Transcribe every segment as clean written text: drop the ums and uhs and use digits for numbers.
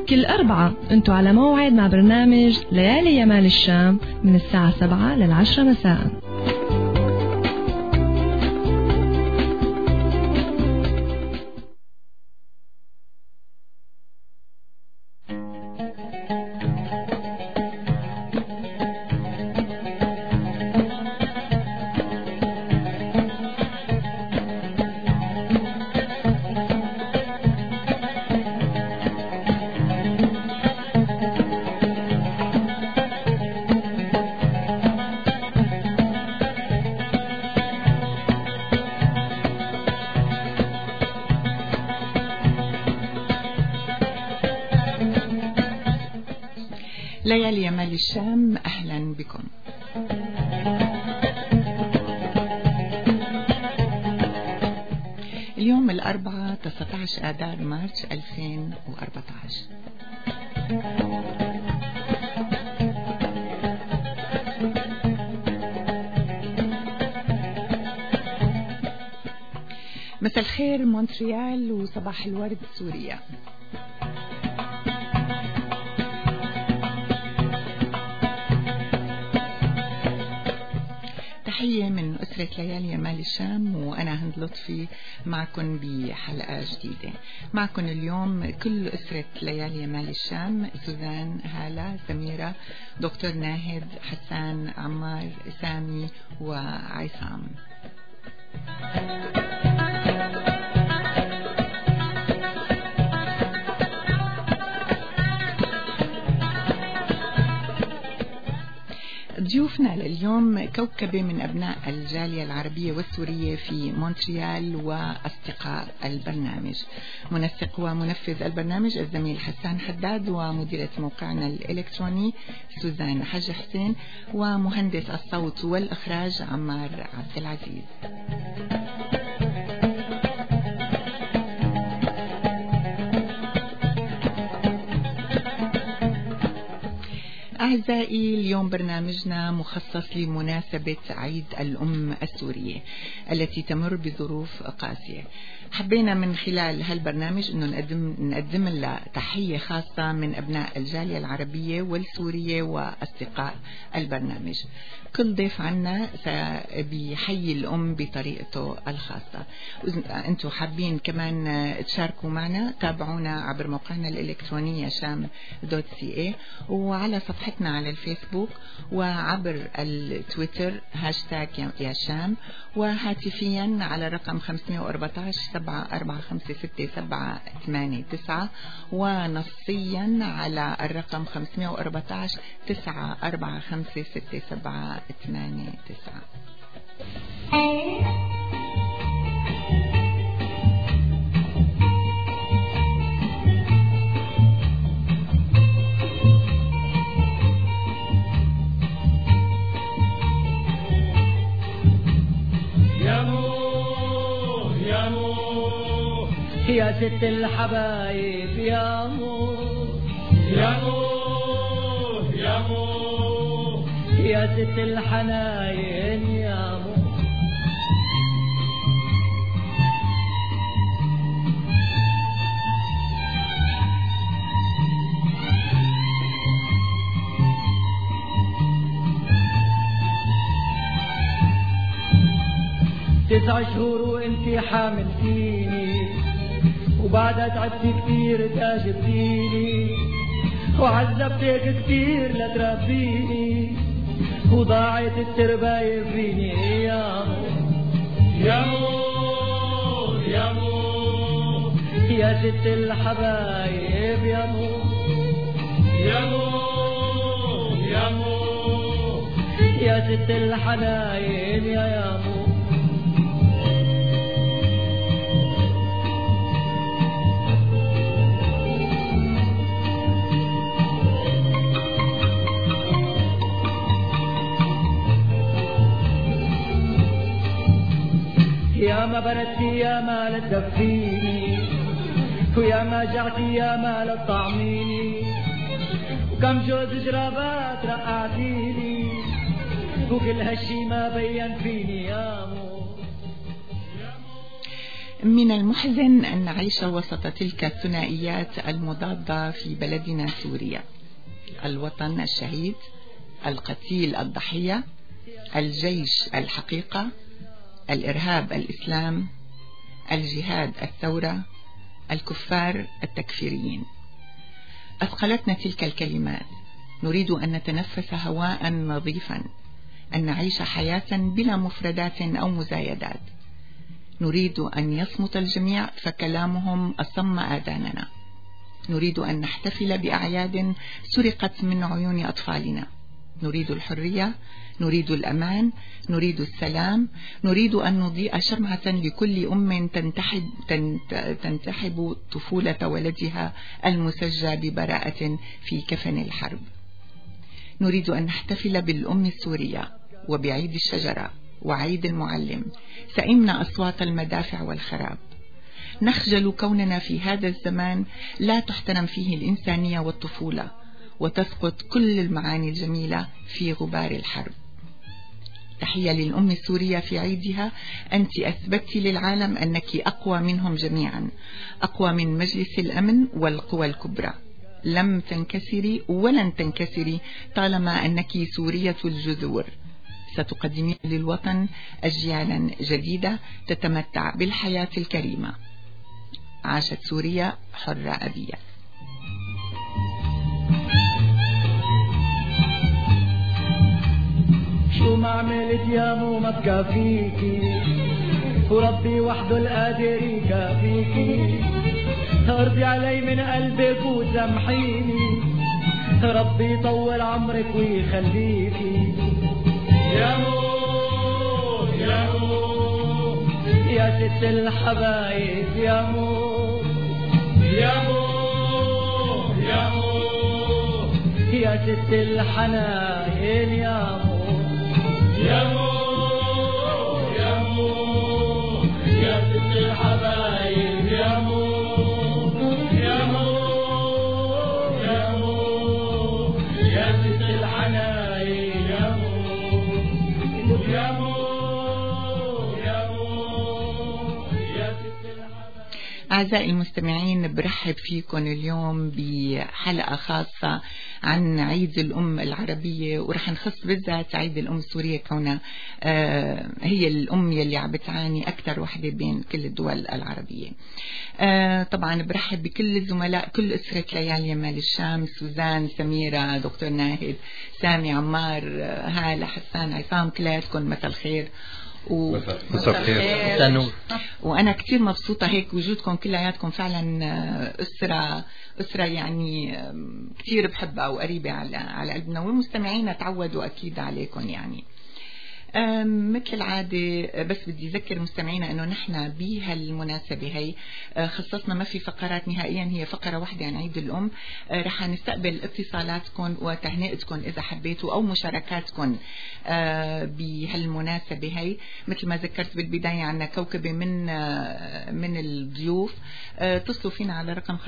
كل أربعة انتوا على موعد مع برنامج ليالي يمال الشام من الساعة 7 لل10 مساء. ليالي يمال الشام، أهلا بكم. اليوم الأربعاء 19 آذار مارس 2014. مساء الخير مونتريال وصباح الورد سوريا. تحية من أسرة ليالي يمال الشام، وأنا هند لطفي معكم بحلقة جديدة. معكم اليوم كل أسرة ليالي يمال الشام: سوزان، هالة، سميرة، دكتور ناهد، حسان، عمار، سامي وعصام. ضيوفنا لليوم كوكبة من أبناء الجالية العربية والسورية في مونتريال وأصدقاء البرنامج. منسق ومنفذ البرنامج الزميل حسان حداد، ومديرة موقعنا الإلكتروني سوزان حج حسين، ومهندس الصوت والإخراج عمار عبد العزيز. أعزائي، اليوم برنامجنا مخصص لمناسبة عيد الأم السورية التي تمر بظروف قاسية. حبينا من خلال هالبرنامج أنه نقدم لها تحية خاصة من أبناء الجالية العربية والسورية وأصدقاء البرنامج. كل ضيف عنا بيحيي الأم بطريقته الخاصة. أنتم حابين كمان تشاركوا معنا، تابعونا عبر موقعنا الإلكتروني sham.ca، وعلى صفحتنا على الفيسبوك، وعبر التويتر هاشتاج يا شام، وهاتفيا على رقم 514 7456789، ونصيا على الرقم 514 9456789. يا ست الحبايب يا مو يا مو يا مو، يا ست الحناين يا مو. 9 شهور وانتي حامل فيني، وبعدها تعبت كتير تاجبتيني، وعذبتك كتير لتربيني، وضاعت الترباية فيني يا مو يا مو يا مو، يا ست الحبايب يا مو يا مو يا مو، يا ست الحناين يا مو. يا ما بردتي يا ما لتدفيني، ويا ما جعتي يا ما لتطعميني، وكم جوز جرابات رقعتيني، وكل هالشي ما بين فيني يا مو. من المحزن أن نعيش وسط تلك الثنائيات المضادة في بلدنا سوريا: الوطن الشهيد، القتيل الضحية، الجيش الحقيقة، الإرهاب الإسلام، الجهاد الثورة، الكفار التكفيريين. أثقلتنا تلك الكلمات. نريد أن نتنفس هواء نظيفا، أن نعيش حياة بلا مفردات أو مزايدات. نريد أن يصمت الجميع فكلامهم أصم آذاننا. نريد أن نحتفل بأعياد سرقت من عيون أطفالنا. نريد الحرية، نريد الأمان، نريد السلام، نريد أن نضيء شمعة لكل أم تنتحب طفولة ولدها المسجى ببراءة في كفن الحرب. نريد أن نحتفل بالأم السورية وبعيد الشجرة وعيد المعلم. سئمنا أصوات المدافع والخراب. نخجل كوننا في هذا الزمان لا تحترم فيه الإنسانية والطفولة، وتسقط كل المعاني الجميلة في غبار الحرب. تحية للأم السورية في عيدها. أنت أثبتت للعالم أنك أقوى منهم جميعا، أقوى من مجلس الأمن والقوى الكبرى. لم تنكسري ولن تنكسري طالما أنك سورية الجذور. ستقدمين للوطن أجيالا جديدة تتمتع بالحياة الكريمة. عاشت سوريا حرة أبية. شو ما عملت يا مو ما تكافيكي، وربي وحده القادر يكافيكي. ارضي علي من قلبك وسامحيني، ربي يطول عمرك ويخليكي. يا مو يا مو يا ست الحبايب، يا مو يا مو يا مو يا ست الحناين، يا مو يا مو يا مو يا ست الحبايب، يا مو يا مو يا مو يا ست الحناين، يا مو يا مو يا مو يا ست الحبايب. أعزائي المستمعين، برحب فيكم اليوم بحلقة خاصة عن عيد الأم العربية، ورح نخص بالذات عيد الأم السورية كونها هي الأم يلي عم بتعاني أكثر وحدة بين كل الدول العربية. طبعا برحب بكل الزملاء، كل أسرة ليالي يمال الشام، سوزان، سميرة، دكتور ناهد، سامي، عمار، هالة، حسان، عصام، كلياتكم مساء الخير. مساء الخير. وأنا كتير مبسوطة هيك وجودكم كلياتكم، فعلا أسرة يعني كتير بحبها وقريبة على قلبنا، والمستمعين تعودوا أكيد عليكم يعني. مثل العادة بس بدي أذكر مستمعينا أنه نحن بهالمناسبة هي خصصنا ما في فقرات نهائيا، هي فقرة واحدة عن عيد الأم. رح نستقبل اتصالاتكم وتهنئتكم إذا حبيتوا أو مشاركاتكم بهالمناسبة هي. مثل ما ذكرت بالبداية عنا كوكبة من الضيوف. اتصلوا فينا على رقم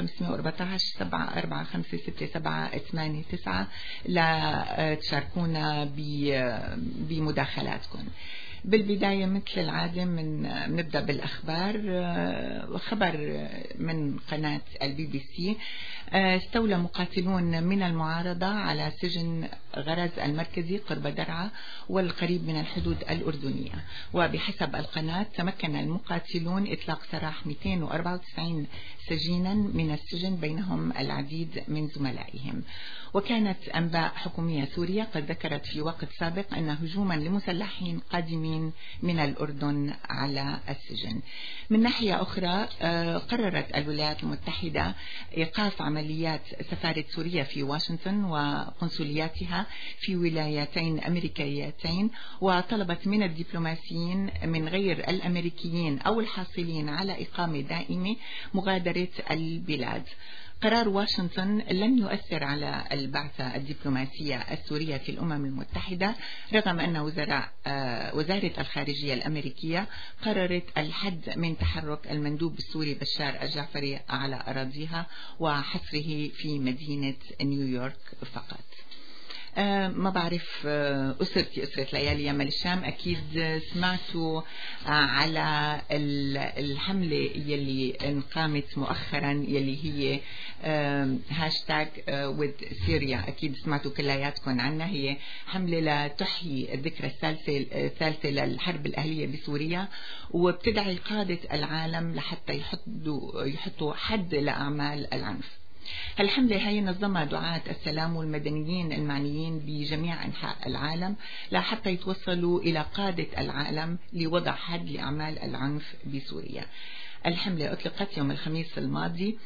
514-745-6789 لتشاركونا بمداخلات. بالبداية مثل العادة نبدأ بالأخبار. خبر من قناة الBBC: استولى مقاتلون من المعارضة على سجن غرز المركزي قرب درعا والقريب من الحدود الأردنية. وبحسب القناة تمكن المقاتلون إطلاق سراح 294 سجينا من السجن، بينهم العديد من زملائهم. وكانت أنباء حكومية سورية قد ذكرت في وقت سابق أن هجوما لمسلحين قادمين من الأردن على السجن. من ناحية أخرى قررت الولايات المتحدة إيقاف عمليات سفارة سوريا في واشنطن وقنصلياتها في ولايتين أمريكيتين، وطلبت من الدبلوماسيين من غير الأمريكيين أو الحاصلين على إقامة دائمة مغادرة البلاد. قرار واشنطن لن يؤثر على البعثة الدبلوماسية السورية في الأمم المتحدة، رغم أن وزارة الخارجية الأمريكية قررت الحد من تحرك المندوب السوري بشار الجعفري على أراضيها وحصره في مدينة نيويورك فقط. ما بعرف أسرة ليالي يمال الشام أكيد سمعتوا على الحملة يلي انقامت مؤخرا يلي هي هاشتاج with Syria. أكيد سمعتوا كلياتكم عنها. هي حملة لتحيي الذكرى الثالثة للحرب الأهلية بسوريا، وبتدعي قادة العالم لحتى يحطوا حد لأعمال العنف. هالحملة هي نظمها دعاة السلام والمدنيين المعنيين بجميع أنحاء العالم لحتى يتوصلوا إلى قادة العالم لوضع حد لأعمال العنف بسوريا. الحملة أطلقت يوم الخميس الماضي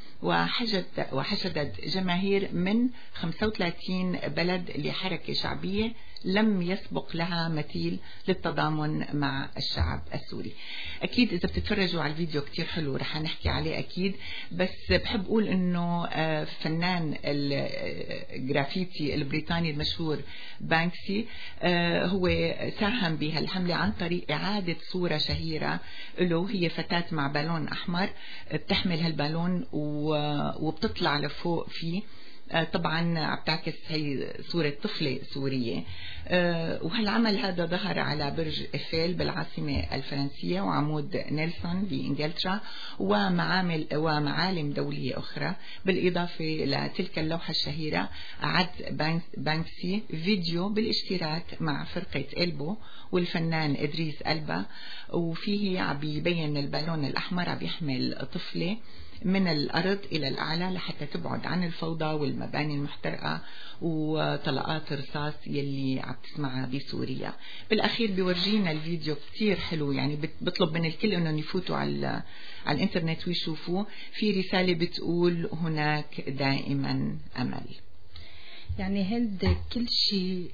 وحشدت جماهير من 35 بلد لحركة شعبية لم يسبق لها مثيل للتضامن مع الشعب السوري. أكيد إذا بتتفرجوا على الفيديو كتير حلو رح نحكي عليه أكيد، بس بحب أقول إنه فنان الجرافيتي البريطاني المشهور بانكسي هو ساهم بهالحملة عن طريق إعادة صورة شهيرة له. هي فتاة مع بالون أحمر بتحمل هالبالون وبتطلع لفوق فيه. طبعا عم تعكس هي صورة طفلة سورية. وهالعمل هذا ظهر على برج إيفيل بالعاصمة الفرنسية وعمود نيلسون بإنجلترا ومعالم دولية أخرى. بالإضافة لتلك اللوحة الشهيرة أعد بانكسي فيديو بالاشتراك مع فرقة إلبو والفنان إدريس ألبا، وفيه عم يبين البالون الأحمر عم يحمل طفلة من الأرض إلى الأعلى لحتى تبعد عن الفوضى والمباني المحترقة وطلقات الرصاص يلي عم تسمعها بسوريا. بالأخير بيورجينا الفيديو كتير حلو، يعني بطلب من الكل أنهم يفوتوا على الإنترنت ويشوفوه. في رسالة بتقول هناك دائما أمل. يعني هند كل شيء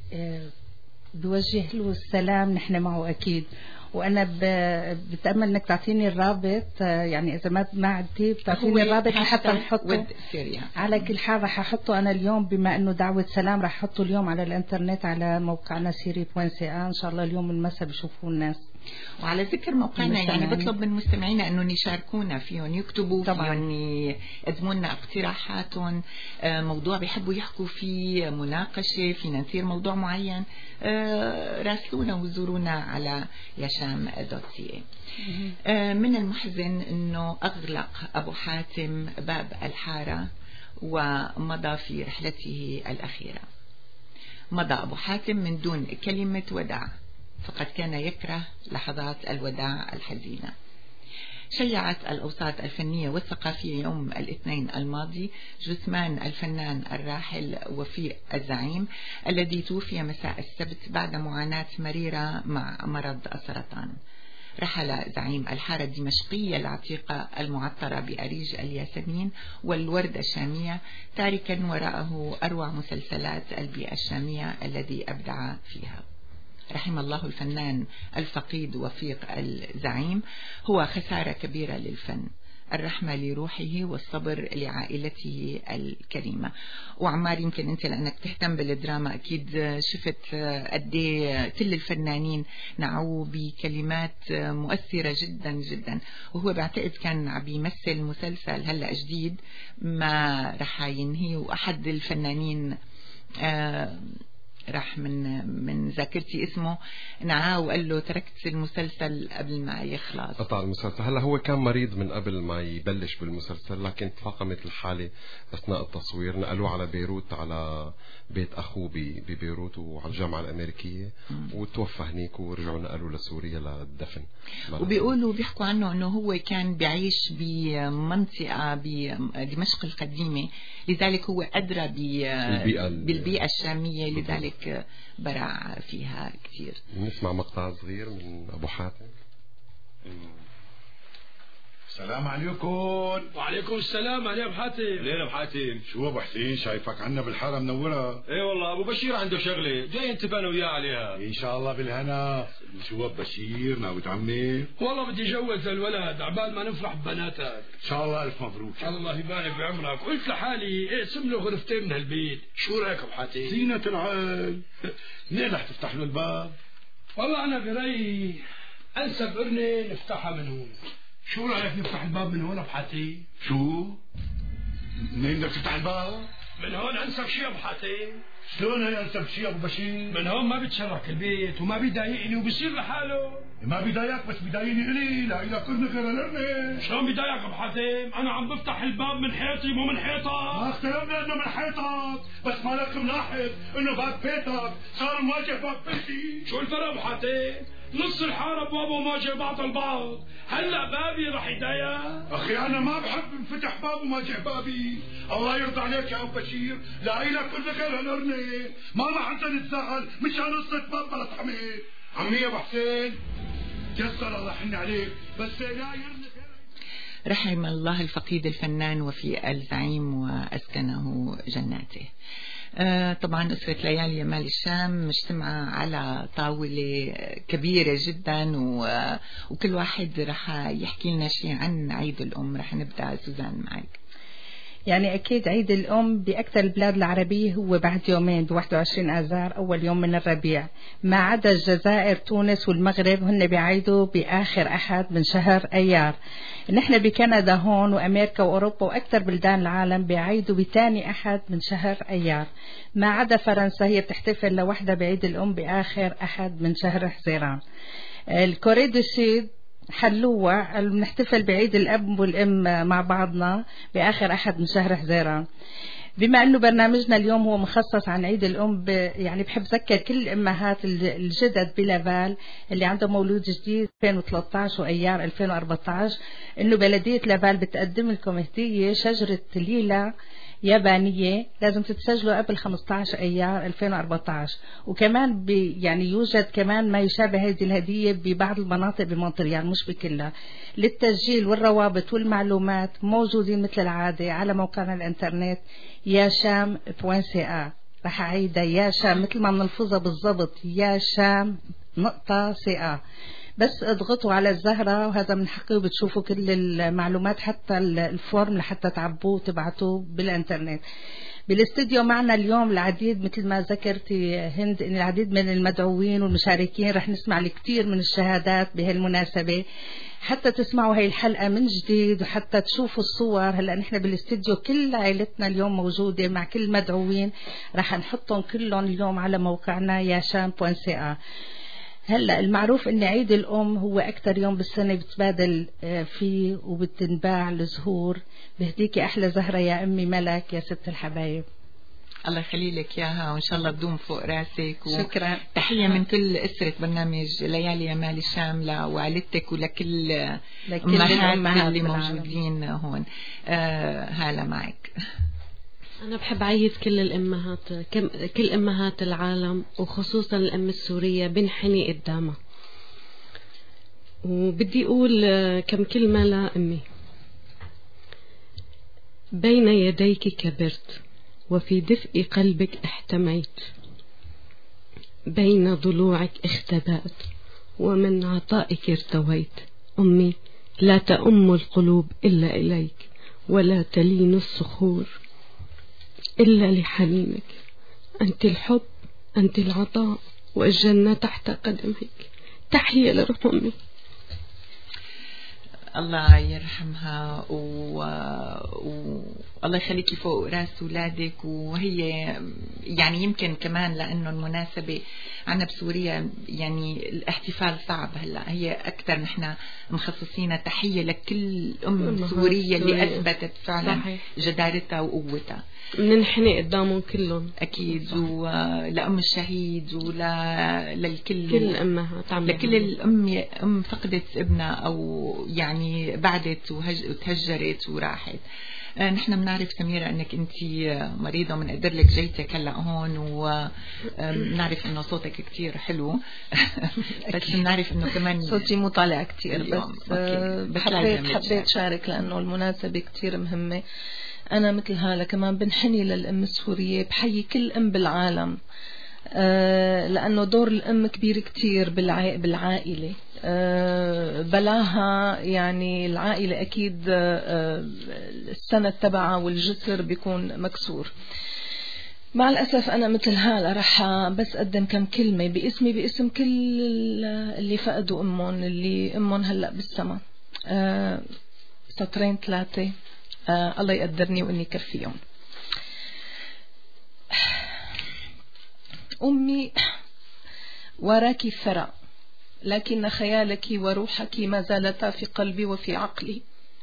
بوجه له السلام نحن معه أكيد. وأنا بتأمل إنك تعطيني الرابط، يعني إذا ما عدتي بتعطيني الرابط حتى نحطه. على كل حال رح أحطه أنا اليوم، بما إنه دعوة سلام رح أحطه اليوم على الإنترنت على موقعنا syria.ca. إن شاء الله اليوم المساء بيشوفوه الناس. وعلى ذكر موقعنا يعني بطلب من مستمعينا انه يشاركونا فيهم، يكتبوا فيهم، يقدموا لنا اقتراحاتهم، موضوع بيحبوا يحكوا فيه، مناقشة فينا نثير موضوع معين، راسلونا وزورونا على yasham.ca. من المحزن انه اغلق ابو حاتم باب الحارة ومضى في رحلته الاخيرة. مضى ابو حاتم من دون كلمة وداع، فقد كان يكره لحظات الوداع الحزينة. شيعت الأوساط الفنية والثقافية يوم الاثنين الماضي جثمان الفنان الراحل وفيق الزعيم الذي توفي مساء السبت بعد معاناة مريرة مع مرض السرطان. رحل زعيم الحارة الدمشقية العتيقة المعطرة بأريج الياسمين والوردة الشامية، تاركا وراءه أروع مسلسلات البيئة الشامية الذي أبدع فيها. رحم الله الفنان الفقيد وفيق الزعيم، هو خسارة كبيرة للفن. الرحمة لروحه والصبر لعائلته الكريمة. وعمار يمكن أنت لأنك تهتم بالدراما أكيد شفت قديه كل الفنانين نعوا بكلمات مؤثرة جدا جدا. وهو بعتقد كان عم بيمثل مسلسل هلأ جديد ما رح ينهي، وأحد الفنانين راح من ذاكرتي اسمه نعاه وقال له تركت المسلسل قبل ما يخلص. قطع المسلسل. هلا هو كان مريض من قبل ما يبلش بالمسلسل، لكن تفاقمت الحالة أثناء التصوير. نقلوه على بيروت، على بيت أخوه ببيروت وعلى الجامعة الأمريكية، وتوفى هنيك ورجعوا نقلوا لسوريا للدفن. وبيقولوا بيحكوا عنه أنه هو كان بيعيش بمنطقة بدمشق القديمة، لذلك هو أدرى بالبيئة الشامية، لذلك برع فيها كثير. نسمع مقطع صغير من أبو حاتم. السلام عليكم. وعليكم السلام. علي ابو حاتم. ليه ابو حاتم؟ شو ابو حسين شايفك عنا بالحاره منوره؟ ايه والله ابو بشير عنده شغله جاي نتفق انا وياه عليها. ان شاء الله بالهنا. شو ابو بشير ناوي تعمل؟ والله بدي اجوز الولد عبال ما نفرح ببناتك. ان شاء الله الف مبروك. الله يبارك بعمرك. قلت لحالي اقسم له غرفتين من هالبيت، شو رايك ابو حاتم؟ زينة العال. منين رح تفتح له الباب؟ والله انا برايي انسب قرنه نفتحها من هون. شو رأيك نفتح الباب من هون ابو حاتم؟ شو؟ منين بدك تفتح الباب؟ من هون انسب شيء ابو حاتم. شلون يا انسب شيء ابو بشير؟ من هون ما بتشرك البيت وما بيضايقني وبصير لحاله. ما بيضايقك بس بيضايقني الي، لا إلى كل غير الارنب. شلون بيضايقك ابو حاتم؟ انا عم بفتح الباب من حيطي مو من حيطك. ما اختلفنا انه من حيطك، بس مالك ملاحظ انه باب بيتك صار مواجه باب بيتي. شو الفرق ابو حاتم؟ نص الحاره بابه مواجه بعض البعض، هلا بابي رح يضايق؟ اخي انا ما بحب انفتح باب ومواجه بابي. الله يرضى عليك يا ابو بشير، لا إلى كل غير الارنب. ما حتى نتزعل مشان قصه باب بلا طعمه. عمي يا ابو حسين يسر الله يحن عليك، بس لا يرنب. رحم الله الفقيد الفنان وفي الزعيم وأسكنه جناته. طبعا أسرة ليالي يمال الشام مجتمعة على طاولة كبيرة جدا، وكل واحد رح يحكي لنا شيء عن عيد الأم. رح نبدأ سوزان معك. يعني أكيد عيد الأم بأكثر البلاد العربية هو بعد يومين ب21 آذار أول يوم من الربيع، ما عدا الجزائر تونس والمغرب هن بيعيدوا بآخر أحد من شهر أيار. نحن بكندا هون وأمريكا وأوروبا وأكثر بلدان العالم بيعيدوا بتاني أحد من شهر أيار، ما عدا فرنسا هي بتحتفل لوحدة بعيد الأم بآخر أحد من شهر حزيران. الكوري دو سود حلوة بنحتفل بعيد الأب والأم مع بعضنا بآخر أحد من شهر حزيران. بما أنه برنامجنا اليوم هو مخصص عن عيد الأم، يعني بحب أذكر كل الأمهات الجدد بلافال اللي عندهم مولود جديد 2013 وأيار 2014 أنه بلدية لافال بتقدم لكم هدية شجرة ليلى يابانية، لازم تتسجلوا قبل 15 أيار 2014. وكمان يعني يوجد كمان ما يشابه هذه الهدية ببعض المناطق بمونتريال مش بكلها. للتسجيل والروابط والمعلومات موجودين مثل العادة على موقعنا الانترنت yasham.ca. رح أعيدها ياشام مثل ما بنلفظها بالضبط yasham.ca. بس اضغطوا على الزهرة وهذا من حقه بتشوفوا كل المعلومات حتى الفورم لحتى تعبوه وتبعتوه بالانترنت. بالاستديو معنا اليوم العديد مثل ما ذكرتي هند ان العديد من المدعوين والمشاركين. رح نسمع الكثير من الشهادات بهالمناسبة حتى تسمعوا هاي الحلقة من جديد وحتى تشوفوا الصور. هلأ نحن بالاستديو كل عائلتنا اليوم موجودة مع كل المدعوين، رح نحطهم كلهم اليوم على موقعنا yasham.ca. هلا المعروف ان عيد الام هو اكثر يوم بالسنه بتبادل فيه وبتنباع الزهور. بهديكي احلى زهره يا امي ملك يا ست الحبايب. الله يخلي لك اياها وان شاء الله بدوم فوق راسك. شكرا. تحيه من كل اسره برنامج ليالي يمال الشام وعائلتك ولكل الامهات اللي موجودين هون. هلا معك. أنا بحب أعيد كل الأمهات، كل أمهات العالم وخصوصا الأم السورية بنحني قدامها. وبدي أقول كم كلمة لأمي. بين يديك كبرت وفي دفء قلبك احتميت، بين ضلوعك اختبأت ومن عطائك ارتويت. أمي لا تأم القلوب إلا إليك ولا تلين الصخور إلا لحنينك. أنت الحب، أنت العطاء، والجنة تحت قدمك. تحية لروح أمي. الله يرحمها والله يخليكي فوق راس أولادك. وهي يعني يمكن كمان لأنه المناسبة عنا بسوريا يعني الاحتفال صعب. هلا هي أكثر نحن مخصصين تحية لكل أم سورية اللي أثبتت فعلا صحيح جدارتها وقوتها. منحني قدامهم كلهم أكيد. ولأم الشهيد وللكل، كل الأمهات، لكل الأم فقدت ابنها أو يعني بعدت وتهجرت وراحت. نحن بنعرف سميرة أنك أنت مريضة ومنقدر لك جيتك هلأ هون، وبنعرف أنه صوتك كتير حلو بس بنعرف أنه كمان صوتي مو طالع كتير، بس حبيت شارك لأنه المناسبة كتير مهمة. أنا مثل هلا كمان بنحني للأم السورية، بحيي كل أم بالعالم لأنه دور الأم كبير كتير بالعائلة. بلاها يعني العائلة أكيد السند تبعها والجسر بيكون مكسور. مع الأسف أنا مثل هلا رح بس أقدم كم كلمة باسمي باسم كل اللي فقدوا أمهم، اللي أمهم هلأ بالسما. سطرين 3 الله يقدرني وإني كفيهم. أمي وراك الثرى، لكن خيالك وروحك ما زالتا في قلبي وفي عقلي.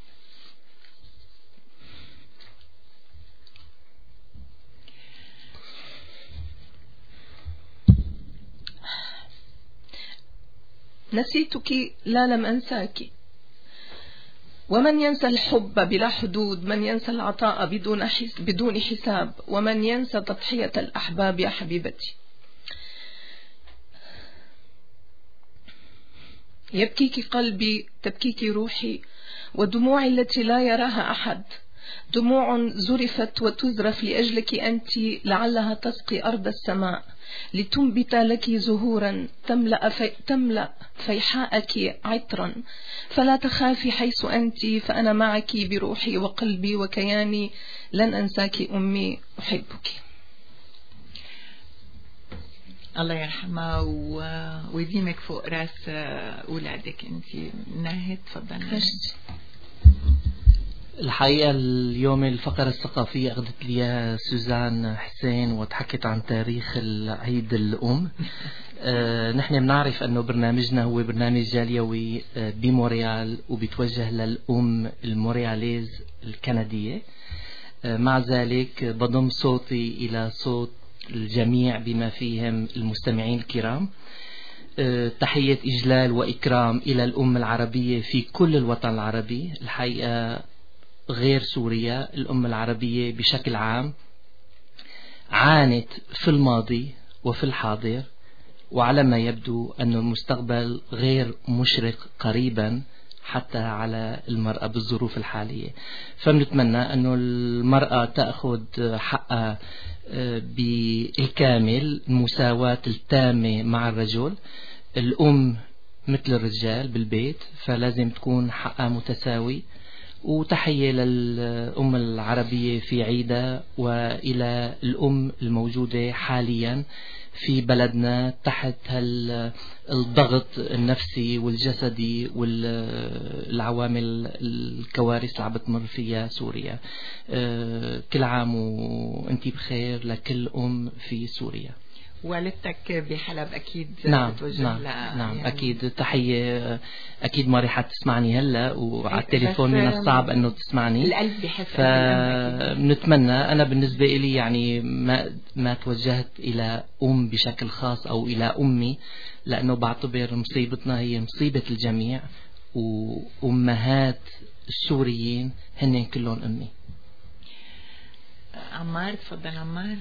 نسيتك لا لم أنساك، ومن ينسى الحب بلا حدود، من ينسى العطاء بدون حساب، ومن ينسى تضحية الأحباب يا حبيبتي. يبكيك قلبي، تبكيك روحي، ودموعي التي لا يراها أحد، دموع زرفت وتزرف لأجلك أنت، لعلها تسقي أرض السماء لتنبت لك زهورا تملأ فيحاءك عطرا. فلا تخافي حيث أنت، فأنا معك بروحي وقلبي وكياني، لن أنساك أمي، أحبك. الله يرحمها ويديمك فوق راس أولادك. أنت ناهد تفضلي. الحقيقة اليوم الفقرة الثقافية أخذت لي سوزان حسين وتحكت عن تاريخ عيد الأم. نحن بنعرف أنه برنامجنا هو برنامج جاليوي بموريال وبيتوجه للأم المورياليز الكندية. مع ذلك بضم صوتي إلى صوت الجميع بما فيهم المستمعين الكرام. تحية إجلال وإكرام إلى الأم العربية في كل الوطن العربي. الحقيقة غير سوريا، الأمة العربية بشكل عام عانت في الماضي وفي الحاضر، وعلى ما يبدو أن المستقبل غير مشرق قريبا حتى على المرأة بالظروف الحالية. فبنتمنى أن المرأة تأخذ حقها بالكامل، المساواة التامة مع الرجل. الأم مثل الرجال بالبيت، فلازم تكون حقها متساوي. وتحية للأم العربية في عيدها، وإلى الأم الموجودة حاليا في بلدنا تحت الضغط النفسي والجسدي والعوامل الكوارث اللي عم بتمر فيها سوريا. كل عام وانتي بخير لكل أم في سوريا. والدتك بحلب أكيد. نعم يعني أكيد. تحية. أكيد ما رح تسمعني هلا وعلى التليفون من الصعب أنه تسمعني. القلب بحس. فنتمنى أنا بالنسبة لي يعني ما توجهت إلى أم بشكل خاص أو إلى أمي، لأنه بعتبر مصيبتنا هي مصيبة الجميع، وأمهات السوريين هن كلهم أمي. عمار تفضل. عمار.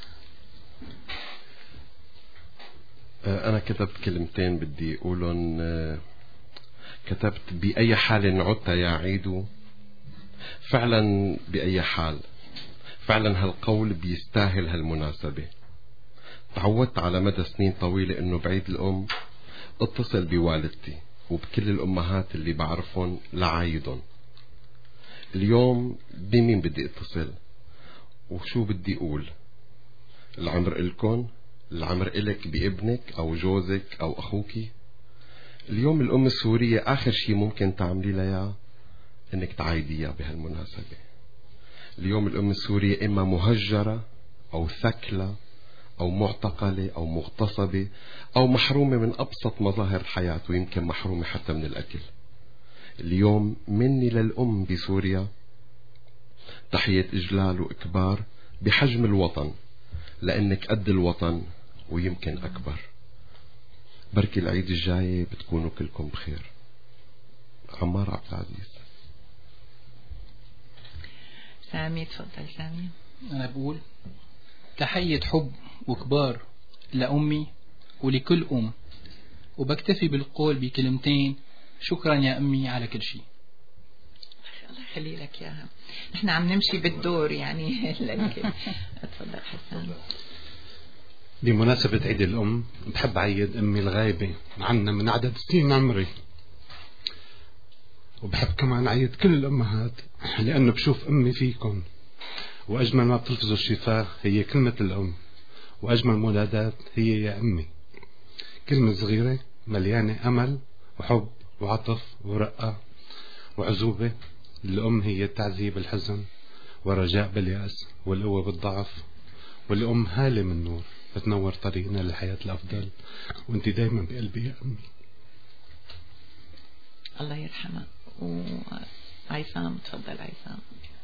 أنا كتبت كلمتين بدي أقولن. كتبت بأي حال عدت يا عيد. فعلا بأي حال، فعلا هالقول بيستاهل هالمناسبة. تعودت على مدى سنين طويلة أنه بعيد الأم اتصل بوالدتي وبكل الأمهات اللي بعرفهم لعايدهم. اليوم بمين بدي اتصل وشو بدي أقول؟ العمر إلكن، العمر إلك بابنك أو جوزك أو أخوك. اليوم الأم السورية آخر شيء ممكن تعملي لها إنك تعايديها بهالمناسبة. اليوم الأم السورية إما مهجرة أو ثكلة أو معتقلة أو مغتصبة أو محرومة من أبسط مظاهر الحياة، ويمكن محرومة حتى من الأكل. اليوم مني للأم بسوريا تحية إجلال وإكبار بحجم الوطن، لأنك قد الوطن ويمكن أكبر. بركي العيد الجاي بتكونوا كلكم بخير. عمار عبد العزيز. سامي تفضل. سامي. أنا بقول تحية حب وكبار لأمي ولكل أم، وبكتفي بالقول بكلمتين: شكرا يا أمي على كل شيء. الله يخلي لك ياها. نحن عم نمشي بالدور يعني للكل. تفضل حسن. بمناسبة عيد الأم بحب عيد أمي الغايبة عنا من عدد سنين عمري، وبحب كمان عيد كل الأمهات لأنه بشوف أمي فيكم، وأجمل ما بتلفظوا الشفاه هي كلمة الأم، وأجمل منادات هي يا أمي. كلمة صغيرة مليانة أمل وحب وعطف ورقة وعزوبة. الأم هي التعزية بالحزن، ورجاء باليأس، والقوة بالضعف. والأم هالة من نور، تنور طريقنا للحياة الأفضل، وأنت دايما بقلبي يا أمي. الله يرحمها. وعيسام تفضل عيسام.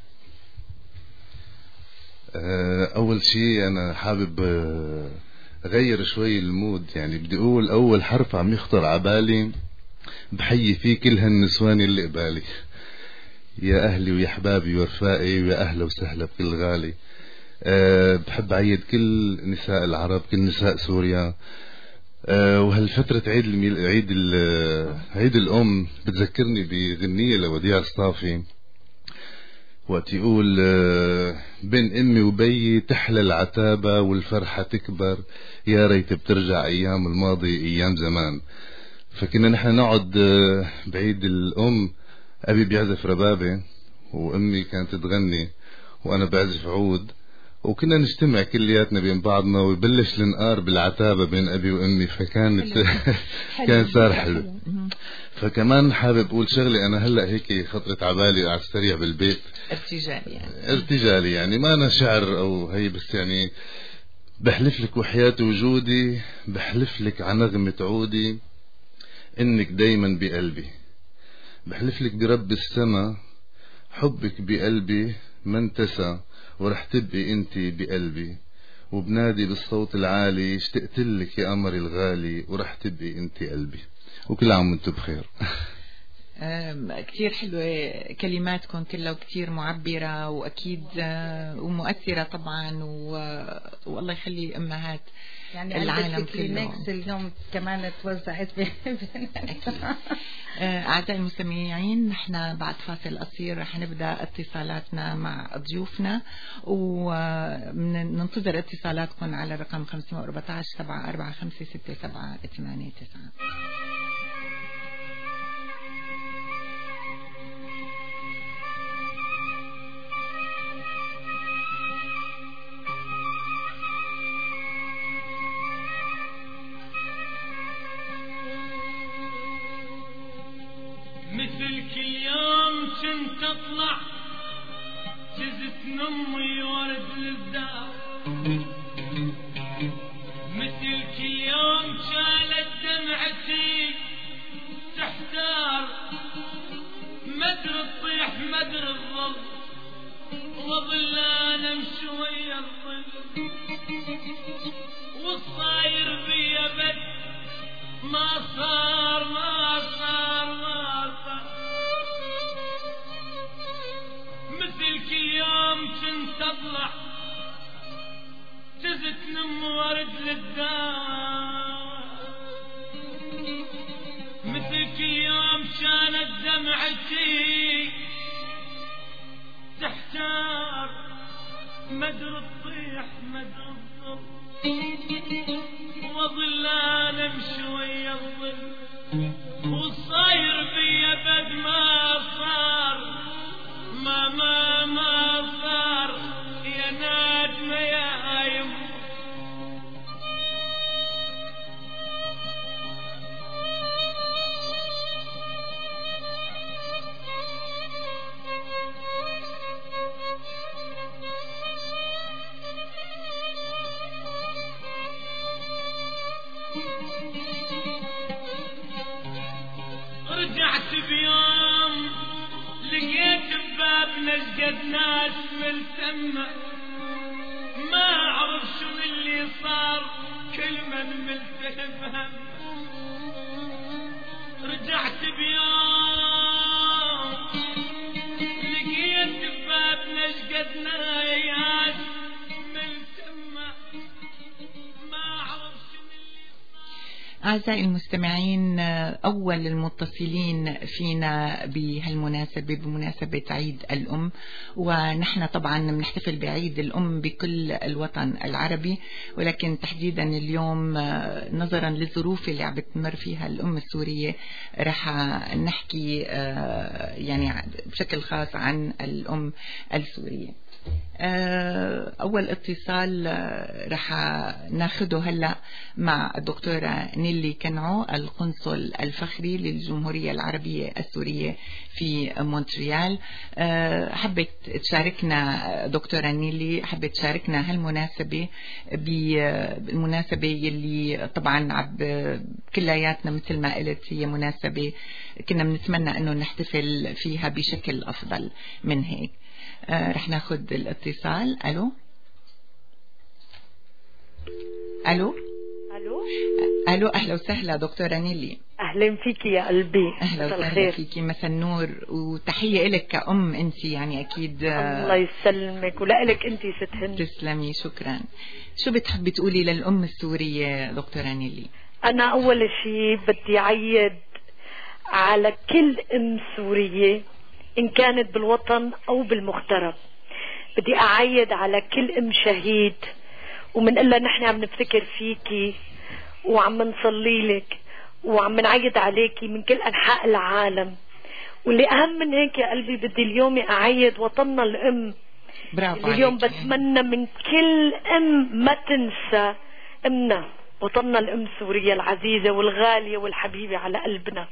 أول شيء أنا حابب غير شوي المود، يعني بدي أقول أول حرف عم يخطر عبالي بحيي فيه كل هالنسوان اللي قبالي، يا أهلي ويا حبابي ورفائي ويا أهلا وسهلا بكل غالي. بحب عيد كل نساء العرب، كل نساء سوريا. وهالفترة عيد الأم بتذكرني بغنية لوديع الصافي وقت يقول بين أمي وبيي تحلى العتابة والفرحة تكبر، يا ريت بترجع أيام الماضي أيام زمان. فكنا نحن نقعد بعيد الأم، أبي بيعزف ربابة وأمي كانت تغني وأنا بعزف عود، وكنا نجتمع كلياتنا بين بعضنا ويبلش الانقار بالعتابة بين أبي وأمي، فكانت كان صار حلو. فكمان حابب أقول شغلة أنا هلأ هيك خطرت عبالي على السريع بالبيت، ارتجالي يعني ما أنا شعر أو هي، بس يعني بحلف لك وحياة وجودي، بحلف لك على نغمة عودي إنك دايما بقلبي، بحلف لك برب السما حبك بقلبي ما انتسى، ورح تبقي انتي بقلبي، وبنادي بالصوت العالي اشتقت لك يا قمري الغالي، ورح تبقي انتي قلبي. وكل عام وانتم بخير. كتير حلوة كلماتكم كلها، وكتير معبرة وأكيد ومؤثرة طبعا، والله يخلي أمهات يعني العالم كله. اليوم كمان توزعت أعزائي المستمعين، نحن بعد فاصل قصير رح نبدأ اتصالاتنا مع ضيوفنا، وننتظر اتصالاتكم على الرقم 514 745 6789. مثل كل يوم كنت اطلع جزت نمي ورد للدار، مثل كل يوم شالت دمعتي تحتار، مدر تطيح مدر الظل وظل انا امشي ويا الظل، والصاير بيا بد ما صار ما صار ما صار، مثل كل يوم كنت اطلع جزت نم ورد للدار، مثل كل يوم كانت دمعتي تحتار، مدر تطيح مدر الظل وظل انا امشي ويا الظل، والصاير بيا بد ما صار ما صار، يا نادمة يا هايم. رجعت بيوم لقيت ببابنا شقد ناس ملتمة، ما اعرف شو اللي صار كل من ملتهم هم. رجعت بيوم لقيت ببابنا شقد ناس ملتمة، ما اعرف شو اللي صار. أعزائي المستمعين، أول المتصلين فينا بهالمناسبة بمناسبة عيد الأم، ونحن طبعا بنحتفل بعيد الأم بكل الوطن العربي، ولكن تحديدا اليوم نظرا للظروف اللي عم بتمر فيها الأم السورية رح نحكي يعني بشكل خاص عن الأم السورية. أول اتصال رح ناخده هلأ مع الدكتورة نيلي كنعو، القنصل الفخري للجمهورية العربية السورية في مونتريال. حبت تشاركنا دكتورة نيلي، حبت تشاركنا هالمناسبة بالمناسبة يلي طبعا كلياتنا مثل ما قلت هي مناسبة كنا بنتمنى أنه نحتفل فيها بشكل أفضل من هيك. رح ناخد الاتصال. الو الو الو الو، اهلا وسهلا دكتورة نيلي. اهلا فيكي يا قلبي. اهلا وسهلا فيكي، مساء النور وتحية لك كأم انت، يعني اكيد. الله يسلمك ولك انت ست هند. تسلمي، شكرا. شو بتحبي تقولي للأم السورية دكتورة نيلي؟ انا اول شيء بدي اعيد على كل ام سورية إن كانت بالوطن أو بالمغترب. بدي أعيد على كل أم شهيد، ومنقول لها نحن عم نفتكر فيكي وعم نصلي لك وعم نعيد عليكي من كل أنحاء العالم. واللي أهم من هيك يا قلبي بدي اليوم أعيد وطننا الأم. برافو اليوم عليكي. بتمنى من كل أم ما تنسى أمنا وطننا الأم سوريا العزيزة والغالية والحبيبة على قلبنا.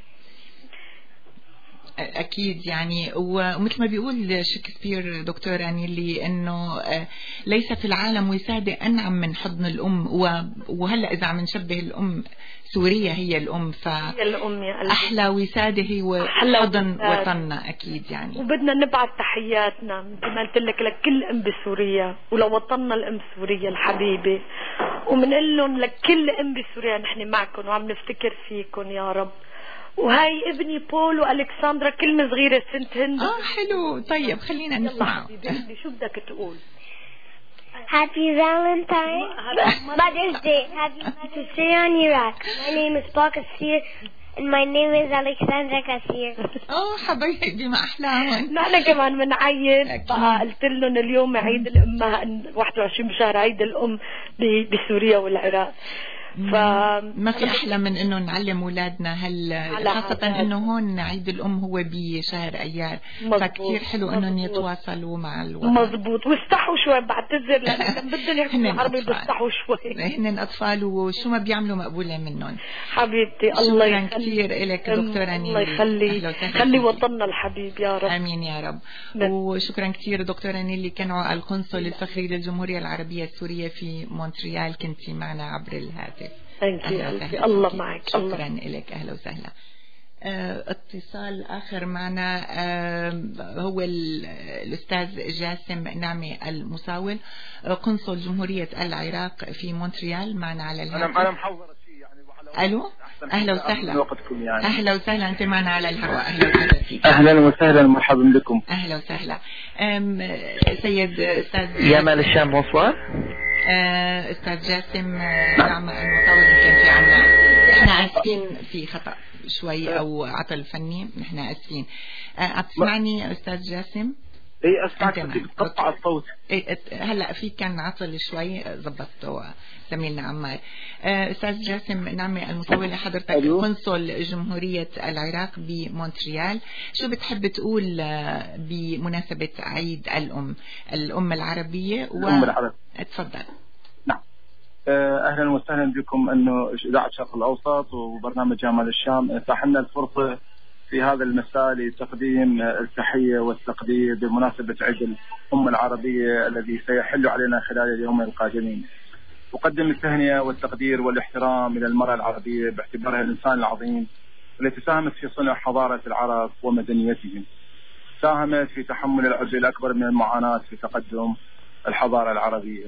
أكيد يعني، ومثل ما بيقول شكسبير دكتور يعني اللي إنه ليس في العالم وسادة أنعم من حضن الأم. وهلأ إذا عم نشبه الأم سوريا هي الأم، فأحلى وسادة هي حضن وطننا أكيد يعني. وبدنا نبعث تحياتنا مثل ما قلت لك لكل أم بسوريا ولوطننا الأم سوريا الحبيبة، ومنقول لهم لكل أم بسوريا نحن معكم وعم نفتكر فيكم يا رب. وهاي ابني بول والكسندرا كلمة صغيرة سنت هند. حلو. طيب خلينا نسمع. شو بدك تقول؟ Happy Valentine's, Mother's Day. Happy Mother's Day on Iraq. My name is Paul Kassir and my name is Alexandra Kassir. حبايبي ما أحلاهم. نحن كمان بنعيد بقى. قلت لهم اليوم عيد الأم 21 بشهر عيد الأم بسوريا والعراق. ما في أحلى من إنه نعلم أولادنا خاصة إنه هون عيد الأم هو بشهر أيار، فكتير حلو إنهم يتواصلوا مع الوطن. مزبوط. واستحوا شوي، بعتذر لأنهم بدهم يحكوا عربي بيستحوا شوي. هن أطفال وشو ما بيعملوا مقبولة منهم. حبيبتي الله يخليك. شكرا كثير إلك دكتورة نيلي. الله يخلي خلي وطننا الحبيب يا رب. آمين يا رب. وشكرا كثير دكتورة نيلي كنعو، القنصل الفخري للجمهورية العربية السورية في مونتريال، كنتي معنا عبر الهاتف. الله معك. شكرا لك. أهلا وسهلا. اتصال آخر معنا هو الأستاذ جاسم نعمي المساول، قنصل جمهورية العراق في مونتريال، معنا على الهاتف. أنا محضر شيء يعني. ألو، أهلا وسهلا. وقتكم يعني. أهلا وسهلا، أنت معنا على الهواء. أهلا وسهلا فيك. أهلا وسهلا، مرحبا بكم. أهلا وسهلا. سيد أستاذ يامال الشام، بونسوار. أستاذ جاسم نعم المطور، كان في عنا احنا آسفين في خطأ شوي أو عطل فني، نحن آسفين. عم تسمعني أستاذ جاسم؟ اي اسمعك، تقطع الصوت. هلا في كان عطل شوي، ضبطته زميلنا عمار. أستاذ جاسم نعمي المطول، حضرتك قنصل جمهورية العراق بمونتريال، شو بتحب تقول بمناسبة عيد الأم العربية الأم العربية؟ تفضل. نعم، أهلا وسهلا بكم. أنه إذاعة الشرق الأوسط وبرنامج جمال الشام اتاح لنا الفرصة في هذا المساء لتقديم التحية والتقدير بمناسبة عيد الأم العربية الذي سيحل علينا خلال اليومين القادمين. أقدم التهنئة والتقدير والاحترام إلى المرأة العربية باعتبارها الإنسان العظيم التي ساهمت في صنع حضارة العرب ومدنيتهم، ساهمت في تحمل العبء الأكبر من المعاناة في تقدم الحضارة العربية.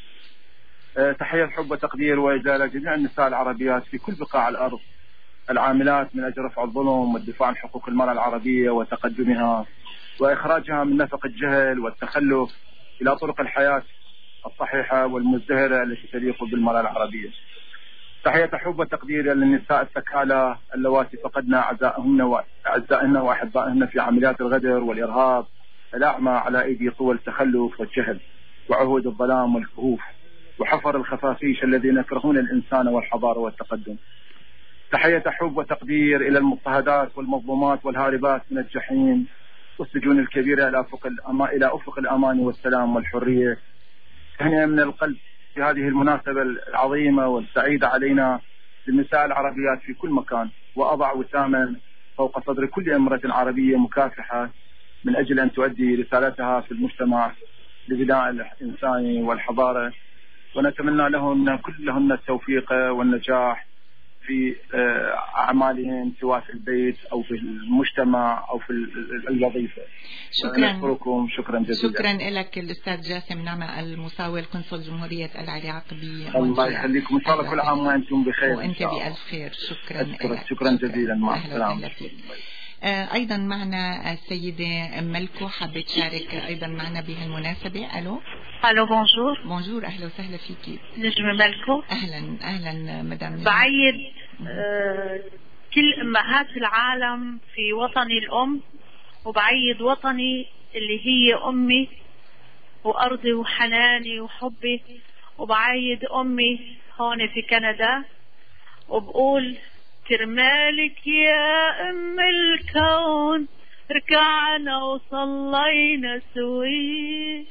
تحية الحب والتقدير وإجلال جميع النساء العربيات في كل بقاع الأرض العاملات من أجل رفع الظلم والدفاع عن حقوق المرأة العربية وتقدمها وإخراجها من نفق الجهل والتخلف إلى طرق الحياة الصحيحة والمزدهرة التي تليق بالمرأة العربية. تحية حب وتقدير للنساء الثكالى اللواتي فقدنا أعزائهن وأحبائهن في عمليات الغدر والإرهاب الأعمى على أيدي قوى التخلف والجهل وعهود الظلام والكهوف وحفر الخفافيش الذين يكرهون الإنسان والحضارة والتقدم. تحية حب وتقدير إلى المضطهدات والمظلومات والهاربات من الجحيم والسجون الكبيرة إلى أفق الأمان والسلام والحرية. تهنئة من القلب في هذه المناسبة العظيمة والسعيدة علينا للنساء العربيات في كل مكان، وأضع وساما فوق صدر كل امرأة عربية مكافحة من أجل أن تؤدي رسالتها في المجتمع لبناء الإنساني والحضارة، ونتمنى كلهن التوفيق والنجاح في أعمالهم سواء في البيت أو في المجتمع أو في الوظيفة. شكرا. أشكركم شكرا جزيلا. شكرا لك الأستاذ جاسم نعمة المساوي قنصل جمهورية العراق الله يخليكم، إن شاء الله كل عام وأنتم بخير. وأنت بألف خير. شكرا لك. شكرا جزيلا. مع السلامة. أيضا معنا السيدة ملكو حابة تشارك أيضا معنا بهالمناسبة. ألو بونجور. بونجور، أهلا وسهلا فيكي. نجمة ملكو. أهلا مدام. بعيد كل أمهات العالم في وطني الأم، وبعيد وطني اللي هي أمي وأرضي وحناني وحبي، وبعيد أمي هون في كندا، وبقول كرمالك يا أم الكون ركعنا وصلينا سوي،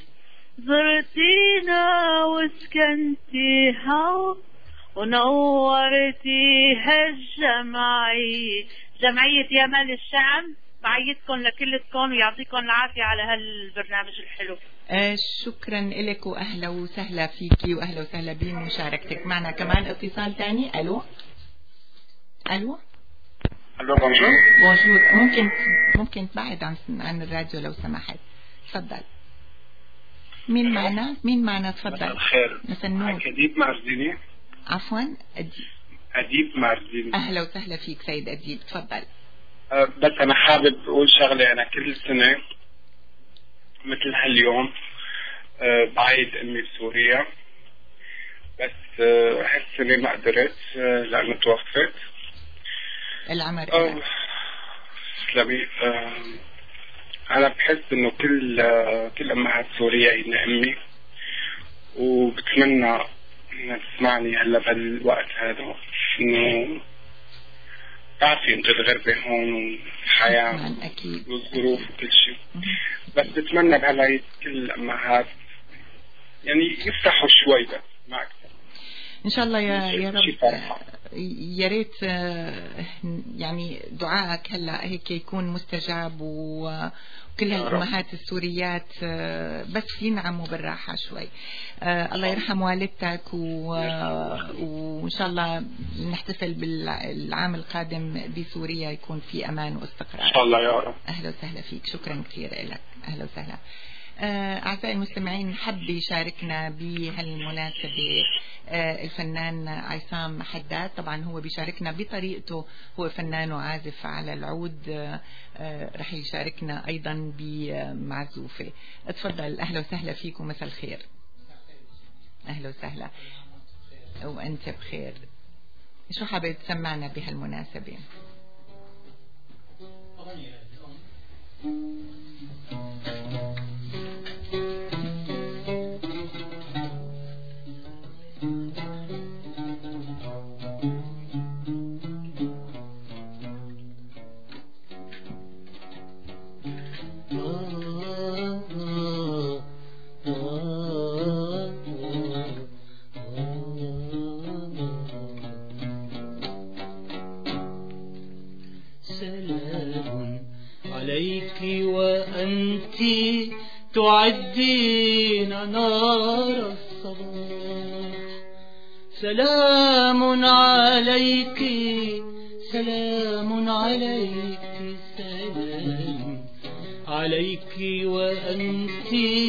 زرتينا وسكنتي هون ونورتي هالجمعية، جمعية يمال الشام. بعيدكم لكلكم ويعطيكم العافية على هالبرنامج الحلو. شكرا لك وأهلا وسهلا فيكي وأهلا وسهلا بمشاركتك معنا. كمان اتصال ثاني. ألو بونجور. ممكن تبعد عن الراديو لو سمحت. تفضل. مين معنا تفضل. الخير. مساء النور. أديب مارزيني. عفوا أديب مارزيني. أهلا وسهلا فيك سيد أديب، تفضل. بس أنا حابب أقول شغلة. أنا كل سنة مثل هاليوم بعيد أمي بسوريا، بس هالسنة ما قدرت لأنه توفت. العمر تسلمي. أنا بحس إنه كل أمهات سوريا هن أمي، وبتمنى إنها تسمعني هلا بالوقت هذا، إنه تعرفي أنت الغربة هون والحياة والظروف وكل شيء، بس بتمنى بهالعيد كل الأمهات يعني يفتحوا شوي بس ما أكثر إن شاء الله يا رب. يا ريت يعني دعائك هلا هيك يكون مستجاب، وكل هالأمهات السوريات بس ينعموا بالراحة شوي. الله يرحم والدتك، وإن شاء الله نحتفل بالعام القادم بسوريا يكون في أمان واستقرار إن شاء الله يا رب. أهلا وسهلا فيك، شكرا كثير لك. أهلا وسهلا. أعزائي المستمعين، حب يشاركنا بهالمناسبة الفنان عصام حداد. طبعا هو بيشاركنا بطريقته، هو فنان وعازف على العود، رح يشاركنا أيضا بمعزوفة. اتفضل. أهلا وسهلا فيك ومساء الخير. أهلا وسهلا وأنت بخير. شو حابب تسمعنا بهالمناسبة؟ تعدين نار الصباح، سلام عليك سلام عليك سلام عليك وأنت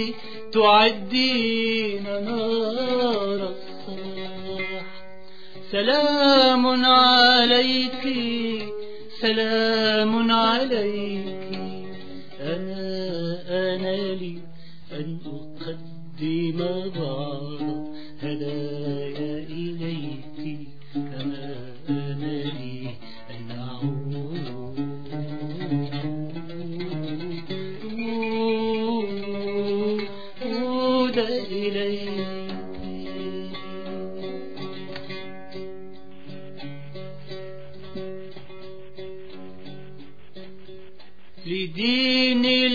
تعدين نار الصباح، سلام عليك سلام عليك. أنا لي أن أقدم بعض هدايا إليك، كما أنا لي أن أعود إليك. لدين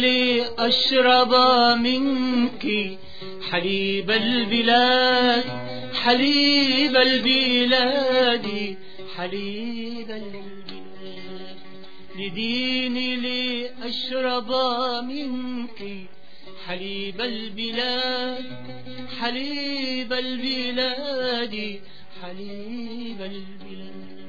لأشرب منك حليب البلاد حليب البلاد حليب البلاد لديني لأشرب منك حليب البلاد حليب البلاد حليب البلاد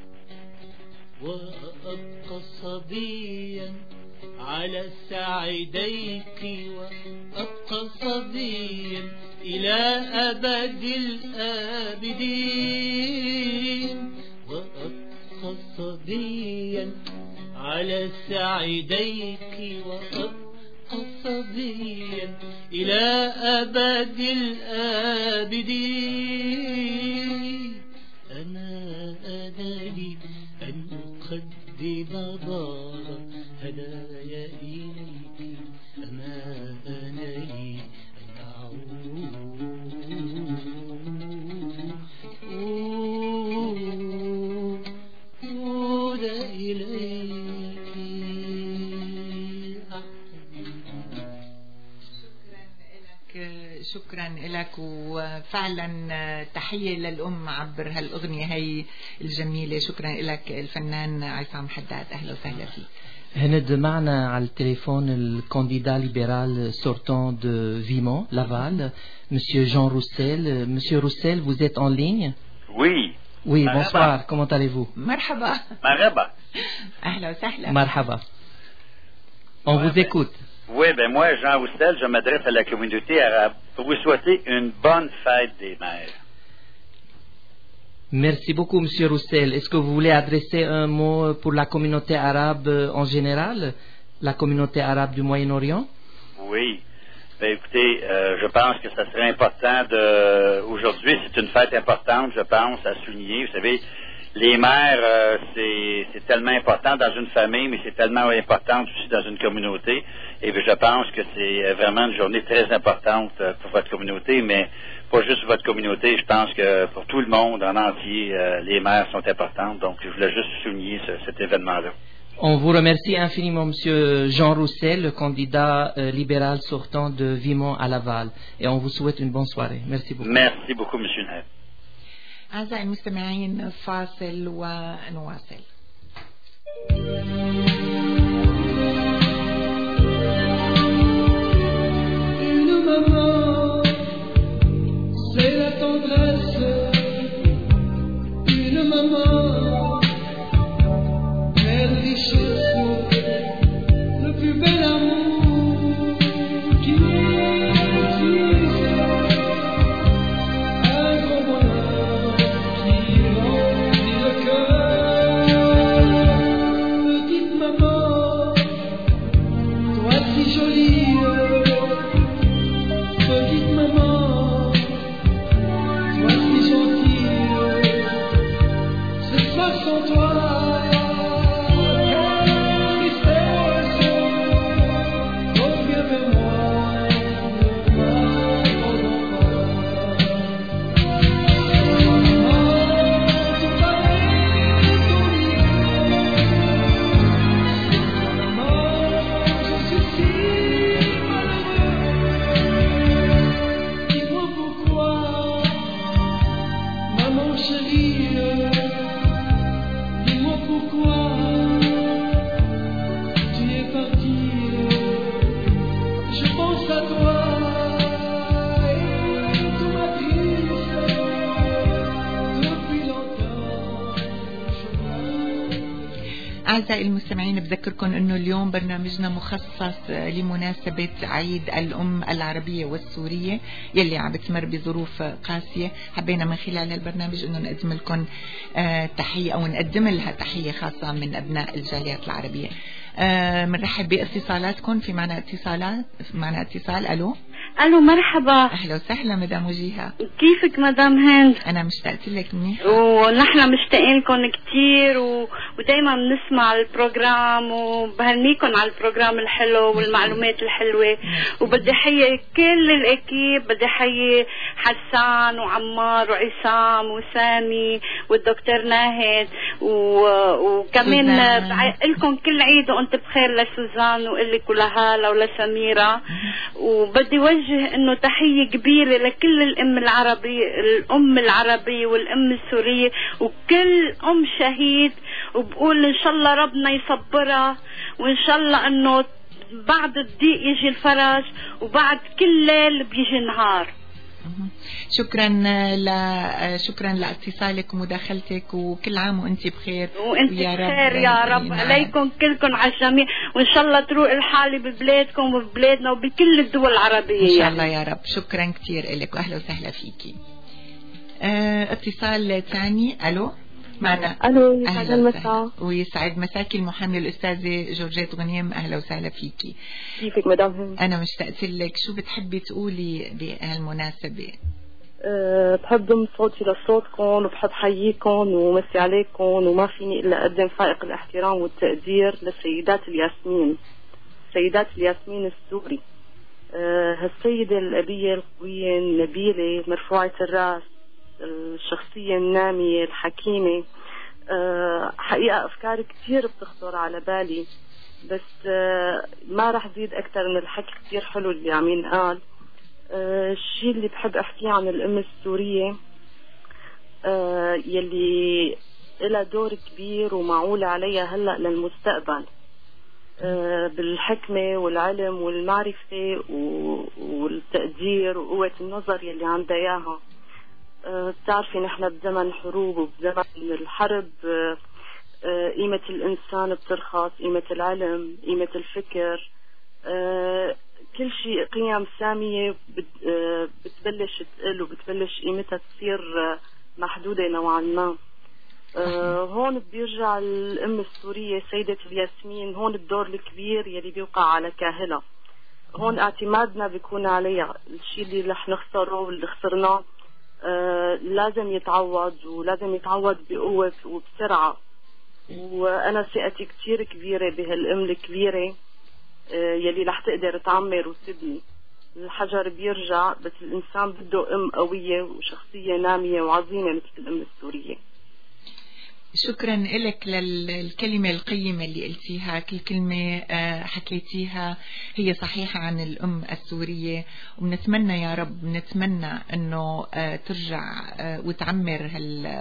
وأبقى صبيا على ساعديك وأبقى صبيا إلى أبد الآبدين وأبقى صبيا على ساعديك وأبقى صبيا إلى أبد الآبدين أنا لي أن أقدم دار هدايا إليك أما أنا لي أن أعود إليك. شكرا لك وفعلا تحية للأم عبر هالأغنية هي الجميلة. شكرا لك الفنان عصام حداد، أهلا وسهلا فيك. هند معنا على التليفون الكانديدا ليبرال sortant de Vimont, Laval, Monsieur Jean Roussel. Monsieur Roussel, vous êtes en ligne? Oui. Oui, Marhaba. bonsoir, comment allez-vous? مرحبا. Marhaba. أهلا وسهلا. Marhaba. On vous écoute. Oui, ben moi, Jean Roussel, je m'adresse à la communauté arabe pour vous souhaiter une bonne fête des mères. Merci beaucoup, Monsieur Roussel. Est-ce que vous voulez adresser un mot pour la communauté arabe en général, la communauté arabe du Moyen-Orient? Oui. Ben, écoutez, je pense que ça serait important aujourd'hui, c'est une fête importante, je pense, à souligner. Vous savez, les mères, c'est tellement important dans une famille, mais c'est tellement important aussi dans une communauté. Et je pense que c'est vraiment une journée très importante pour votre communauté, mais pas juste votre communauté. Je pense que pour tout le monde en entier, les mères sont importantes. Donc, je voulais juste souligner cet événement-là. On vous remercie infiniment, Monsieur Jean Roussel, le candidat libéral sortant de Vimont à Laval. Et on vous souhaite une bonne soirée. Merci beaucoup. Merci beaucoup, Monsieur Nahel. أعزائي المستمعين فاصل ونواصل. Une maman, c'est la tendresse. Une maman, quelle richesse, le plus bel amour qui existe. Un grand bonheur qui remplit le cœur. Petite maman, toi si jolie. Petite maman, toi si gentille. Ce soir sans toi, quelle tristesse. Reviens vers moi, ne m'abandonne pas. Maman, tout paraît oublié. Maman, je suis si malheureux. Dis-moi pourquoi, maman chérie. Dis-moi pourquoi tu es partie. Je pense à toi et tout m'attriste. Depuis longtemps, أعزائي المستمعين بذكركم أنه اليوم برنامجنا مخصص لمناسبة عيد الأم العربية والسورية يلي عم بتمر بظروف قاسية. حبينا من خلال البرنامج أنه نقدم لكم تحية أو نقدم لها تحية خاصة من أبناء الجاليات العربية. بنرحب باتصالاتكم. في معنا اتصال. ألو الو مرحبا. اهلا وسهلا مدام وجيهة. كيفك مدام هند؟ انا مشتاقت لك منيح. ونحن مشتاقين لكم كثير ودايما بنسمع البروجرام وبهنيكم على البروجرام الحلو والمعلومات الحلوه. وبدي احيي كل الاكيب، بدي احيي حسان وعمار وعصام وسامي والدكتور ناهد وكمان لكم كل عيد وانت بخير لسوزان وإلك ولهاله ولسميره. وبدي وجه انه تحية كبيرة لكل الام العربية والام السورية وكل ام شهيد، وبقول ان شاء الله ربنا يصبرها، وان شاء الله انه بعد الضيق يجي الفرج، وبعد كل ليل بيجي نهار. شكرا لاتصالك ومداخلتك، وكل عام وانت بخير. وانت بخير يا رب عليكم كلكم على الجميع، وان شاء الله تروق الحالة ببلادكم وببلادنا وبكل الدول العربية ان شاء الله يا رب. شكرا كثير لك واهلا وسهلا فيكي. اتصال ثاني. الو معنا. الو يسعد المساء. ويسعد مساكي المحامية الأستاذة جورجيت غنيم، أهلا وسهلا فيكي. كيفك مدام هند؟ أنا مشتاقت لك، شو بتحبي تقولي بهالمناسبة؟ بحب ضم صوتي لصوتكم وبحب حييكم ومسي عليكم، وما فيني إلا أقدم فائق الاحترام والتقدير لسيدات الياسمين، سيدات الياسمين السوري. هالسيدة الأبية القوية النبيلة مرفوعة الرأس، الشخصية النامية الحكيمة. حقيقة أفكار كتير بتخطر على بالي، بس ما رح زيد أكتر من الحكي كتير حلو اللي عم ينقال. الشيء اللي بحب أحكيه عن الأم السورية يلي إلها دور كبير ومعولة عليها هلأ للمستقبل، بالحكمة والعلم والمعرفة والتقدير وقوة النظر يلي عندها إياها. بتعرفي نحن بزمن حروب وبزمن الحرب قيمة الإنسان بترخص، قيمة العلم، قيمة الفكر، كل شيء قيم سامية بتبلش تقل وبتبلش قيمتها تصير محدودة نوعا ما. هون بيرجع الأم السورية سيدة الياسمين، هون الدور الكبير يلي بيوقع على كاهلها. هون اعتمادنا بيكون عليها، الشيء اللي رح نخسره واللي خسرناه لازم يتعوض، ولازم يتعوض بقوة وبسرعة. وأنا ثقتي كتير كبيرة بهالأم الكبيرة يلي رح تقدر تعمر وتبني. الحجر بيرجع، بس الإنسان بده أم قوية وشخصية نامية وعظيمة مثل الأم السورية. شكرا لك للكلمة القيمة اللي قلتيها. كل كلمة حكيتيها هي صحيحة عن الأم السورية، وبنتمنى يا رب، نتمنى أنه ترجع وتعمر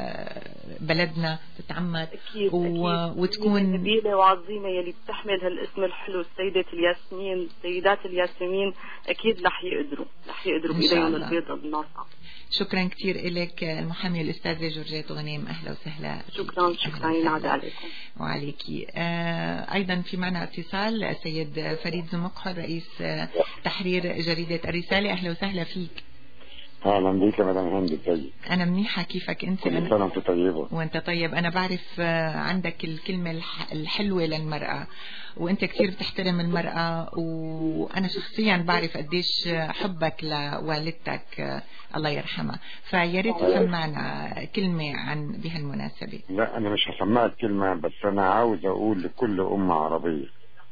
بلدنا، تتعمر أكيد وتكون نبيلة وعظيمة يلي بتحمل هالاسم الحلو السيدة الياسمين، سيدات الياسمين. أكيد رح يقدروا بإيديهم البيضة بالناصعة. شكرا كثير لك المحامية الأستاذة جورجيت غنيم، أهلا وسهلا. شكرا ينعاد عليكم. وعليكي. أيضا في معنا اتصال السيد فريد زمقحر، رئيس تحرير جريدة الرسالة، أهلا وسهلا فيك. اهلا بيك يا مدام هند. ازيك؟ انا منيحه، كيفك انت؟ كل سنه وانت طيبه. وانت طيب. انا بعرف عندك الكلمه الحلوه للمراه، وانت كثير بتحترم المراه، وانا شخصيا بعرف قديش حبك لوالدتك الله يرحمها، فيا ريت تسمعنا كلمه عن بهالمناسبه. لا انا مش هسمعك كلمه، بس انا عاوز اقول لكل امه عربيه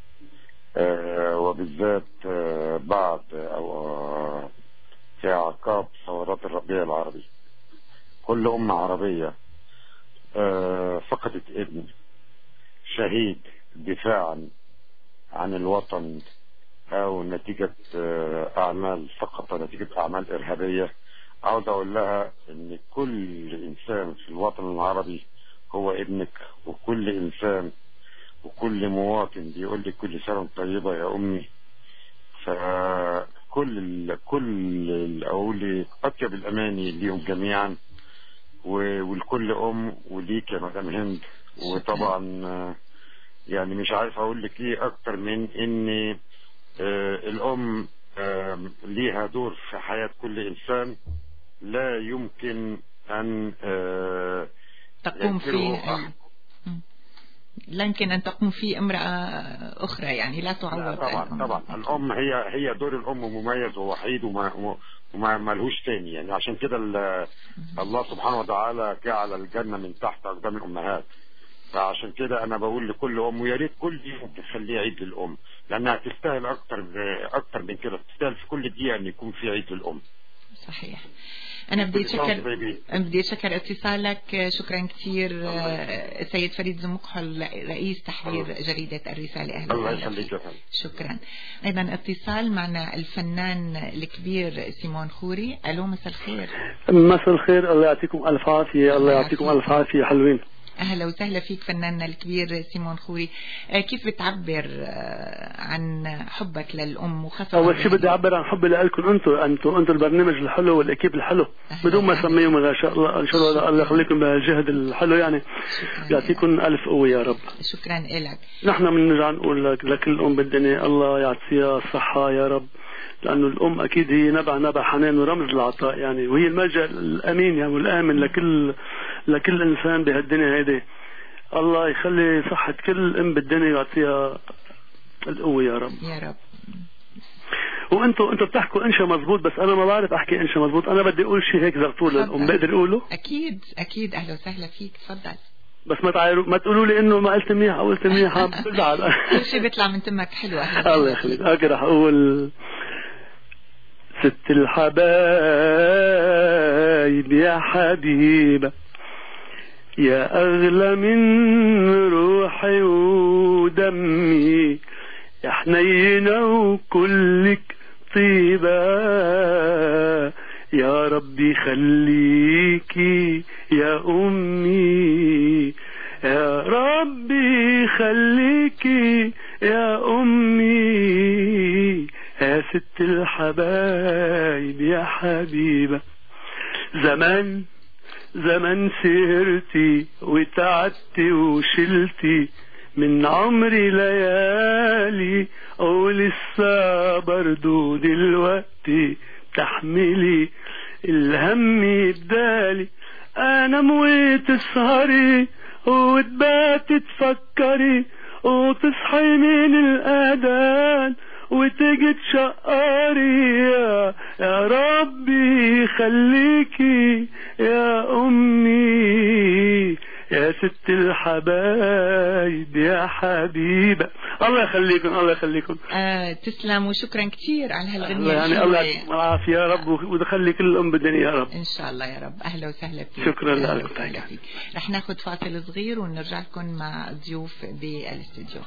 وبالذات بعد او في أعقاب ثورات الربيع العربي، كل أمة عربية فقدت ابن شهيد دفاعا عن الوطن أو نتيجة أعمال فقط نتيجة أعمال إرهابية. عاوز أقول لها إن كل إنسان في الوطن العربي هو ابنك، وكل إنسان وكل مواطن بيقول لك كل سنة طيبة يا أمي. كل أقول أطيب الأماني ليهم جميعا، والكل أم وليك يا مدام هند. وطبعا يعني مش عارف أقول لك إيه أكتر من إن الأم ليها دور في حياة كل إنسان لا يمكن أن تقوم فيه لا يمكن أن تقوم فيه امرأة أخرى، يعني لا تعوض. طبعا الأم هي دور الأم مميز ووحيد وما لهوش تاني. يعني عشان كده الله سبحانه وتعالى جعل الجنة من تحت أقدام الأمهات. فعشان كده أنا بقول لكل أم ويا ريت كل يوم تخليه عيد للأم، لأنها تستاهل أكتر من كده، تستاهل في كل دقيقة أن يكون في عيد للأم. صحيح. أنا بدي أشكر اتصالك، شكرا كثير سيد فريد زمقحل رئيس تحرير جريدة الرسالة. أهلا الله يخليك. شكرا. أيضا اتصال معنا الفنان الكبير سيمون خوري. ألو، مساء الخير. مساء الخير، الله يعطيكم ألف عافية. الله يعطيكم ألف عافية حلوين. أهلا وسهلا فيك فناننا الكبير سيمون خوري. كيف بتعبر عن حبك للأم وخاصة؟ أول شيء بدي أعبر عن حبي لكم أنتم البرنامج الحلو والأكيب الحلو، بدون ما أسميهم إن شاء الله الله يخليكم بهالجهد الحلو، يعني يعطيكم ألف قوة يا رب. شكرا لك. نحن بنرجع نقول لكل أم بالدنيا الله يعطيها الصحة يا رب، لأنه الأم أكيد هي نبع حنان ورمز العطاء، يعني وهي الملجأ الأمين يعني والآمن لكل إنسان بهالدنيا هيدي. الله يخلي صحة كل أم بالدنيا ويعطيها القوة يا رب. يا رب. وانتوا بتحكوا انشا مزبوط، بس انا ما بعرف احكي انشا مزبوط. انا بدي اقول شيء هيك زغطور للأم، بقدر اقوله؟ اكيد. اهلا وسهلا فيك، تفضل. بس ما تقولوا لي انه ما قلت منيح او قلت منيح، بزعل. كل شيء بيطلع من تمك حلو. الله يخليك. رح اقول ست الحبايب يا حبيبة، يا أغلى من روحي ودمي، يا حنينة وكلك طيبة، يا ربي خليكي يا أمي، يا ربي خليكي يا أمي، يا ست الحبايب يا حبيبة. زمان سهرتي وتعبتي وشلتي من عمري ليالي، ولسه برضو دلوقتي تحملي الهم بدالي. انا مويت تسهري وتبات تفكري وتصحي من الأذان وتجي تشقري، يا ربي خليكي يا أمي، يا ست الحبايب يا حبيبة. الله يخليكم الله يخليكم. تسلم وشكرا كثير على هالغنية. يعني الله يعطيكم العافية يا رب ويخلي كل الأم بالدنيا يا رب. إن شاء الله يا رب. أهلا وسهلا فيك. شكرا لك. رح ناخد فاصل صغير ونرجع لكم مع ضيوف بالاستوديو.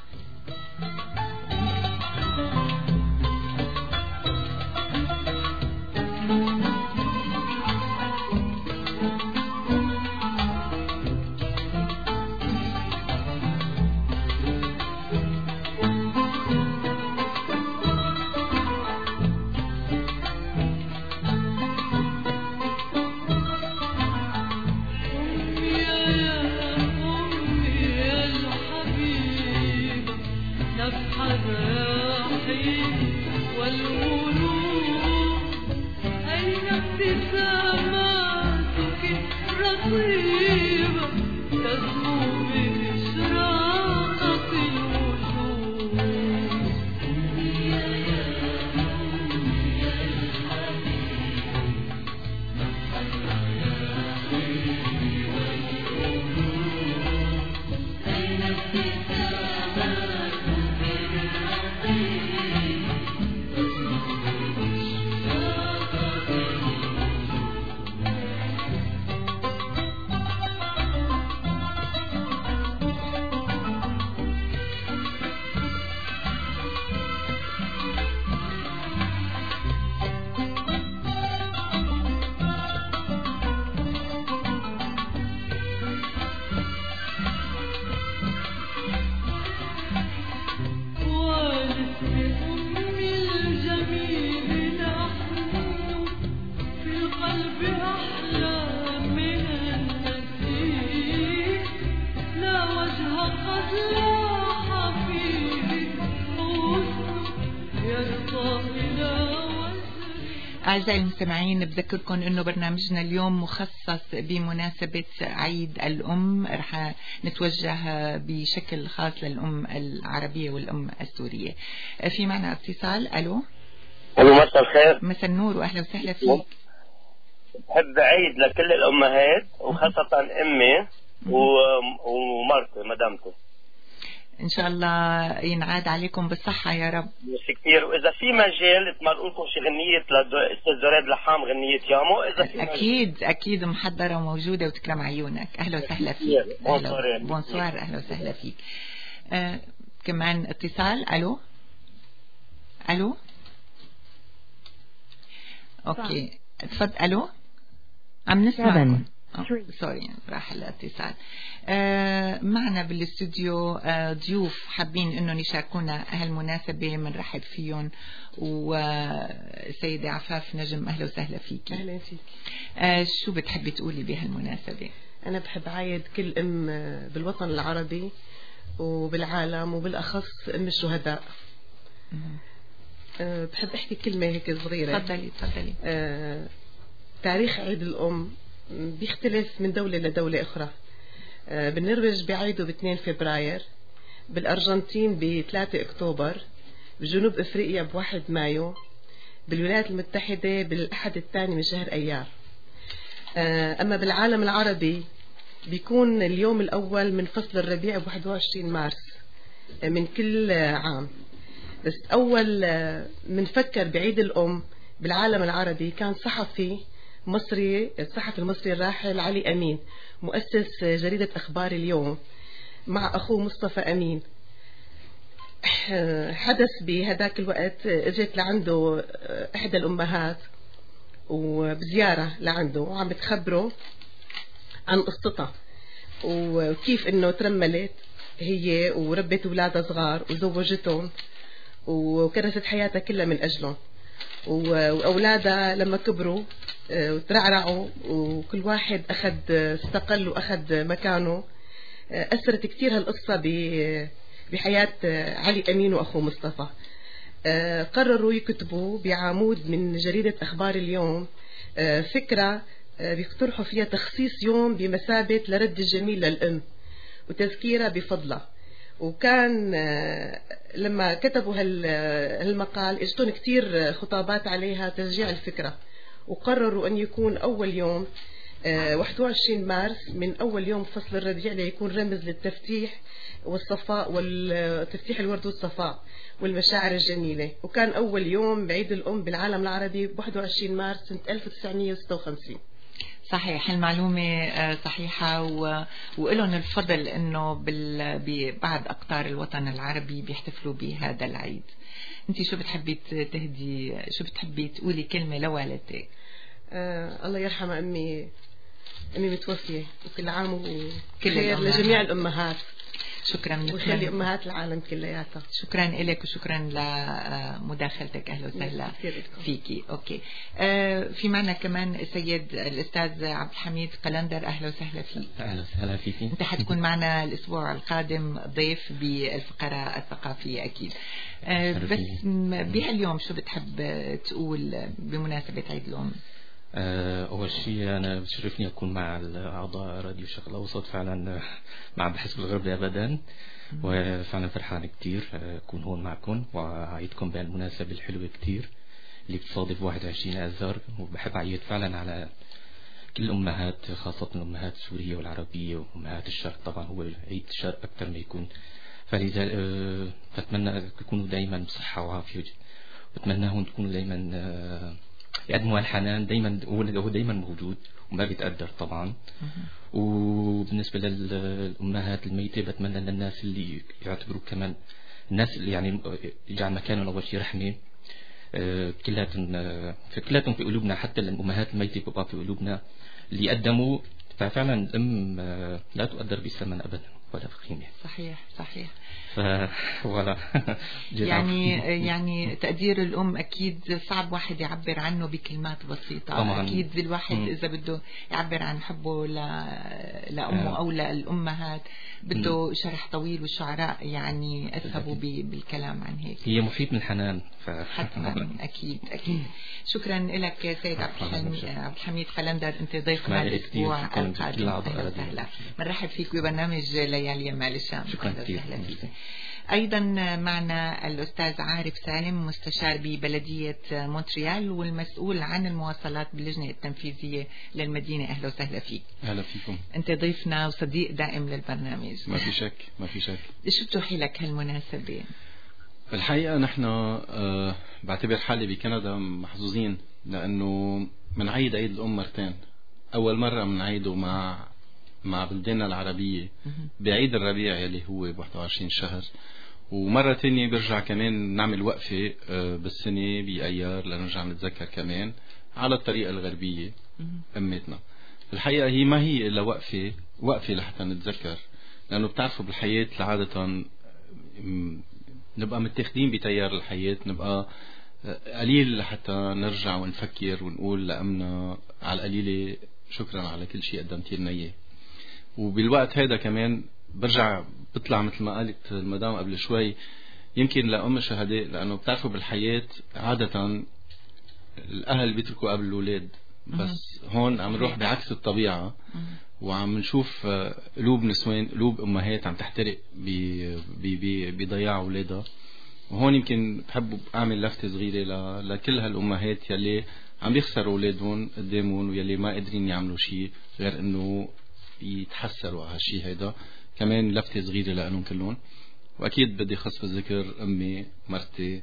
أعزائي المستمعين، بذكركم أنه برنامجنا اليوم مخصص بمناسبة عيد الأم. رح نتوجه بشكل خاص للأم العربية والأم السورية. في معنا اتصال. ألو. مساء الخير. مساء النور وأهلا وسهلا فيك. بحب عيد لكل الأمهات وخاصة أمي ومرتي مدامتي. إن شاء الله ينعاد عليكم بالصحة يا رب. مش كثير. وإذا في مجال تمرقوا لكم شي غنية لأستاذ زراد لحام، غنية يامو، إذا في أكيد أكيد محضرة وموجودة وتكرم عيونك. أهلا وسهلا فيك. بونسوار. أهلا وسهلا فيك. كمان اتصال. ألو. ألو. أوكي تفضل. ألو عم نسمع. سوري راح الاتصال. معنا بالاستوديو ضيوف حابين انه يشاركونا هالمناسبة، بنرحب فيهم. وسيدة عفاف نجم اهلا وسهلا فيك. اهلا فيك. شو بتحبي تقولي بهالمناسبة؟ انا بحب عايد كل ام بالوطن العربي وبالعالم وبالاخص ام الشهداء. بحب احكي كلمة هيك صغيرة. تفضلي. تاريخ عيد الام بيختلف من دولة لدولة أخرى. بالنرويج بيعيدوا ب2 فبراير، بالأرجنتين ب3 أكتوبر، بجنوب أفريقيا ب1 مايو، بالولايات المتحدة بالأحد الثاني من شهر أيار. أما بالعالم العربي بيكون اليوم الأول من فصل الربيع ب21 مارس من كل عام. بس أول منفكر بعيد الأم بالعالم العربي كان صحفي مصري، الصحفي المصري الراحل علي أمين، مؤسس جريدة أخبار اليوم، مع أخوه مصطفى أمين. حدث بهذاك الوقت اجت لعنده إحدى الأمهات وبزيارة لعنده وعم بتخبره عن قصتها وكيف إنه ترملت هي وربت أولادها صغار وزوجتهم وكرست حياتها كلها من أجلهم، وأولادها لما كبروا وترعرعوا وكل واحد أخذ استقل وأخذ مكانه. أثرت كتير هالقصة بحياة علي أمين وأخوه مصطفى. قرروا يكتبوا بعمود من جريدة أخبار اليوم فكرة بيقترحوا فيها تخصيص يوم بمثابة لرد الجميل للأم وتذكيرها بفضلها. وكان لما كتبوا هالمقال اجتون كتير خطابات عليها تشجيع الفكرة، وقرروا أن يكون أول يوم 21 مارس من أول يوم فصل الربيع ليكون رمز للتفتيح والصفاء والتفتيح الورد والصفاء والمشاعر الجميلة. وكان أول يوم بعيد الأم بالعالم العربي ب 21 مارس سنة 1956. صحيح، المعلومة صحيحة وإلهم الفضل أنه ببعض أقطار الوطن العربي بيحتفلوا بهذا العيد. أنت شو بتحبي تهدي، شو بتحبي تقولي كلمة لوالدتك؟ الله يرحم أمي متوفية، وكل عام وخير لجميع الأمهات. شكرا. وخلي أمهات العالم كلياتها. شكرا لك وشكرا لمداخلتك. أهلا وسهلا فيكي. أوكي. في معنا كمان السيد الأستاذ عبد الحميد قلندر. أهلا وسهلا فيك. أهلا وسهلا فيكي. أنت حتكون معنا الأسبوع القادم ضيف بالفقرة الثقافية أكيد. بس بهاليوم شو بتحب تقول بمناسبة عيد الأم؟ أول شيء أنا بشرفني أكون مع الأعضاء راديو الشرق الأوسط. فعلا ما عم بحس بالغربة أبدا، وفعلا فرحان كتير أكون هون معكم وأعيدكم بهالمناسبة الحلوة كتير اللي بتصادف 21 آذار. وبحب أعيد فعلا على كل الأمهات، خاصة الأمهات السورية والعربية وأمهات الشرق. طبعا هو عيد الشرق أكثر ما يكون، فلذلك بتمنى تكونوا دايما بصحة وعافية، وبتمناهم تكونوا دايما يقدموا الحنان دايما، هو دايما موجود وما بيتقدر طبعا. وبالنسبة للأمهات الميتة بتمنى للناس اللي يعتبروا كمان الناس اللي يعني يجعل مكانهم أول شيء رحمة، كلاتهم في قلوبنا، حتى الأمهات الميتة بقى في قلوبنا اللي قدموا. ففعلا الأم لا تقدر بثمن أبدا. ولا قيمة. صحيح. ولا يعني تقدير الأم أكيد صعب واحد يعبر عنه بكلمات بسيطة. طبعاً. أكيد الواحد إذا بده يعبر عن حبه لأمه أو للأمهات بده شرح طويل، والشعراء يعني أذهبوا بالكلام عن هيك. هي محيط من الحنان. حتما أكيد. شكرا لك سيد عبد الحميد قلندر، أنت ضيفنا الأسبوع القادم. بنرحب فيك ببرنامج ليالي يمال الشام. شكرا كثير. أيضا معنا الأستاذ عارف سالم، مستشار ببلدية مونتريال والمسؤول عن المواصلات باللجنة التنفيذية للمدينة. أهلا وسهلا فيك. أهلا فيكم. أنت ضيفنا وصديق دائم للبرنامج. ما في شك. شو بتوحي لك هالمناسبة؟ الحقيقة نحن بعتبر حالي بكندا محظوظين، لأنه منعيد عيد الأم مرتين. أول مرة منعيده مع بلداننا العربية بعيد الربيع يلي هو ب 21 شهر، ومرة تانية برجع كمان نعمل وقفة بالسنة بأيار لنرجع نتذكر كمان على الطريقة الغربية أمتنا. الحقيقة هي ما هي إلا وقفة لحتى نتذكر، لأنه بتعرفوا بالحياة عادة نبقى متاخدين بتيار الحياة، نبقى قليل لحتى نرجع ونفكر ونقول لأمنا على القليلة شكرا على كل شيء قدمتي لنا إياه. وبالوقت هذا كمان برجع بطلع مثل ما قالت المدام قبل شوي، يمكن لأم الشهداء، لأنه بتعرفوا بالحياة عادة الأهل بيتركوا قبل الأولاد، بس هون عم نروح بعكس الطبيعة وعم نشوف قلوب نسوان، قلوب أمهات عم تحترق بضياع أولادها. وهون يمكن بحب أعمل لفتة صغيرة لكل هالأمهات يلي عم بيخسروا أولادهم قدامهم ويلي ما قادرين يعملوا شيء غير إنه يتحسروا على هالشيء هيدا. كمان لفتة صغيرة لأنهم كلهم. وأكيد بدي خص بالذكر أمي، مرتي،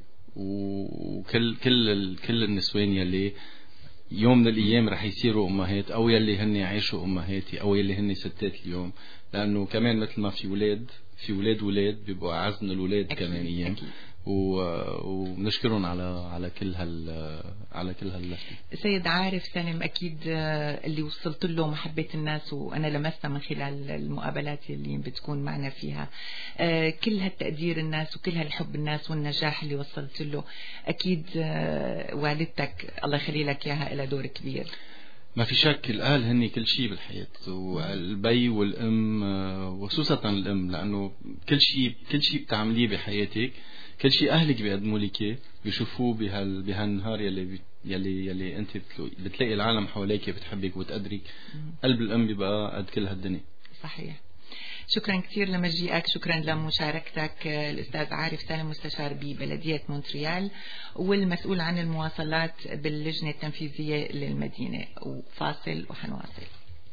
وكل النسوان يلي يوم من الأيام رح يصيروا أمهات، أو يلي هن عايشوا أمهاتي، أو يلي هن ستات اليوم. لأنه كمان مثل ما في ولاد بيبقوا أعز من الولاد كمان أيام. ونشكرهم على كل هاللفتة. سيد عارف سالم، أكيد اللي وصلت له محبة الناس، وأنا لمسنا من خلال المقابلات اللي بتكون معنا فيها كل هالتقدير الناس وكل هالحب الناس والنجاح اللي وصلت له. أكيد والدتك الله يخلي لك إياها لها دور كبير. ما في شك الأهل هني كل شيء بالحياة، والبي والأم وخصوصا الأم، لأنه كل شيء بتعمليه بحياتك، كل شيء أهلك بيقدموا لك بيشوفوه بهالنهار يلي أنت بتلاقي العالم حواليك بتحبك وتقدرك. قلب الأم بيبقى قد كل هالدنيا. صحيح. شكرا كثير لمجيئك، شكرا لمشاركتك الأستاذ عارف سالم، مستشار ببلدية مونتريال والمسؤول عن المواصلات باللجنة التنفيذية للمدينة. وفاصل وحنواصل.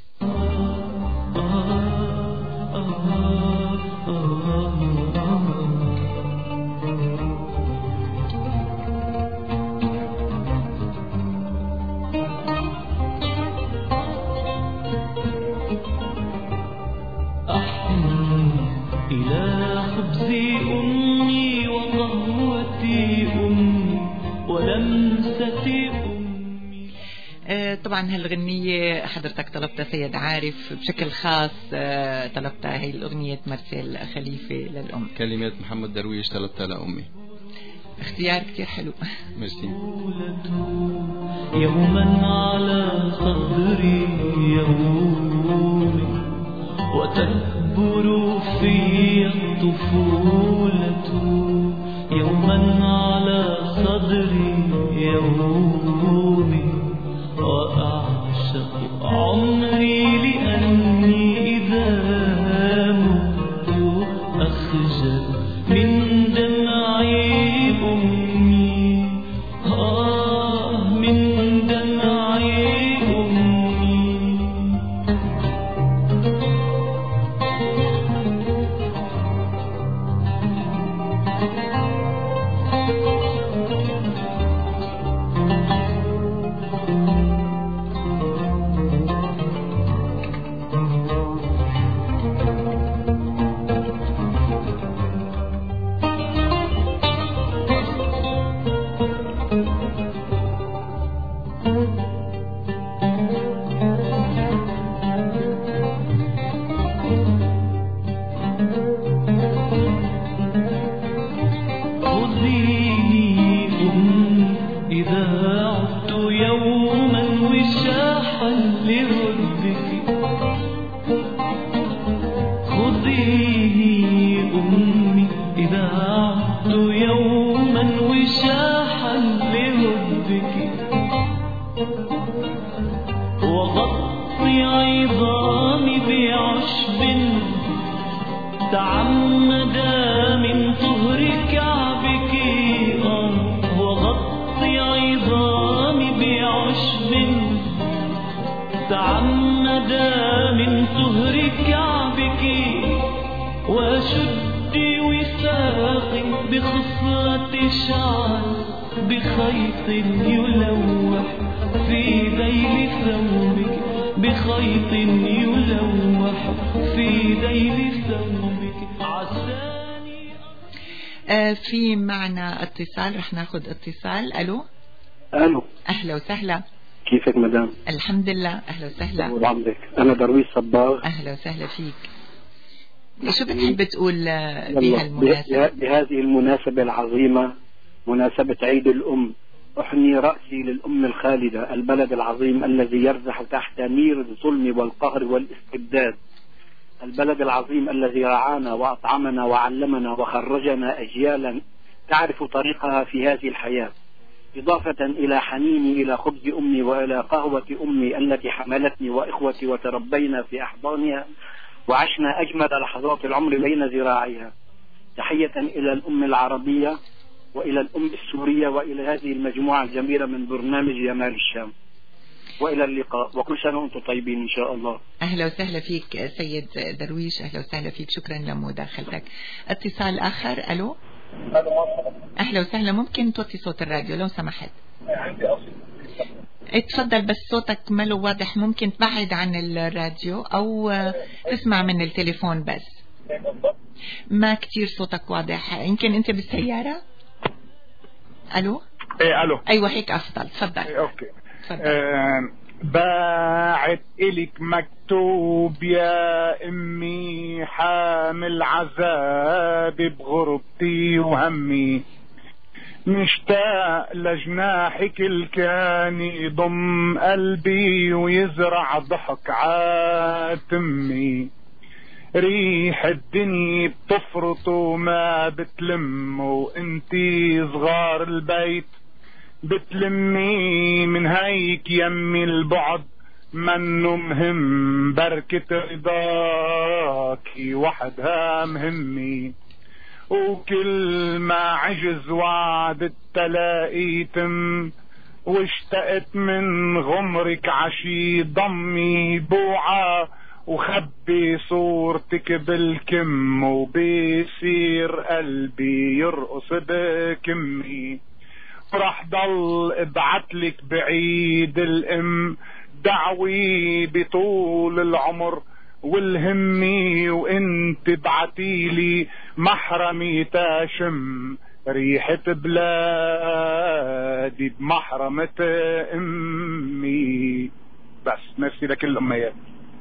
إلى خبز أمي وقهوتي أمي ولمسة أمي. طبعا هالغنية حضرتك طلبتها سيد عارف بشكل خاص، طلبتها هي الأغنية مرسل خليفة للأم، كلمات محمد درويش طلبتها لأمي. اختيار كتير حلو. ميرسي. يوما على صدري يومي وتكبر في الطفولة، يوما على صدري يومي وأعشق عمري لأني إذا مت أخجل من دمعي أمي، من دمعي أمي. عدت يوما وشاحا لردك خذيني أمي إذا عدت يوما وشاحا لردك وغطي عظامي بعشب تعمد من طهر كعبك وغطي عظامي بعشب تعمد من طهر كعبك وشدي وثاقي بخصلة شعر بخيط يلوح في ذيل ثوبك بخيط يلوح في ذيل ثوبك عساني. في معنا اتصال، رح ناخذ اتصال. الو اهلا وسهلا. كيفك مدام؟ الحمد لله. اهلا وسهلا. طول عمرك. انا درويش صباغ. اهلا وسهلا فيك. شو بتحب تقول بهالمناسبة؟ بهذه المناسبة العظيمة، مناسبة عيد الأم، أحني رأسي للأم الخالدة، البلد العظيم الذي يرزح تحت نير الظلم والقهر والاستبداد، البلد العظيم الذي رعانا وأطعمنا وعلمنا وخرجنا أجيالا تعرف طريقها في هذه الحياة، إضافة إلى حنيني إلى خبز أمي وإلى قهوة أمي التي حملتني وإخوتي وتربينا في أحضانها وعشنا أجمل لحظات العمر بين ذراعيها. تحية إلى الأم العربية وإلى الأم السورية وإلى هذه المجموعة الجميلة من برنامج جمال الشام، وإلى اللقاء وكل سنة وأنتم طيبين إن شاء الله. أهلا وسهلا فيك سيد درويش، أهلا وسهلا فيك، شكرا لمداخلتك. اتصال آخر. ألو أهلا وسهلا. ممكن توطي صوت الراديو لو سمحت؟ اتفضل، بس صوتك ماله واضح، ممكن تبعد عن الراديو أو تسمع من التليفون بس، ما كتير صوتك واضح. يمكن أنت بالسيارة؟ ألو ألو أيوة هيك أفضل، تفضل. أوكي. باعت إلك مكتوب يا أمي حامل عذاب بغربتي وهمي، مشتاق لجناحك الكان يضم قلبي ويزرع ضحك عاتمي، ريح الدنيا بتفرط وما بتلم وانتي صغار البيت بتلمي، من هيك يمي البعد منه مهم، بركة رضاكي وحدها مهمي، وكل ما عجز وعد التلاقي تم، واشتقت من غمرك عشي ضمي بوعة وخبي صورتك بالكم، وبيصير قلبي يرقص بكمي، رح ضل ابعتلك بعيد الام دعوي بطول العمر والهمي، وانت بعتيلي محرمي تاشم ريحة بلادي بمحرمة امي. بس ميرسي لكل الاميات.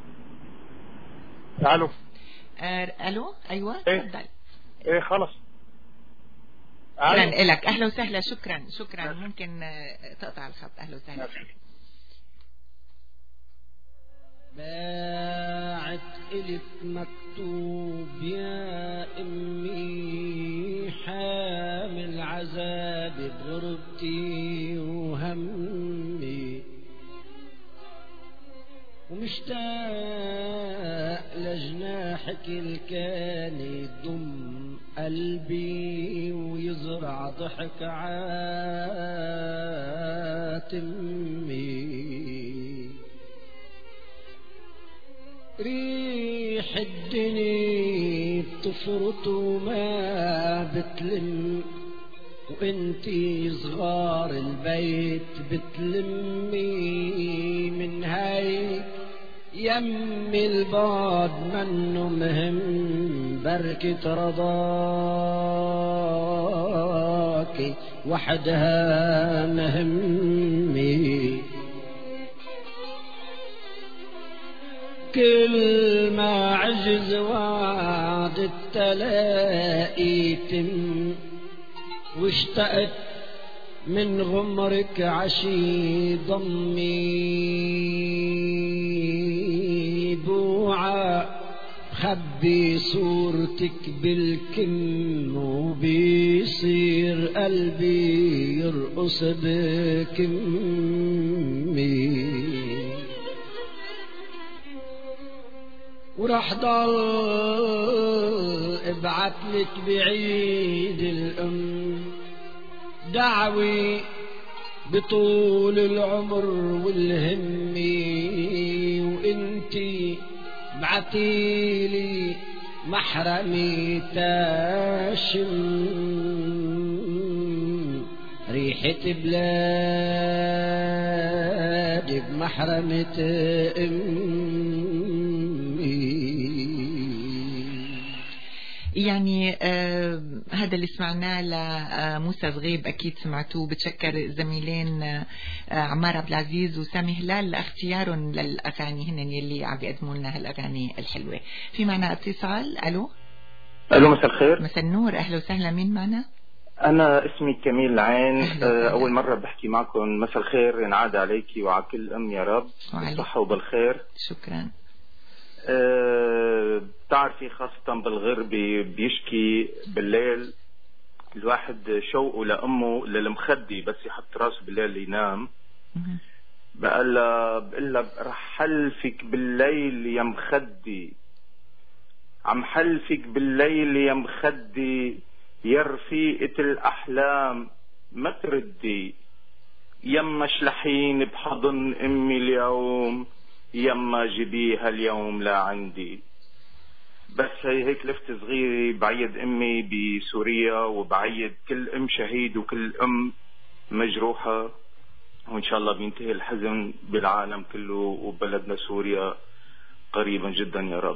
الو الو ايوه تفضل. ايه خلص. شكرا لك، اهلا وسهلا. شكرا. ممكن تقطع الخط. اهلا وسهلا. باعت إلك مكتوب يا أمي حامل عذاب بغربتي وهمي، ومشتاق لجناحك الكان يضم قلبي ويزرع ضحك عاتمي، ريح الدنيا بتفرط وما بتلم، وانتي صغار البيت بتلمي، من هاي يمي البعد منه مهم، بركة رضاكي وحدها مهمي، كل ما عجز وعد التلاقي تم، واشتقت من غمرك عشي ضمي بوعى خبي صورتك بالكم وبيصير قلبي يرقص بكمي وراح ضل ابعتلك بعيد الأم دعوي بطول العمر والهمي وانتي بعتيلي محرمي تاشم ريحة بلادي بمحرمة أمي. يعني هذا اللي سمعناه لموسى زغيب أكيد سمعتوه. بتشكر زميلين عمار عبد العزيز وسامي هلال لاختيارهم للأغاني، هن اللي عم يقدموا لنا هالأغاني الحلوة. في معنا اتصال. ألو مساء الخير. مساء النور، أهلا وسهلا. مين معنا؟ أنا اسمي كميل العين. أول مرة بحكي معكم. مساء الخير ينعاد عليكي وعلى كل أم يا رب بالصحة وبالخير. شكرا. بتعرفي خاصة بالغربي بيشكي بالليل الواحد شوقه لأمه للمخدي، بس يحط راسه بالليل ينام بقلها رح حلفك بالليل يا مخدي، عم حلفك بالليل يا مخدي يا رفيقة الأحلام ما تردي، يما شلحين بحضن أمي اليوم، يما جيبيها اليوم لا عندي. بس هيك لفت صغيري بعيد أمي بسوريا وبعيد كل أم شهيد وكل أم مجروحة، وإن شاء الله بينتهي الحزن بالعالم كله وبلدنا سوريا قريبا جدا يا رب.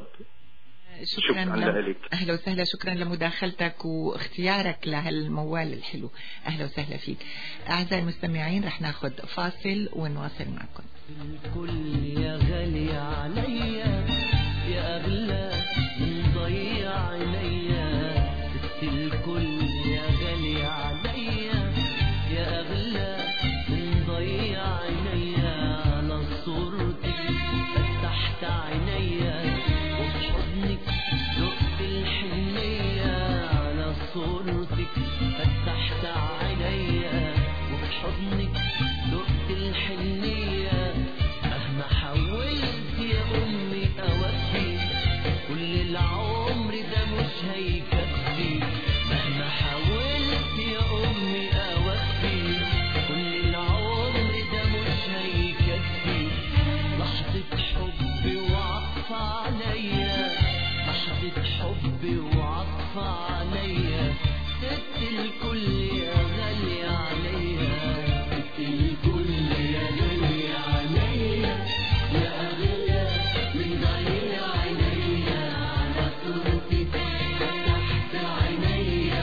شكرا لك. أهلا وسهلا. شكرا لمداخلتك واختيارك لهالموال الحلو. أهلا وسهلا فيك. أعزائي المستمعين رح ناخد فاصل ونواصل معكم. الكل يا غالي عليا يا أغلى من ضيع عليا، ست الكل يا غالي عليا يا أغلى من ضيع عليا، على صورتك فتحت عينيا وبحضنك دقت الحنية، على صورتك فتحت عينيا وبحضنك دقت الحنية، مهما حاولت يا أمي أوفي كل العمر ده مش هيكفي، مهما حاولت يا أمي أوفي كل العمر ده مش هيكفي، لحظة حب وعطف عليا، لحظة حب وعطف عليا، ست الكل يا غالي عليا، ست الكل يا غالي عليا يا أغلى من ضيع عينيا، على صورتك فتحت عينيا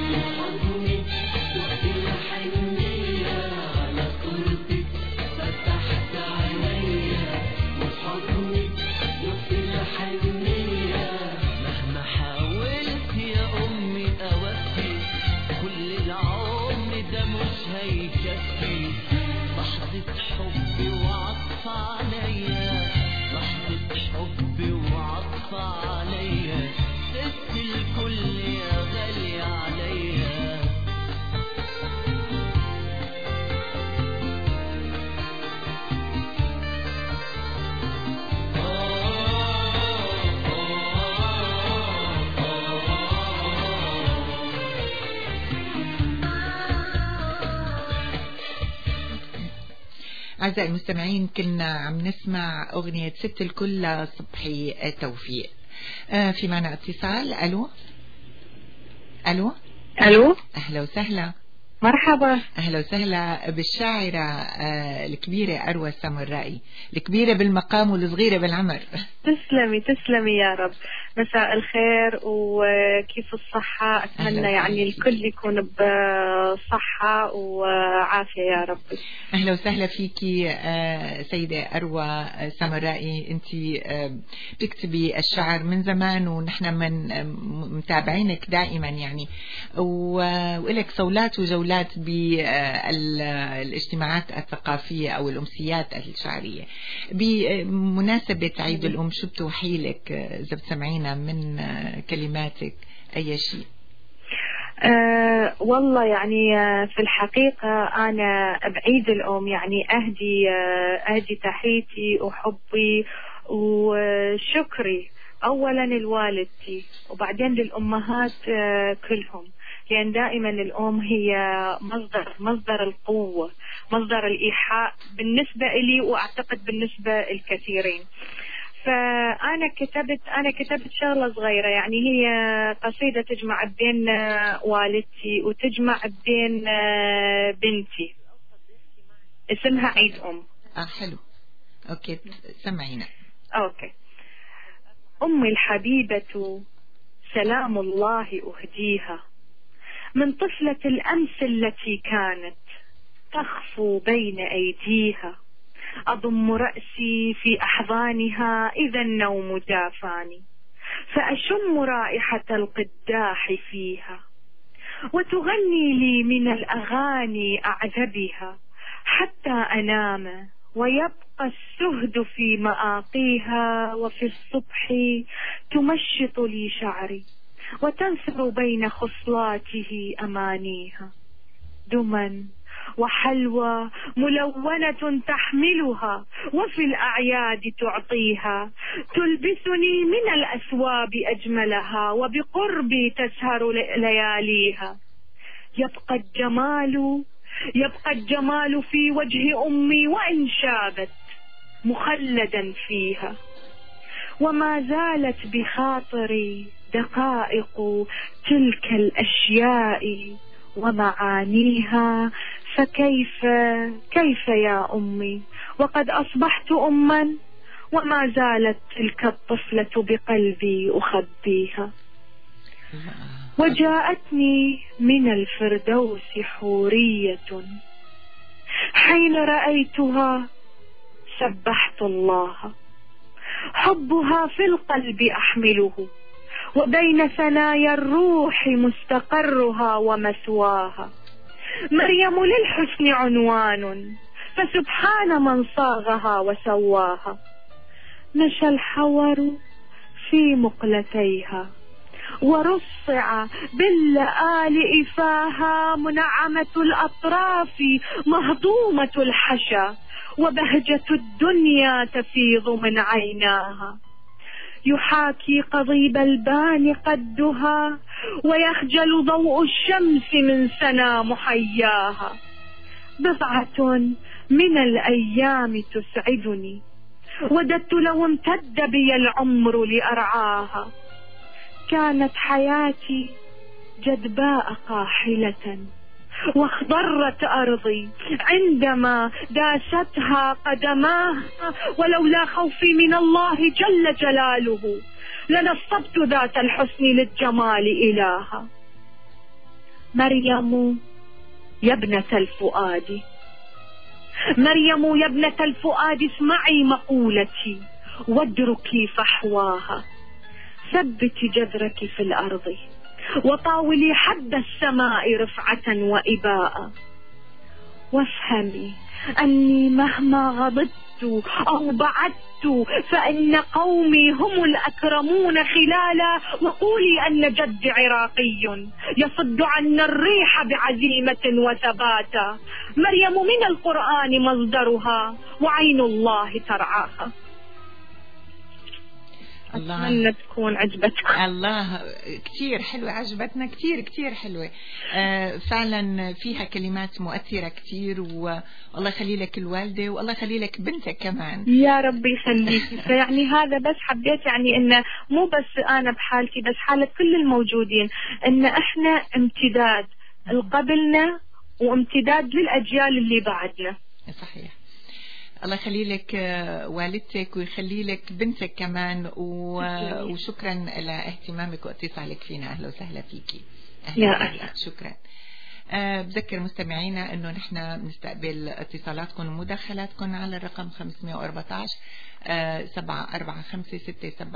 وحضنك دقت الحنية، على صورتك فتحت عينيا وحضنك دقت الحنية، مهما حاولت يا أمي أوفي كل العمر ده مش هيكفي، لحظة حب وعطف عليا، لحظة حب وعطف عليا، ست الكل يا غالي عليا. أعزائي المستمعين كنا عم نسمع أغنية ست الكل صبحي توفيق. في معنا اتصال. ألو ألو ألو أهلا وسهلا. مرحبا. أهلا وسهلا بالشاعرة الكبيرة أروى السامرائي، الكبيرة بالمقام والصغيرة بالعمر. تسلمي يا رب. مساء الخير، وكيف الصحة؟ أتمنى يعني الكل يكون بصحة وعافية يا رب. أهلا وسهلا فيكي سيدة أروى سامرائي. أنت بتكتبي الشعر من زمان، ونحن من متابعينك دائما يعني، وإلك صولات وجولات بالاجتماعات الثقافية أو الأمسيات الشعرية. بمناسبة عيد الأم شو بتوحي لك إذا بتسمعينا من كلماتك أي شيء؟ والله يعني في الحقيقة أنا بعيد الأم يعني أهدي تحيتي وحبي وشكري أولا لوالدتي، وبعدين للأمهات كلهم، لأن دائما الأم هي مصدر القوة، مصدر الإيحاء بالنسبة لي، وأعتقد بالنسبة الكثيرين. فأنا كتبت شغلة صغيرة، يعني هي قصيدة تجمع بين والدتي وتجمع بين بنتي، اسمها عيد أم. حلو، أوكي سمعينا. أوكي. أمي الحبيبة سلام الله أهديها، من طفلة الأمس التي كانت تخفو بين أيديها، أضم رأسي في أحضانها إذا النوم جافاني، فأشم رائحة القداح فيها، وتغني لي من الأغاني أعذبها حتى أنام، ويبقى السهد في مآقيها، وفي الصبح تمشط لي شعري وتنثر بين خصلاته أمانيها، دما وحلوى ملونة تحملها، وفي الأعياد تعطيها، تلبسني من الأثواب أجملها، وبقربي تسهر لياليها. يبقى الجمال في وجه أمي وإن شابت مخلدا فيها، وما زالت بخاطري دقائق تلك الأشياء ومعانيها، فكيف يا أمي وقد أصبحت أما، وما زالت تلك الطفلة بقلبي أخبيها. وجاءتني من الفردوس حورية، حين رأيتها سبحت الله، حبها في القلب أحمله، وبين ثنايا الروح مستقرها ومثواها. مريم للحسن عنوان، فسبحان من صاغها وسواها. مشى الحور في مقلتيها، ورصع باللآل إفاها، منعمة الأطراف مهضومة الحشا، وبهجة الدنيا تفيض من عيناها. يحاكي قضيب البان قدها، ويخجل ضوء الشمس من سنا محياها. بضعة من الأيام تسعدني، وددت لو امتد بي العمر لأرعاها. كانت حياتي جدباء قاحلة، واخضرت أرضي عندما داستها قدماها، ولولا خوفي من الله جل جلاله لنصبت ذات الحسن للجمال إلها. مريم يا ابنة الفؤاد، مريم يا ابنة الفؤاد، اسمعي مقولتي وادركي فحواها. ثبتي جذرك في الأرض، وطاولي حد السماء رفعة وإباء. وافهمي أني مهما غضبت أو بعدت فإن قومي هم الأكرمون خلالا. وقولي أن جدي عراقي يصد عنا الريح بعزيمة وثباتا. مريم من القرآن مصدرها، وعين الله ترعاها. أتمنى تكون عجبتكم. الله كتير حلوة، عجبتنا كتير حلوة. فعلا فيها كلمات مؤثرة كتير، والله يخلي لك الوالدة، والله يخلي لك بنتك كمان. يا ربي يخليك. فيعني هذا بس حبيت يعني إنه مو بس أنا بحالتي، بس حالة كل الموجودين، إن إحنا امتداد لقبلنا وامتداد للأجيال اللي بعدنا. صحيح. الله يخلي لك والدتك ويخلي لك بنتك كمان وشكرا لاهتمامك واتصالك فينا. أهلا وسهلا فيكي. أهلا. شكرا. بذكر مستمعينا انه نحن بنستقبل اتصالاتكم ومداخلاتكم على الرقم 514 745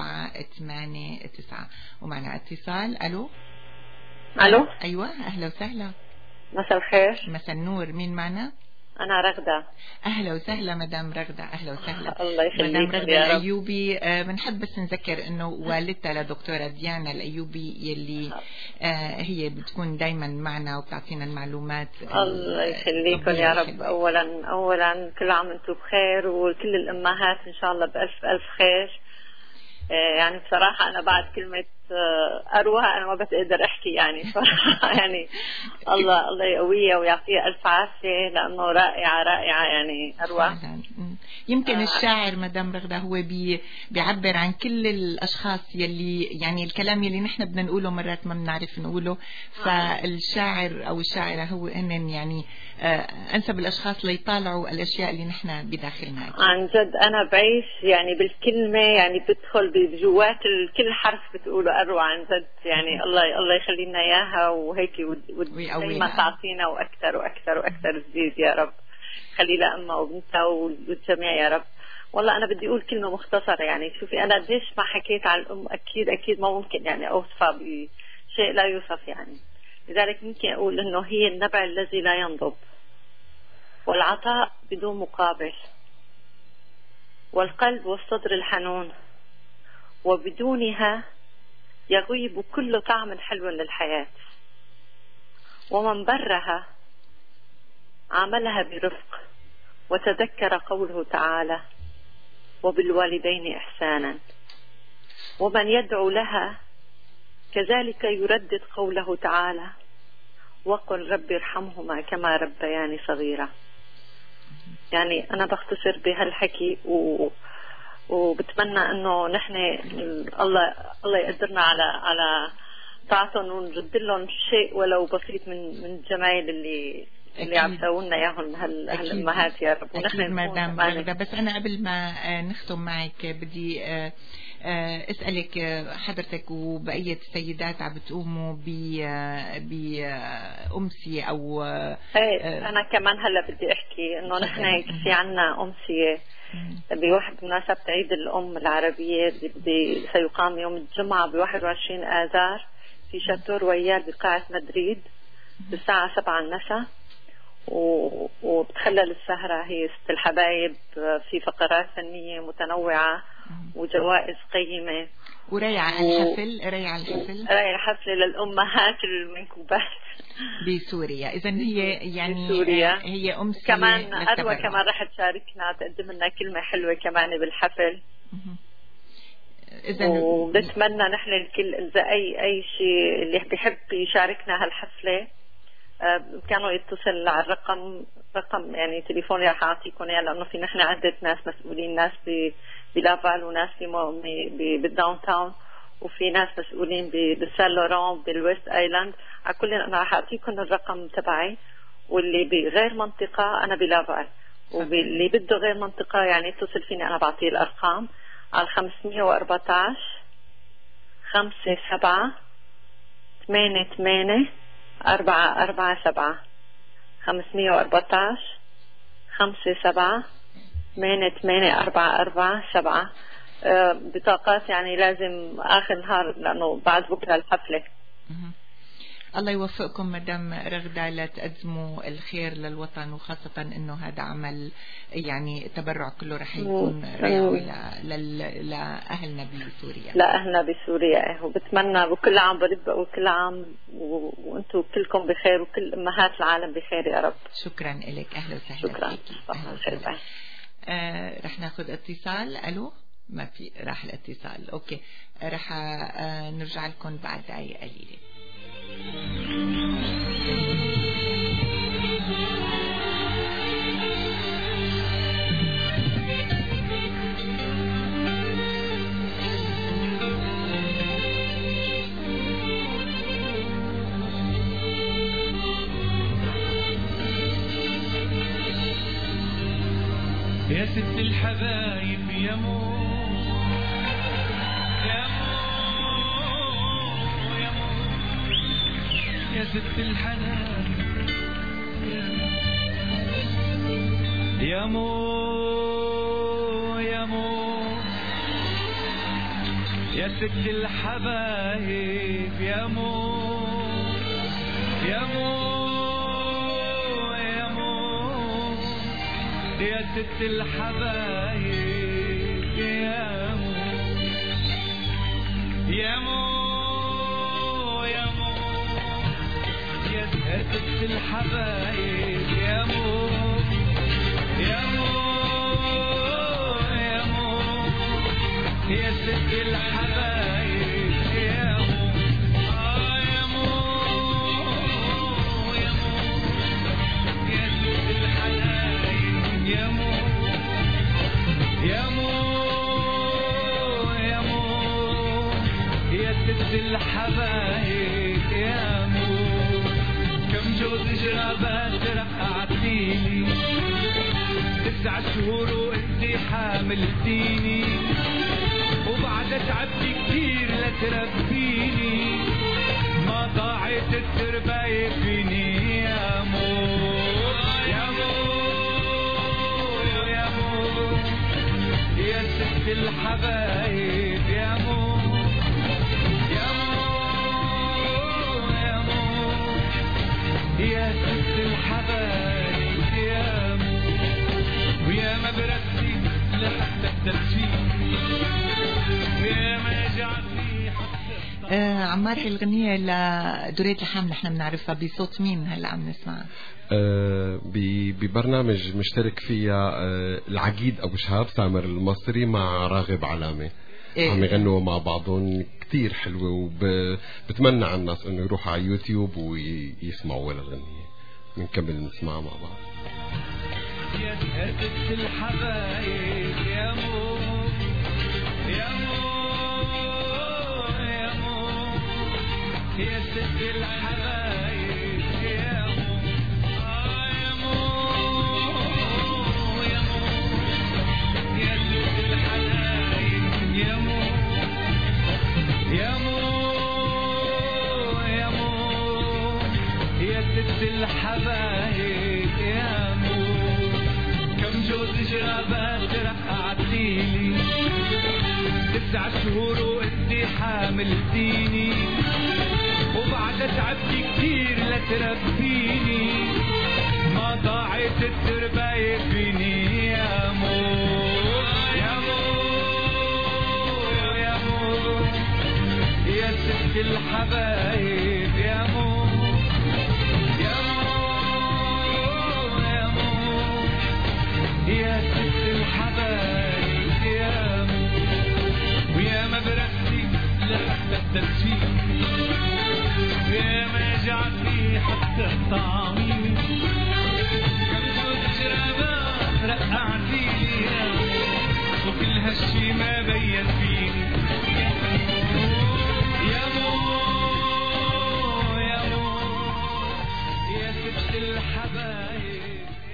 6789 ومعنا اتصال. الو. ايوه اهلا وسهلا. مساء الخير. مساء النور. مين معنا؟ أنا رغدة. أهلا وسهلا مدام رغدة. أهلا وسهلا. الله يخليك. مدام رغدة الأيوبي. بنحب بس نذكر إنه والدتها لدكتورة ديانا الأيوبي يلي هي بتكون دايما معنا وبتعطينا المعلومات. الله يخليكم يا رب. أولا كل عام وأنتم بخير وكل الأمهات إن شاء الله بألف ألف خير. يعني بصراحة أنا بعد كلمة أروى أنا ما بقدر أحكي يعني صراحة يعني الله يقويها ويعطيها ألف عافية لأنه رائعة يعني أروى. يمكن الشاعر مدام رغدة هو بيعبر عن كل الأشخاص يلي يعني الكلام يلي نحن بدنا نقوله مرات ما بنعرف نقوله. فالشاعر أو الشاعرة هو هن يعني أنسب الأشخاص ليطالعوا الأشياء اللي نحن بداخلنا. عن جد أنا بعيش يعني بالكلمة يعني بدخل بجوات كل حرف بتقوله أروى عن جد يعني الله يخلي لنا إياها وهيك ودايما تعطينا وأكثر وأكثر وأكثر تزيد يا رب. خلي لها أمها وبنتها والجميع يا رب. والله أنا بدي أقول كلمة مختصرة يعني شوفي أنا قديش ما حكيت على الأم أكيد ما ممكن يعني أوصفها بشيء لا يوصف يعني. لذلك ممكن أقول إنه هي النبع الذي لا ينضب والعطاء بدون مقابل والقلب والصدر الحنون وبدونها يغيب كل طعم حلو للحياة. ومن برها عاملها برفق وتذكر قوله تعالى وبالوالدين إحسانا. ومن يدعو لها كذلك يردد قوله تعالى وقل رب ارحمهما كما ربياني صغيرة. يعني أنا بختصر بهالحكي وبتمنى أنه نحن الله يقدرنا على طاعتهم ونرد لهم شيء ولو بسيط من الجمايل اللي عم يسوونا اياهم هالامهات يا رب. ونحن مدام رغدة بس انا قبل ما نختم معك بدي اسالك حضرتك وبقيه السيدات عم بتقوموا بامسيه او انا كمان هلا بدي احكي انه نحن في عنا امسيه بواحد مناسبة عيد الام العربيه سيقام يوم الجمعه ب21 آذار في شاتو رويال بقاعه مدريد الساعه 7 المساء. وبتخلل السهرة هي ست الحبايب في فقرات فنية متنوعة وجوائز قيمة ورايعة الحفلة للأمهات المنكوبات بسوريا. إذا هي يعني بسوريا. هي أمسية كمان أروى كمان رح تشاركنا تقدم لنا كلمة حلوة كمان بالحفل. وبتمنى نحن الكل إذا أي شيء اللي بيحب يشاركنا هالحفلة كانوا يتصل على رقم يعني تليفوني رح أعطيكم إياه لأنه في نحن عدة ناس مسؤولين، ناس بلافال وناس بالداون تاون وفي ناس مسؤولين بسان لوران بالويست ايلاند. على كل أنا رح أعطيكم الرقم تبعي واللي بغير منطقة أنا بلافال واللي بده غير منطقة يعني يتصل فيني أنا بعطيه الأرقام على 514 57 88 447 514 57 88 447. بطاقات يعني لازم آخر نهار لأنه بعد بكرة الحفلة. الله يوفقكم مدام رغدة لتقدموا الخير للوطن وخاصة انه هذا عمل يعني تبرع كله رح يكون ريحوي لأهلنا بسوريا. لأهلنا بسوريا وبتمنى بكل عام بربق وكل عام وانتم كلكم بخير وكل امهات العالم بخير يا رب. شكرا لك. اهلا وسهلا. شكرا. رح ناخذ اتصال. الو ما في راح الاتصال. اوكي رح نرجع لكم بعد دقائق قليله. يا ست الحبايب يا مو يا مو يا مو يا ست الحنان يا مو يا مو يا ست الحبايب يا مو يا مو يا مو يا ست الحبايب يا مو يا مو يا مو يا ست الحبايب يا مو يا مو يا مو يا ست الحبايب يا مو يا مو يا مو يا ست الحبايب يا مو يا مو يا مو يا ست الحبايب يا مو كم جوز جرابات رقعتيني 9 شهور وانتي حاملتيني وبعد تعبت كتير لتربيني ما ضاعت الترباية فيني يا مو يا مو يا مو يا ست الحبايب يا مو يا مو يا مو يا ست الحبايب يا مو ويا ما بركتي لحتى الترفيه ويا ما جعلتي عمار، هي الغنية لدورية لحام نحن بنعرفها بصوت مين هلا عم نسمعها؟ ببرنامج مشترك فيها العقيد أبو شهاب سامر المصري مع راغب علامة. عم يغنوا مع بعضهم كتير حلوة، وبتمنى على الناس انه يروحوا على يوتيوب ويسمعوا الغنية. بنكمل نسمعها مع بعض. يا ست الحبايب يا مو يا مو يا مو يا ست الحبايب يا مو يا مو يا مو يا ست الحبايب يا مو يا مو يا مو يا ست الحبايب يا مو كم جوز جرابات رقعتيني 9 شهور وانتي حاملتيني وبعد تعبت كتير لتربيني ما ضاعت الترباية فيني يا مو يا مو يا مو يا ست الحبايب يا مو يا مو يا مو يا ست الحبايب يا مو ويا ما بركتي لحتى الترفيه ويا ما جعلتي حتى طعمي كم جوز جرابات رقعتيني وكل هالشي ما بين فيني يا مو يا مو يا ست الحبايب.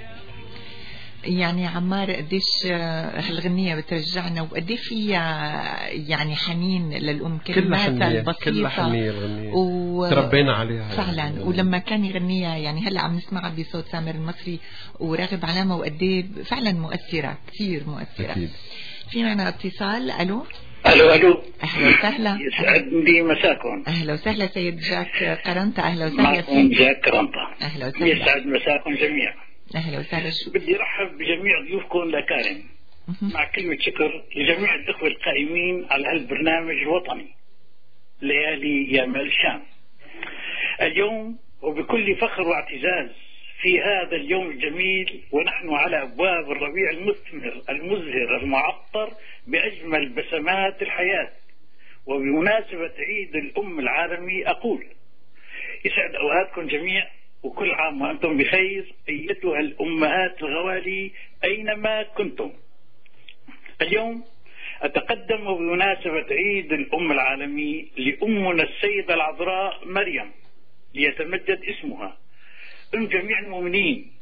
يعني عمار، قديش هالغنية بترجعنا وقديش فيها يعني حنين للأم، كلماتها البسيطة كلها حنية الغنية تربينا عليها فعلا يعني. ولما كان يغنيها يعني هلا عم نسمعها بصوت سامر المصري وراغب علامة، وقديه فعلا مؤثرة، كثير مؤثرة. أكيد. في معنا اتصال. الو الو الو، اهلا وسهلا. يسعد لي مساكم. اهلا وسهلا سيد جاك قرنطة. اهلا وسهلا معكم جاك قرنطة. اهلا وسهلا. يسعد مساكم جميعا. اهلا وسهلا. بدي ارحب بجميع ضيوفكم الاكارم مع كلمة شكر لجميع الاخوة القائمين على هالبرنامج الوطني ليالي يا مال الشام. اليوم وبكل فخر واعتزاز في هذا اليوم الجميل ونحن على أبواب الربيع المثمر المزهر المعطر بأجمل بسمات الحياة، وبمناسبة عيد الأم العالمي أقول يسعد أوقاتكم جميع، وكل عام وأنتم بخير أيتها الأمهات الغوالي أينما كنتم. اليوم أتقدم بمناسبة عيد الأم العالمي لأمنا السيدة العذراء مريم ليتمجد اسمها، أم جميع المؤمنين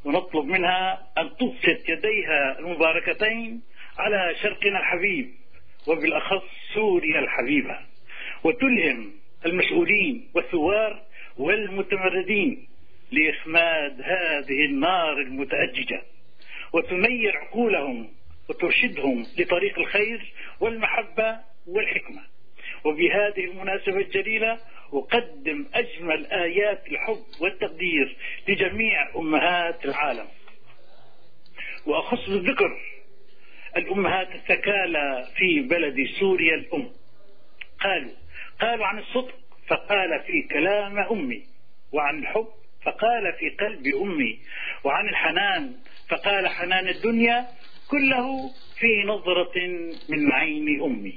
ونطلب منها أن تبسط يديها المباركتين على شرقنا الحبيب وبالأخص سوريا الحبيبة، وتلهم المسؤولين والثوار والمتمردين لإخماد هذه النار المتأججة، وتنير عقولهم وترشدهم لطريق الخير والمحبة والحكمة. وبهذه المناسبة الجليلة أقدم أجمل آيات الحب والتقدير لجميع أمهات العالم، وأخص بالذكر الأمهات الثكالى في بلد سوريا الأم. قالوا عن الصدق فقال في كلام أمي، وعن الحب فقال في قلب أمي، وعن الحنان فقال حنان الدنيا كله في نظرة من عين أمي،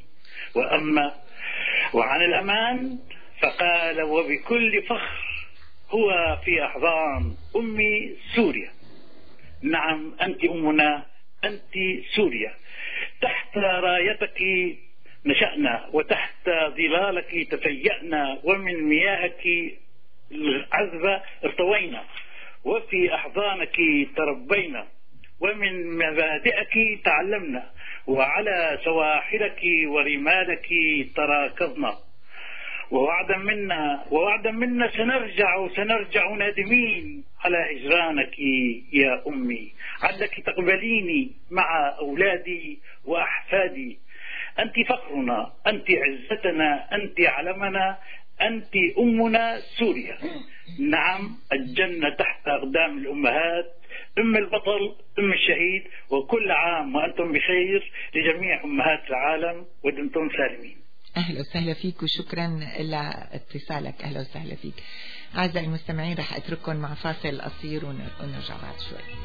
وعن الأمان فقال وبكل فخر هو في أحضان أمي سوريا. نعم أنت أمنا، أنت سوريا، تحت رايتك نشأنا وتحت ظلالك تفيأنا، ومن مياهك العذبة ارتوينا، وفي أحضانك تربينا، ومن مبادئك تعلمنا، وعلى سواحلك ورمالك تراكضنا، ووعدا منا سنرجع نادمين على هجرانك يا أمي، علك تقبليني مع أولادي وأحفادي. أنت فخرنا، أنت عزتنا، أنت علمنا، أنت أمنا سوريا. نعم الجنة تحت أقدام الأمهات، أم البطل، أم الشهيد، وكل عام وأنتم بخير لجميع أمهات العالم ودمتم سالمين. أهلا وسهلا فيك وشكرا لاتصالك. أهلا وسهلا فيك. أعزائي المستمعين رح أترككم مع فاصل قصير ونرجع بعد شوي.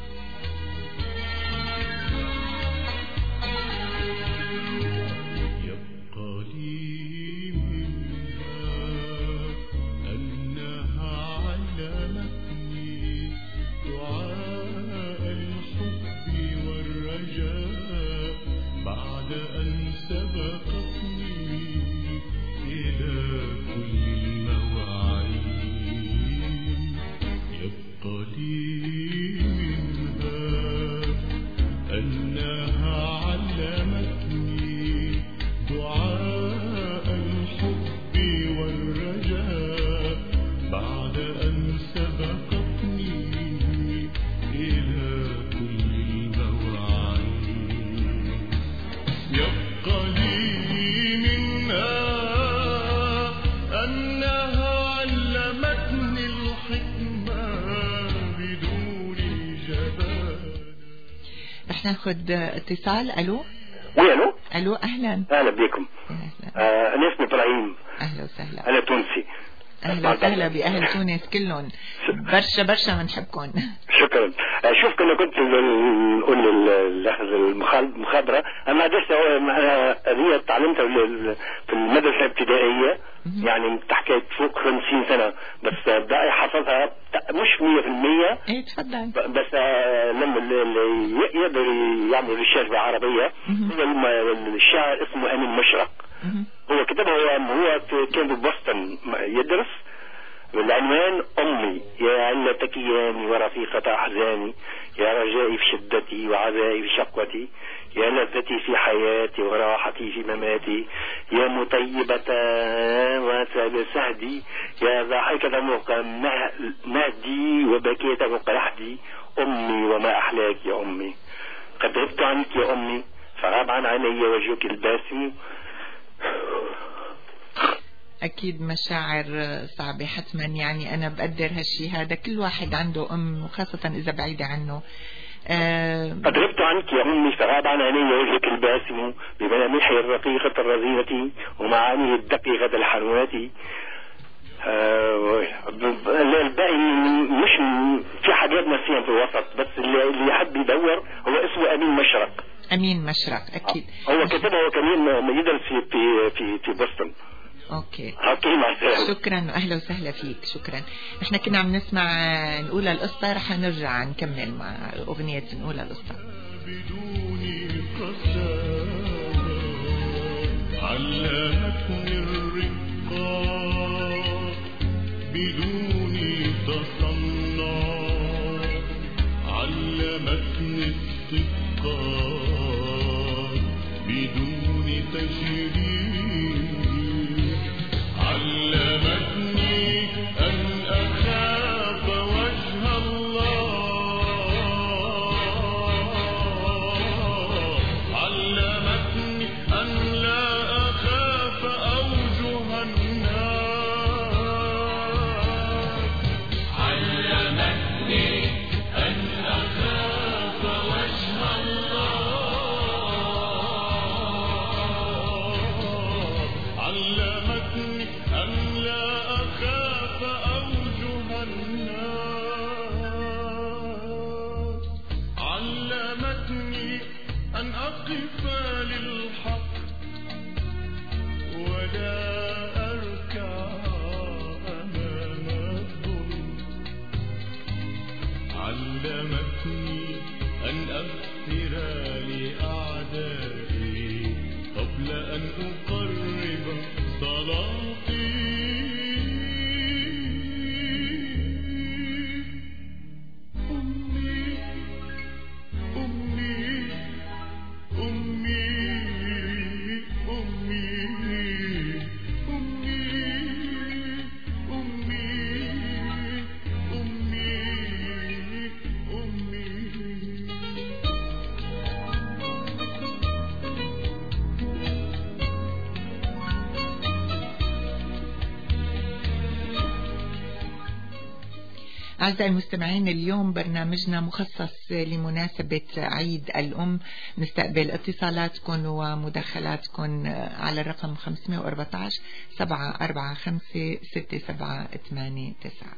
ناخذ اتصال. الو الو الو اهلا بكم. انا اسمي ابراهيم. اهلا وسهلا. انا تونسي. اهلا وسهلا باهل تونس كلهم، برشا بنحبكم. شكرا. شوف كنت نقول المخابره، انا هي تعلمتها في المدرسه الابتدائيه، يعني تحكي فوق 50 سنه، بس بدي حفظها مش 100%. ايه تفضل. بس لما اللي يقدر يعمل ريشيرش بالعربيه، هو الشاعر اسمه امين مشرق، هو كتبها، هو كان ببoston يدرس، بالعنوان أمي يا علتك ياني ورفيقة أحزاني، يا رجائي في شدتي وعزائي في شقوتي، يا لذتي في حياتي وراحتي في مماتي، يا مطيبة وسهدي، يا ضاحكة مهدي وبكيت مقلحدي، أمي وما أحلاك يا أمي، قد غبت عنك يا أمي فغاب عن عيني وجهك الباسم. أكيد مشاعر صعبة حتما، يعني أنا بقدر هالشي هذا، كل واحد عنده أم وخاصة إذا بعيدة عنه. قد غبت عنك يا أمي فغاب عن عيني وجهك الباسم، بملامحي الرقيقة الرزينة ومعانيه الدقيقة الحنونة. الباقي مش في حاجات ناسية في الوسط، بس اللي يحب يدور هو اسمه أمين مشرق. أمين مشرق أكيد. هو كتبه، هو كمان يدرس في بوسطن. اوكي مع السلامة. شكرا واهلا وسهلا فيك. شكرا. احنا كنا عم نسمع نقول القصة، رح نرجع نكمل مع اغنية نقول القصة. بدون قسامة علمتني الرقة، بدون تصنع أعزائي المستمعين، اليوم برنامجنا مخصص لمناسبة عيد الأم. نستقبل اتصالاتكم ومداخلاتكم على الرقم 514 745 6789.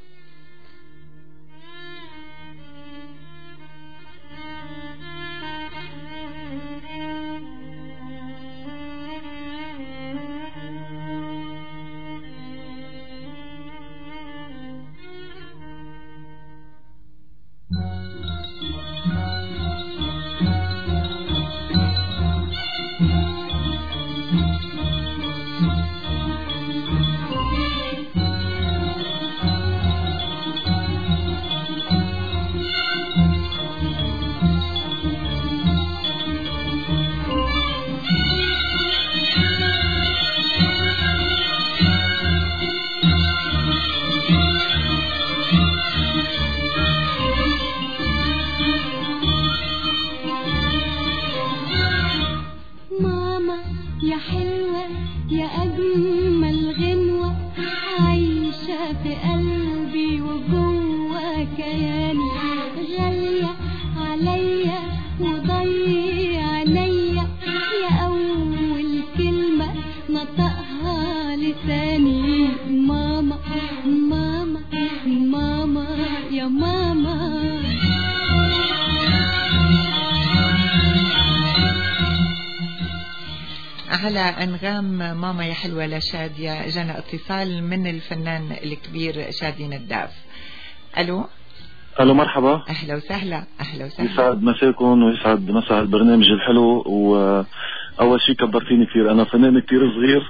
على أنغام ماما يا حلوة لشادية جانا اتصال من الفنان الكبير شادي نداف. ألو مرحبا. أهلا وسهلا. أهلا وسهلا. يسعد مساكم ويسعد مساء البرنامج الحلو. وأول شيء كبرتيني كثير، أنا فنان كثير صغير.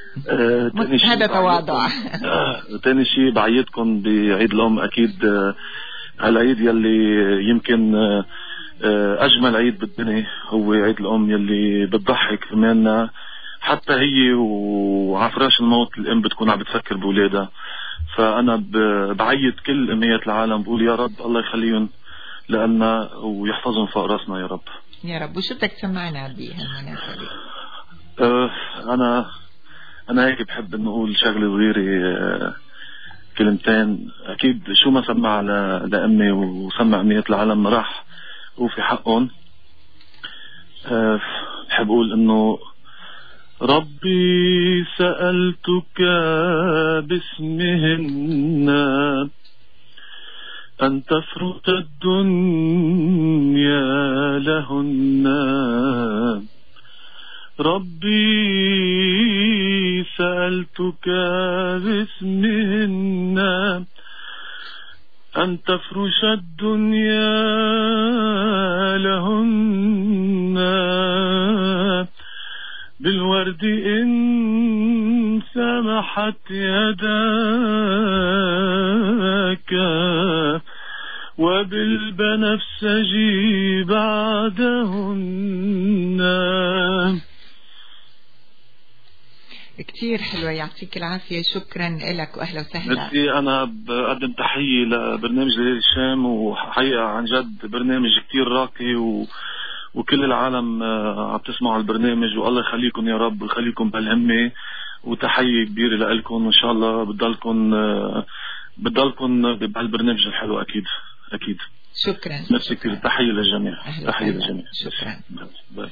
هذا تواضع. ثاني شيء بعيدكم بعيد الأم. أكيد هالعيد يلي يمكن أجمل عيد بالدنيا هو عيد الأم، يلي بتضحك كماننا حتى هي وعفراش الموت الأم بتكون عم بتفكر بولادها. فأنا بعيد كل أمنيات العالم، بقول يا رب الله يخليهم لنا ويحفظهم فوق راسنا يا رب. يا رب. وشو بدك تسمعنا بهالمناسبة؟ أنا هيك بحب إنه أقول شغلة صغيرة، كلمتين. أكيد شو ما سمع لأمي وسمع أمنيات العالم راح وفي حقهم. بحب أقول إنه ربي سألتك باسمهن أن تفرط الدنيا لهن. ربي سألتك باسمهن أن تفرش الدنيا لهن بالورد إن سمحت يداك وبالبنفسج بعدهن. كتير حلوة، يعطيك العافية، شكرا لك وأهلا وسهلا. أنا بقدم تحية لبرنامج ليالي الشام، وحقيقة عن جد برنامج كتير راقي وكل العالم عم تسمعوا البرنامج، والله يخليكم يا رب ويخليكم بالهمة، وتحية كبيرة لكم، وإن شاء الله بتضلكم بهالبرنامج الحلو. أكيد أكيد. شكرا. نفسي كتير. تحية للجميع. تحية للجميع. شكرا. باي.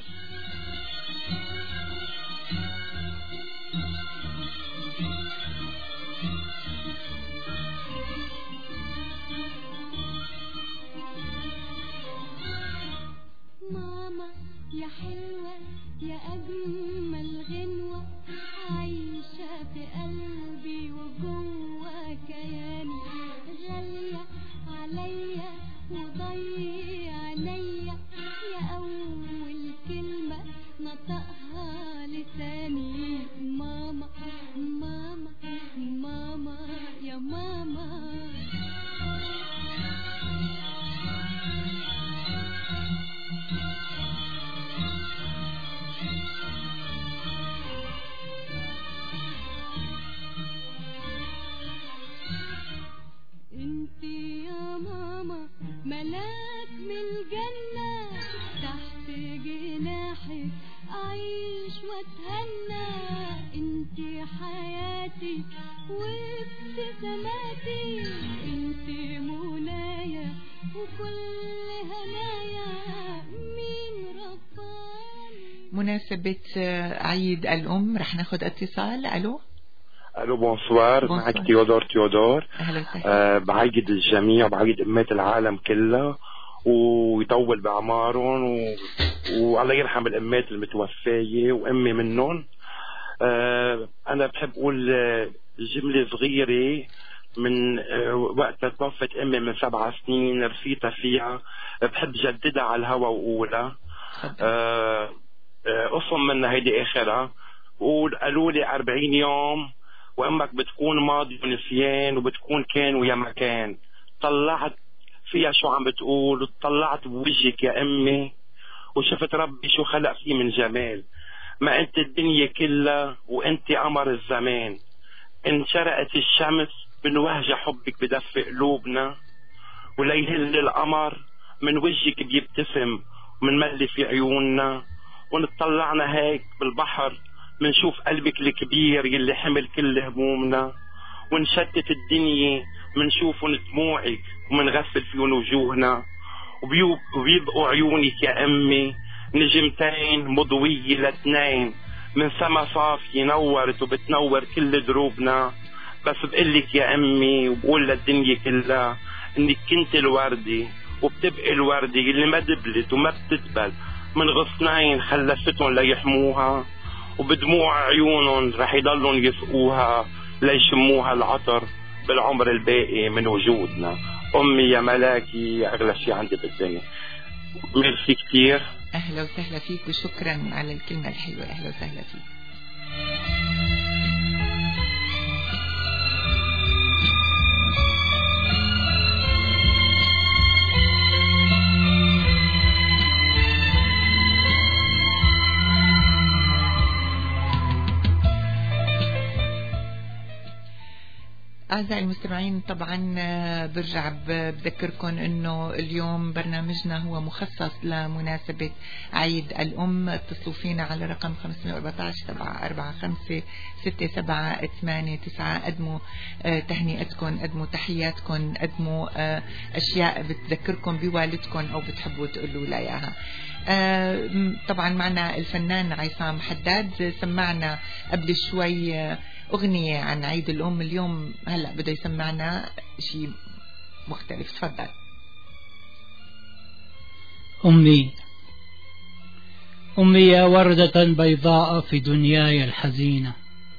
ماما يا حلوة يا أجمل غنوة، عايشة في قلبي وجوه كياني، غالية عليا وضي عينيا، يا أول كلمة نطقها لساني. ماما ماما ماما يا ماما. انتي يا ماما ملاك من الجنة، تحت جناحك أعيش وأتهنى، انتي حياتي وابتساماتي، انتي منايا وكل هنايا، مين رباني. مناسبة عيد الأم رح ناخد اتصال. ألو بونسوار. معك تيودور. أهلا وسهلا. بعيد الجميع، بعيد أمات العالم كلها، ويطول بأعمارهم، والله يرحم الأمات المتوفية وأمي منهم. أنا بحب أقول جملة صغيرة من وقت توفت أمي من 7 سنين، رفيتها فيها، بحب جددها على الهوا وأقولها. أصم منها هيدي آخرها، قالوا لي 40 يوم وأمك بتكون ماضي ونسيان، وبتكون كان ويا مكان. طلعت فيها شو عم بتقول، طلعت بوجهك يا أمي وشفت ربي شو خلق فيه من جمال. ما أنت الدنيا كلها وأنت قمر الزمان، انشرقت الشمس من وهج حبك بدفق قلوبنا، وليهل القمر من وجهك بيبتسم من ملي في عيوننا. ونطلعنا هيك بالبحر منشوف قلبك الكبير يلي حمل كل همومنا، ونشتت الدنيا منشوفن دموعك ومنغسل فيهن وجوهنا، وبيبقوا عيونك يا أمي نجمتين مضوية ل2 من سما صافية نورت وبتنور كل دروبنا. بس بقلك يا أمي وبقول للدنيا كلها إنك كنت الوردة وبتبقي الوردة اللي ما دبلت وما بتدبل، من غصنين خلفتهم ليحموها، وبدموع عيونهم رح يضلون يسقوها ليشموها العطر بالعمر الباقي من وجودنا. أمي يا ملاكي أغلى شي عندي بالدنيا. ميرسي كتير. أهلا وسهلا فيك وشكرا على الكلمة الحلوة. أهلا وسهلا فيك. أعزائي المستمعين، طبعا برجع بذكركم أنه اليوم برنامجنا هو مخصص لمناسبة عيد الأم. اتصلوا فينا على رقم 514-745-6789. قدموا تهنئتكم، قدموا تحياتكم، قدموا أشياء بتذكركم بوالدكم أو بتحبوا تقولوا لا إياها. طبعا معنا الفنان عصام حداد، سمعنا قبل شوي أغنية عن عيد الأم. اليوم هلأ بده يسمعنا شيء مختلف. تفضل. أمي يا وردة بيضاء في دنياي الحزينة،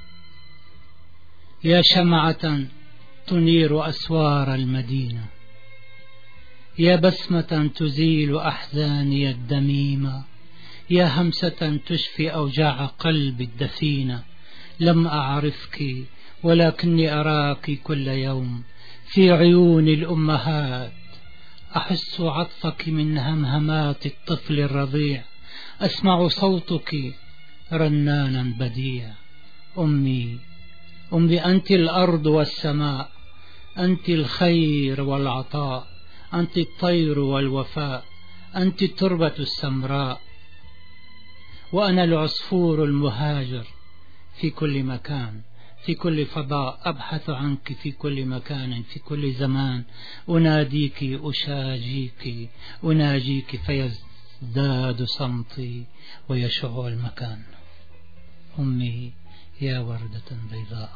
يا شمعة تنير أسوار المدينة، يا بسمة تزيل أحزاني الدميمة، يا همسة تشفي أوجاع قلبي الدفينة. لم أعرفك ولكني أراك كل يوم في عيون الأمهات، أحس عطفك من همهمات الطفل الرضيع، أسمع صوتك رنانا بديع. أمي أنت الأرض والسماء، أنت الخير والعطاء، أنت الطير والوفاء، أنت التربة السمراء، وأنا العصفور المهاجر في كل مكان، في كل فضاء، أبحث عنك في كل مكان، في كل زمان، أناديك أشاجيك أناجيك، فيزداد صمتي ويشع المكان. أمي يا وردة بيضاء.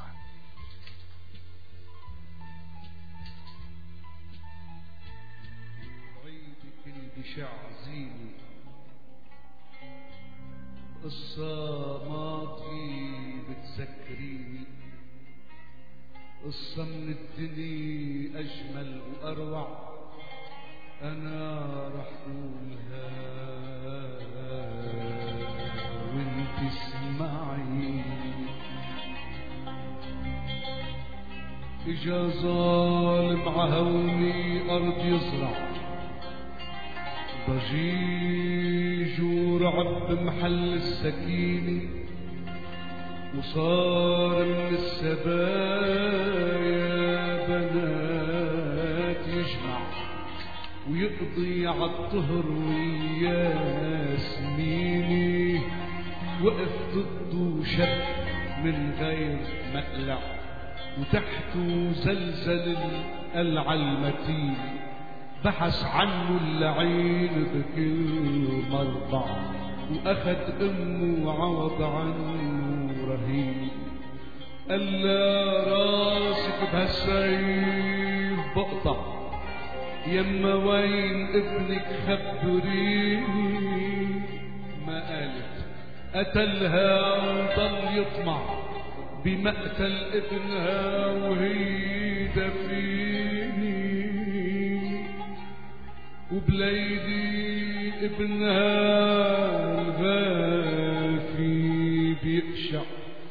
عيدك البشعزيني قصة ماضي بتذكريني، قصة من الدنيا أجمل وأروع، أنا رح قولها وانت اسمعي. إجا ظالم عهوني أرض يزرع، ضجيج ورعب بمحل السكينة، وصار من السبايا بنات يجمع ويقضي عالطهر والياسميني. وقف ضده شب من غير مقلع، وتحته زلزل القلعة المتين، بحث عنه اللعين بكل مرضع، وأخد أمه وعوض عنه رهين. قال راسك بهالسيف بقطع، يما وين ابنك خبريني. ما قالت، قتلها وضل يطمع بمقتل ابنها وهي دفيني. وبليدي ابنها الغافي بيقشع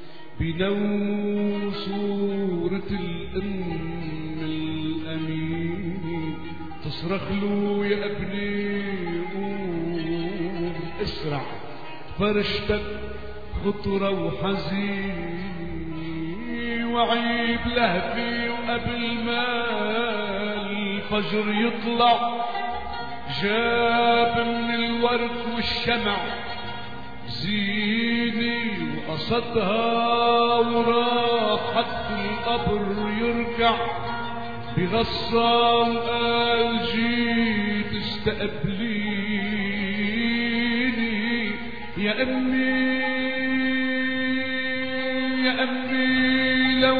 بنو صورة الأم الأمين، تصرخ له يا ابني قوم اسرع، فرشتك خطرة وحزين، وعيب لهفي وقبل ما الفجر يطلع جاب من الورد والشمع زيني وقصدها، وراح حد القبر يرجع بغصة وقال جيت استقبليني. يا أمي يا أمي لو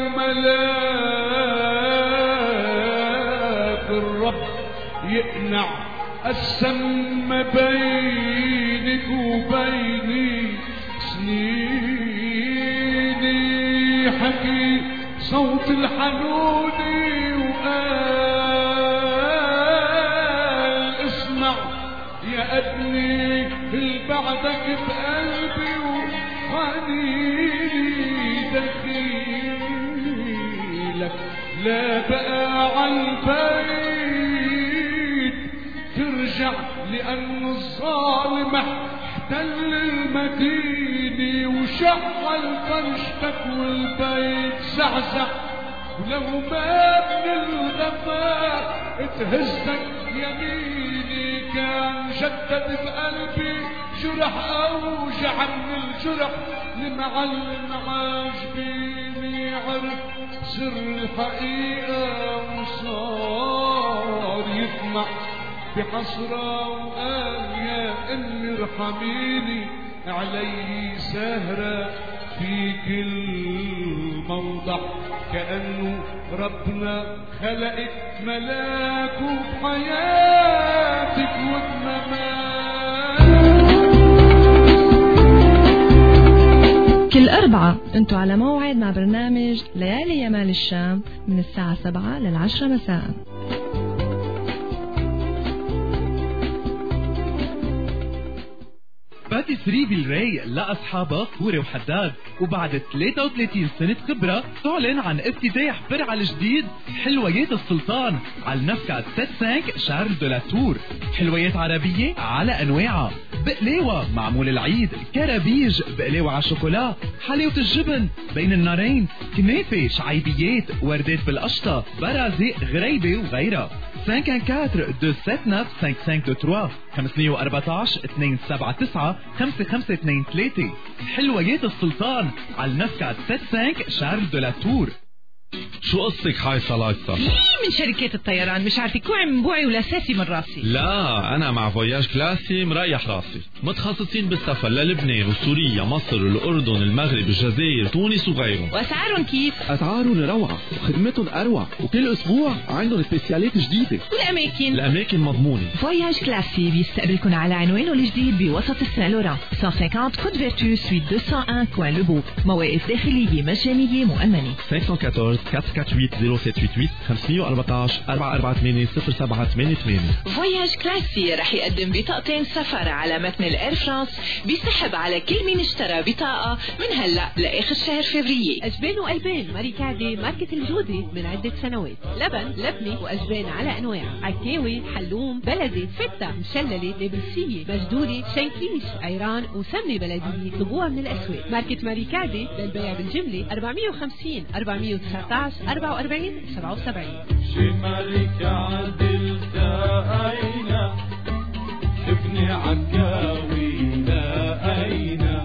ملاك الرب يقنع قسم بينك وبيني سنيني، حكي صوت الحنوني وقال اسمع يا ابني بعدك بقلبي وحنيني دخيلك، لا بقى عالبيت ترجع لأن الظالم احتل المدينة وشعل فرشتك والبيت زعزع، ولو ما من الغفاء تهزك يميني كان جدد بقلبي جرح أوجع من الجرح لمعلم عاجبيني، عرف سر الحقيقة وصار يطمع بحسرة وقال يا أمي ارحميني علي سهرة في كل موضع، كأنه ربنا خلقك ملاك وبحياتك وبمماتك. كل أربعة انتوا على موعد مع برنامج ليالي يمال الشام من الساعة 7 لل10 مساء. باتيسري بالراي لأصحابها فوري وحداد، وبعد 33 سنة خبرة تعلن عن افتتاح فرع الجديد حلويات السلطان على النفقة 75 شارل دو لا تور. حلويات عربية على أنواعها، بقلاوة معمول العيد، كرابيج، بقلاوة على شوكولا، حلاوة الجبن بين النارين، كنافة، شعيبيات، وردات بالقشطة، برازق، غريبة وغيرها. 514-279-5523 514-279-5523. حلويات السلطان على النفقة 75 شارل دو لا تور. شو قصتك هاي صلايصة؟ من شركات الطيران مش عارفة كوعي من بوعي ولا ساسي من راسي. لا أنا مع فوياج كلاسي مريح راسي، متخصصين بالسفر للبنان وسوريا مصر الأردن المغرب الجزائر تونس وغيرهم. وأسعارهم كيف؟ أسعارهم روعة وخدمتهم أروع، وكل أسبوع عندهم سبيسيالات جديدة. والأماكن؟ الأماكن مضمونة. فوياج كلاسي بيستقبلكم على عنوانه الجديد بوسط السان لوران 150 كود فيرتو سويت 201 كوين لوبو. مواقف داخلية مجانية مؤمنة. 514-448-0788 448-0788. فوياج كلاسي رح يقدم بطاقتين سفر على متن الإير فرانس، بيسحب على كل مين اشترى بطاقة من هلأ لآخر شهر فبراير. أجبان وألبان ماريكادي ماركة الجودة من عدة سنوات. لبن، لبنة وأجبان على أنواع، عكاوي، حلوم، بلدي، فتة، مشللة، نابلسية، مجدورة، شنكليش، عيران وسمنة بلدية. طلبوها من الأسواق. ماركة ماريكادي للبيع بالجملة 450 419 44 77. شمالك عدل داينا ابني عكاوي داينا.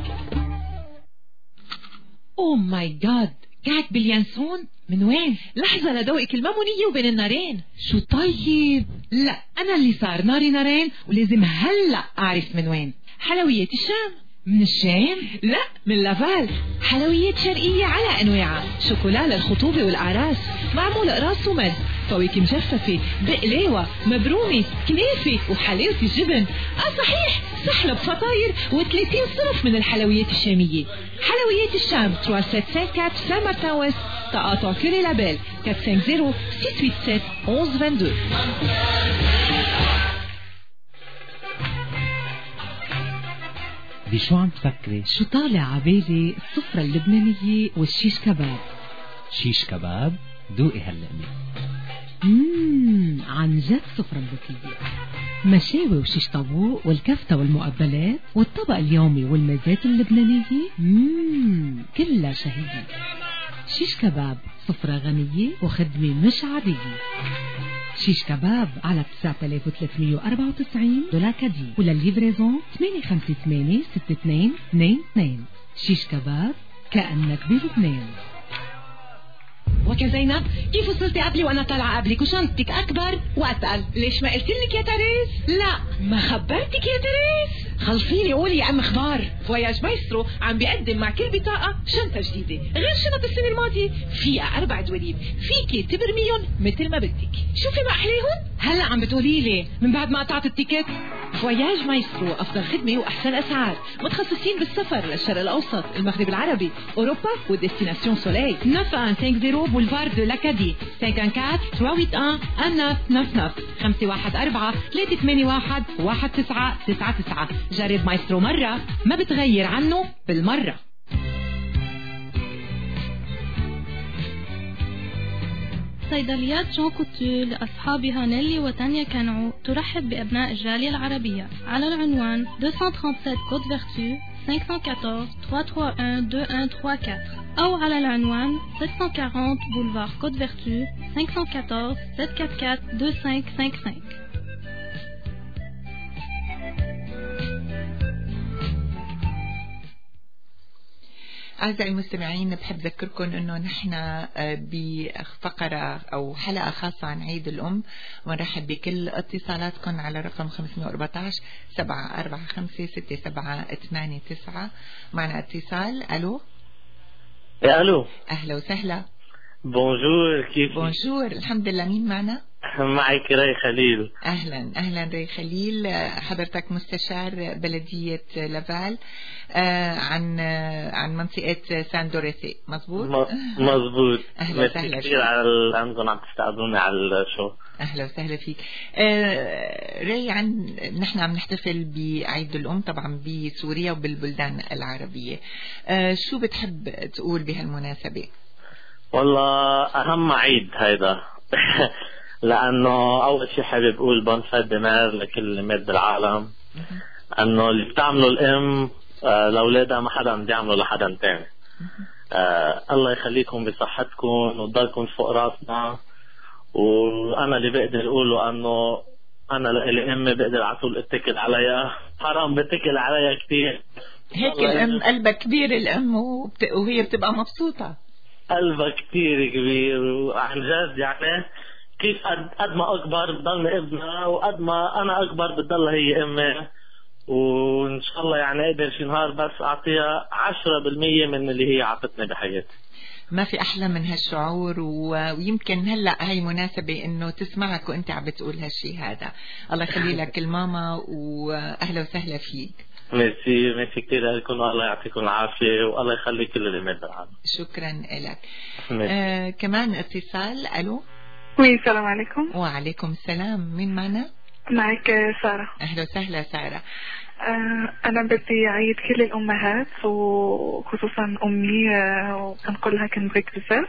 اوه ماي جاد، قاعد باليانسون؟ من وين؟ لحظة لدوقك المامونية وبين النارين. شو طيب؟ لا أنا اللي صار ناري نارين ولازم هلأ أعرف من وين. حلويات الشام. من الشام؟ لا من لافال. حلويات شرقية على أنواعها، شوكولا للخطوبة والأعراس، معمول قراص ومد، فواكه مجففة، بقلاوة، مبرومة، كنافة وحلاوة الجبن. صحيح، سحلب، فطاير و30 صنف من الحلويات الشامية. حلويات الشام 3754 سان مارتن ويست، تقاطع كوري لابيل 450 687 1122. بشو عم تفكري؟ شو طالع عبالي؟ السفرة اللبنانية والشيش كباب. شيش كباب؟ دوقي هاللقمة. عن جد سفرة ذكية. مشاوي وشيش طاووق والكفتة والمقبلات والطبق اليومي والمزات اللبنانية. كلها شهية. شيش كباب سفرة غنية وخدمة مش عادية. شيش كباب على 9394 دولار كدي، وللليفريزون 858-6222. شيش كباب كأنك بلبنان. وكا زينب، كيف وصلتي قبلي وانا طالعه قبلك وشنطتك اكبر واتقل؟ ليش ما قلت لك يا تريز؟ لا ما خبرتك يا تريز. خلصيني قولي يا ام اخبار. فواياج مايسترو عم بيقدم مع كل بطاقه شنطه جديده غير شنط السنه الماضيه، فيها 4 دواليب فيكي تبرميهم مثل ما بدك. شوفي ما احليهم. هلا عم بتقولي لي من بعد ما قطعت التيكت؟ فواياج مايسترو افضل خدمه واحسن اسعار، متخصصين بالسفر للشرق الاوسط، المغرب العربي، اوروبا وديستيناسيون سوليل. 9150 بولفار دو لاكادي 514-381-1999 514-381-1999. جرب مايسترو مرة ما بتغير عنه بالمرة. صيدليات جون كوتور لأصحابها نيلي وتانيا كانعو ترحب بأبناء الجالية العربية على العنوان 237 كود فيرتو 514-331-2134 أو على العنوان 740 بولفار كود فيرتو 514-744-2555. أعزائي المستمعين، بحب أذكركم أنه نحن بفقرة أو حلقة خاصة عن عيد الأم، ونرحب بكل اتصالاتكم على رقم 514-745-6789. معنا اتصال. ألو. ألو. أهلا وسهلا. بونجور، كيف؟ بونجور، الحمد لله. مين معنا؟ معك ري خليل. أهلا أهلا ري خليل، حضرتك مستشار بلدية لافال عن منطقة سان دوريثي، مظبوط؟ مظبوط. أهلا وسهلا كثير على أنكم عم تستقبلوني على الشو. أهلا وسهلا فيك. ري، نحن عم نحتفل بعيد الأم طبعا بسوريا وبالبلدان العربية، شو بتحب تقول بهالمناسبة؟ والله أهم عيد هيدا لأنه أول شيء حابب أقول بونفيت دمار لكل أمات بالعالم، أنه اللي بتعمله الأم لأولادها ما حدا بيعمله لحدا تاني. الله يخليكم بصحتكم وتضلكم فوق راسنا. وأنا اللي بقدر أقوله أنه أنا لإلي أمي بقدر على طول أتكل عليها، حرام بتكل عليها كتير. هيك الأم قلبها كبير، الأم وهي بتبقى مبسوطة، قلبها كتير كبير. وعن جد يعني كيف قد ما أكبر بضلني ابنها، وقد ما أنا أكبر بتضل هي أمي. وإن شاء الله يعني أقدر شي نهار بس أعطيها 10% من اللي هي عطتني بحياتي. ما في أحلى من هالشعور، ويمكن هلأ هاي مناسبة إنه تسمعك وإنت عم بتقول هالشي هذا. الله يخلي لك الماما، وأهلا وسهلا فيك. ميرسي كتير لكم، الله يعطيكم العافية والله يخلي كل الأمات بالعالم. شكرا لك. كمان اتصال. ألو. السلام عليكم. وعليكم السلام، مين معنا؟ معك سارة. أهلا وسهلا سارة. أنا بدي أعيد كل الأمهات وخصوصا أمي، وكنقول لها كنبغيك بزاف.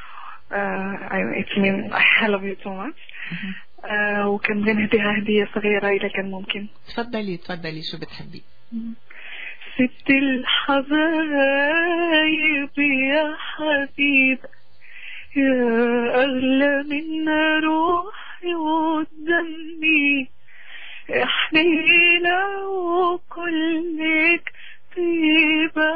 I love you so much. وكنبغي نهديها هدية صغيرة إذا كان ممكن. تفضلي شو بتحبي؟ ست الحبايب يا حبيب، يا أغلى من روحي ودمي، يا حنينة وكلك طيبة،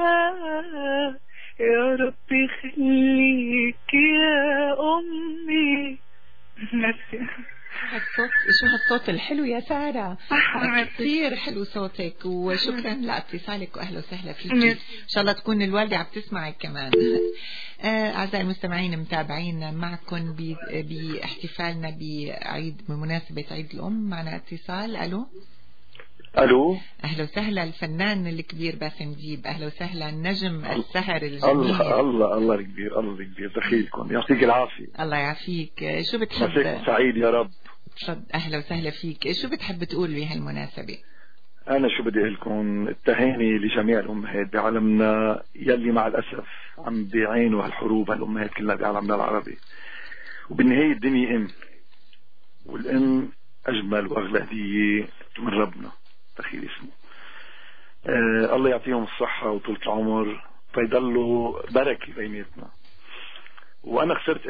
يا ربي خليك يا أمي. ميرسي. شو هالصوت الحلو يا سارة، كثير حلو صوتك، وشكرا لاتصالك واهلا وسهلا فيك. ان شاء الله تكون الوالدة عم تسمعك كمان. اعزائي المستمعين، متابعين معكم باحتفالنا بعيد بمناسبة عيد الام. معنا اتصال. الو. اهلا وسهلا، الفنان الكبير باسم ديب. اهلا وسهلا، نجم السهر الجميل. الله الكبير دخيلكم، يعطيك العافية. الله يعافيك. شو بتحب؟ مساك سعيد يا رب. أهلا وسهلا فيك. شو بتحب تقول بهالمناسبة؟ أنا شو بدي أقول لكم، التهاني لجميع الأمهات بعالمنا يلي مع الأسف عم بيعينوا هالحروب، هالأمهات كلها بعالمنا العربي. وبالنهاية الدنيا أم، والأم أجمل وأغلى هدية من ربنا، تخيل اسمه. الله يعطيهم الصحة وطولة العمر فيضلوا بركة بيناتنا. وأنا خسرت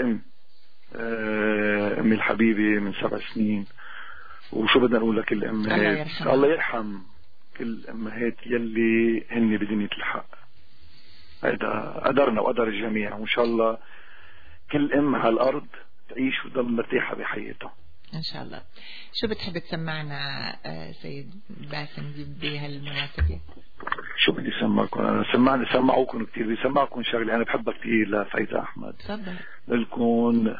أمي الحبيبة من 7 سنين، وشو بدنا نقول لكل الأمهات، الله يرحم كل الأمهات يلي هن بدنيا الحق. هذا قدرنا وقدر الجميع، وإن شاء الله كل أم على الأرض تعيش وتضل مرتاحة بحياتها إن شاء الله. شو بتحب تسمعنا سيد باسم بهالمناسبة؟ شو بدي سمعكم؟ أنا سمعوكم كتير، بدي سمعكم شغلة أنا بحبها كتير لفايزة أحمد. تفضل. لكم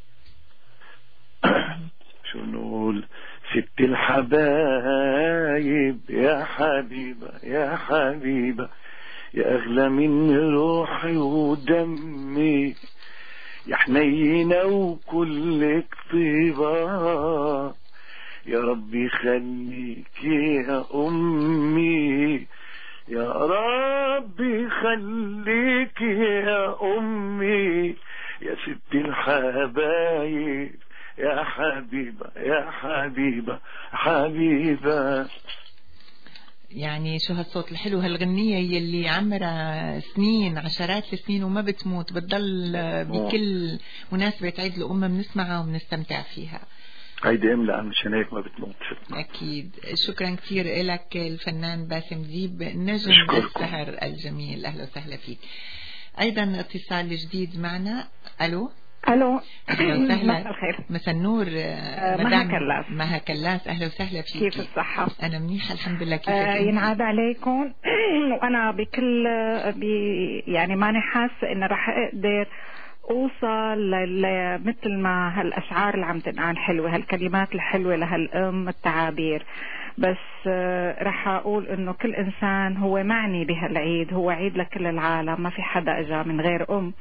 شو نقول؟ ست الحبايب يا حبيبة يا حبيبة، يا أغلى من روحي ودمي، يا حنينة وكلك طيبة، يا ربي خليك يا أمي، يا ربي خليك يا أمي، يا ست الحبايب يا حبيبة يا حبيبة حبيبة. يعني شو هالصوت الحلو، هالغنية يلي عمرها سنين، عشرات السنين، وما بتموت، بتضل بكل مناسبة عيد الأم بنسمعها وبنستمتع فيها. هيدي لأن مشان هيك ما بتموت. أكيد. شكرا كثير لك الفنان باسم ديب، نجم السهر الجميل. أهلا وسهلا فيك. أيضا اتصال جديد معنا. ألو. ألو. أهلا وسهلا. مساء الخير. مساء النور. مها كلاس. مها كلاس. أهلا وسهلا فيك. كيف الصحة؟ أنا منيحة الحمد لله. كيف ينعاد عليكم. وأنا يعني ماني حاسة إن راح أقدر اوصل مثل ما هالاشعار اللي عم تنقال حلوه، هالكلمات الحلوه لهالام، التعابير. بس رح اقول انه كل انسان هو معني بهالعيد، هو عيد لكل العالم، ما في حدا اجا من غير ام.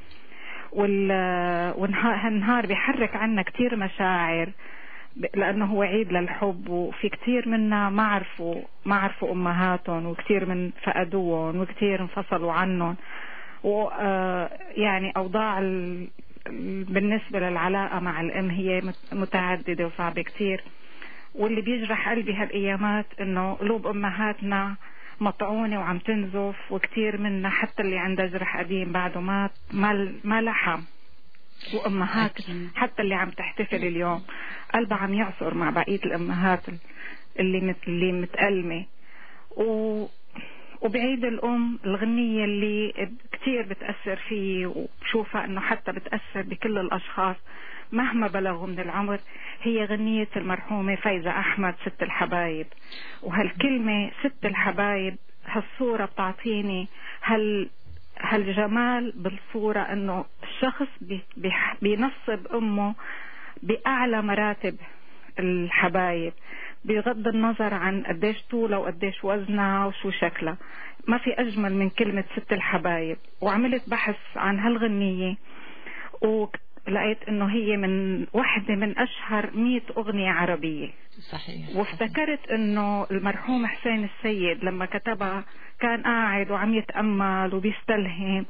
والنهار بيحرك عنا كتير مشاعر، لانه هو عيد للحب، وفي كتير منا ما عرفوا امهاتهم، وكتير من فقدوهم، وكتير انفصلوا عنهم. ويعني اوضاع بالنسبه للعلاقه مع الام هي متعدده وصعبه كتير. واللي بيجرح قلبي هالايامات انه قلوب امهاتنا مطعونه وعم تنزف، وكتير منا حتى اللي عنده جرح قديم بعده ما لحم. وامهات حتى اللي عم تحتفل اليوم قلبها عم يعصر مع بقيه الامهات اللي متألمه. وبعيد الام الغنيه اللي كتير بتأثر فيه، وبشوفها انه حتى بتأثر بكل الاشخاص مهما بلغوا من العمر، هي غنية المرحومة فايزة أحمد، ست الحبايب. وهالكلمة ست الحبايب، هالصورة بتعطيني هالجمال بالصورة، انه الشخص بينصب امه بأعلى مراتب الحبايب، بغض النظر عن قديش طولها وقديش وزنها وشو شكلها. ما في أجمل من كلمة ست الحبايب. وعملت بحث عن هالغنية، ولقيت انه هي من واحدة من اشهر 100 اغنية عربية. صحيح. وافتكرت انه المرحوم حسين السيد لما كتبها كان قاعد وعم يتأمل وبيستلهم،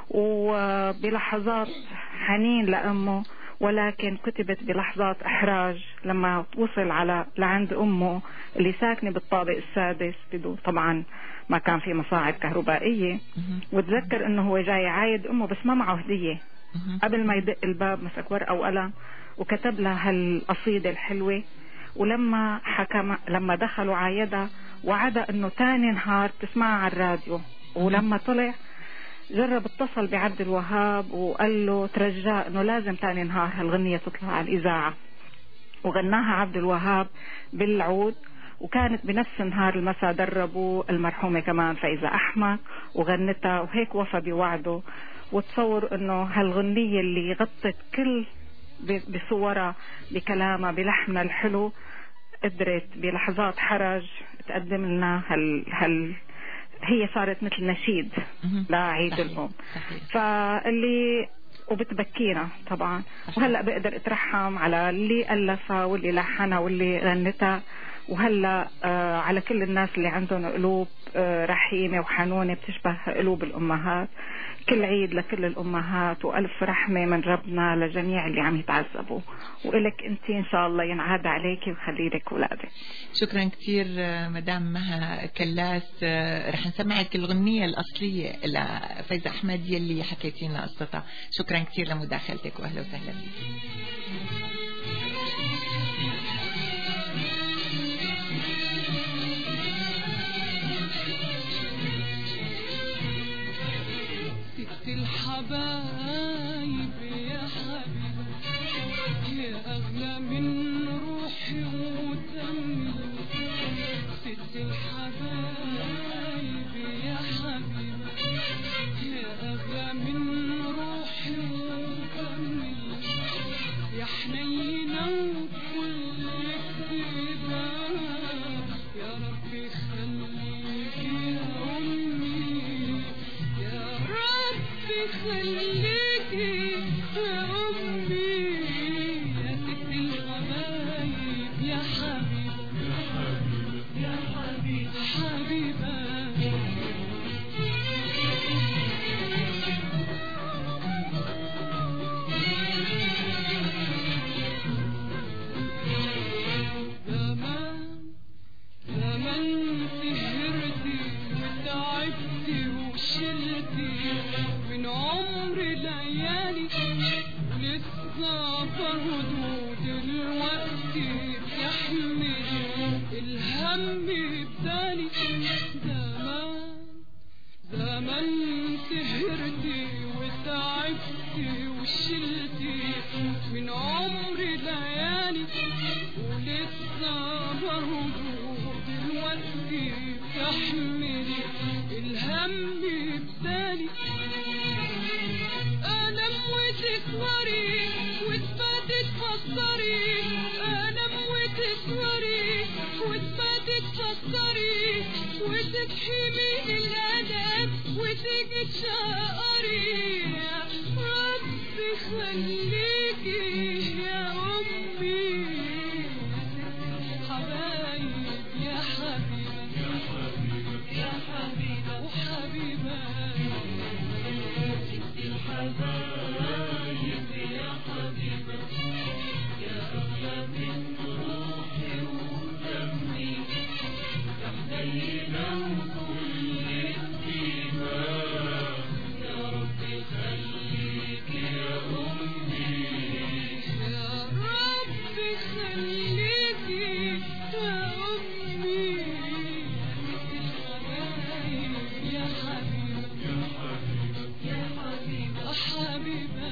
وبلحظات حنين لأمه، ولكن كتبت بلحظات احراج لما وصل لعند امه اللي ساكنة بالطابق السادس، بدون طبعا ما كان في مصاعد كهربائية. وتذكر انه هو جاي عايد امه بس ما معه هدية. قبل ما يدق الباب مسك ورقة وقلم وكتب لها هالقصيدة الحلوة. ولما لما دخلوا عايدها وعدا انه تاني نهار تسمعها على الراديو. ولما طلع جرب اتصل بعبد الوهاب وقال له ترجاه انه لازم تاني نهار هالغنية تطلع على الإذاعة. وغناها عبد الوهاب بالعود. وكانت بنفس النهار المساء دربوا المرحومة كمان فايزة أحمد وغنتها، وهيك وفى بوعده. وتصور انه هالغنية اللي غطت كل بصورها بكلامها بلحنها الحلو، قدرت بلحظات حرج تقدم لنا هي صارت مثل نشيد لعيد الأم. فاللي وبتبكينا طبعا. وهلأ بقدر اترحم على اللي ألفها واللي لحنها واللي غنتها، وهلا على كل الناس اللي عندهم قلوب رحيمة وحنونة بتشبه قلوب الأمهات. كل عيد لكل الأمهات، وألف رحمة من ربنا لجميع اللي عم يتعذبوا. وإلك أنت إن شاء الله ينعاد عليك ويخلي لك أولادك. شكرا كثير مدام مها كلاس. رح نسمعك الغنية الأصلية لفايزة أحمد يلي حكيتي لنا قصتها. شكرا كثير لمداخلتك وأهلا وسهلا فيك. الحبايب يا حبيبي يا أغلى من روحي ودمي، ست الحبايب يا حبيبي يا أغلى من روحي ودمي، يا حنينة وكل كتيبة يا ربي خليك يا أمي، يا ربي خليكي يا أمي، يا ست الحبايب يا حبيبة يا حبيبة حبيبة. زمان سهرتي وتعبتي وشلتي من عمري ليالي، ولسه برضو دلوقتي بتحملي الهم بدالي. زمان سهرتي وتعبتي وشلتي من عمري ليالي، ولسه برضو دلوقتي بتحملي الهم بدالي. ألم وتكوي وشقت شعري يا ربي خليكي يا أمي حبايب يا حبيبة يا حبيبة وحبيبة ست الحبايب يا حبيبة يا أغلى من روحي ودمي يا حنينة وكل الطيبة يا ربي خليك يا أمي يا ربي خليك يا أمي يا حبيبة يا حبيبة حبيبة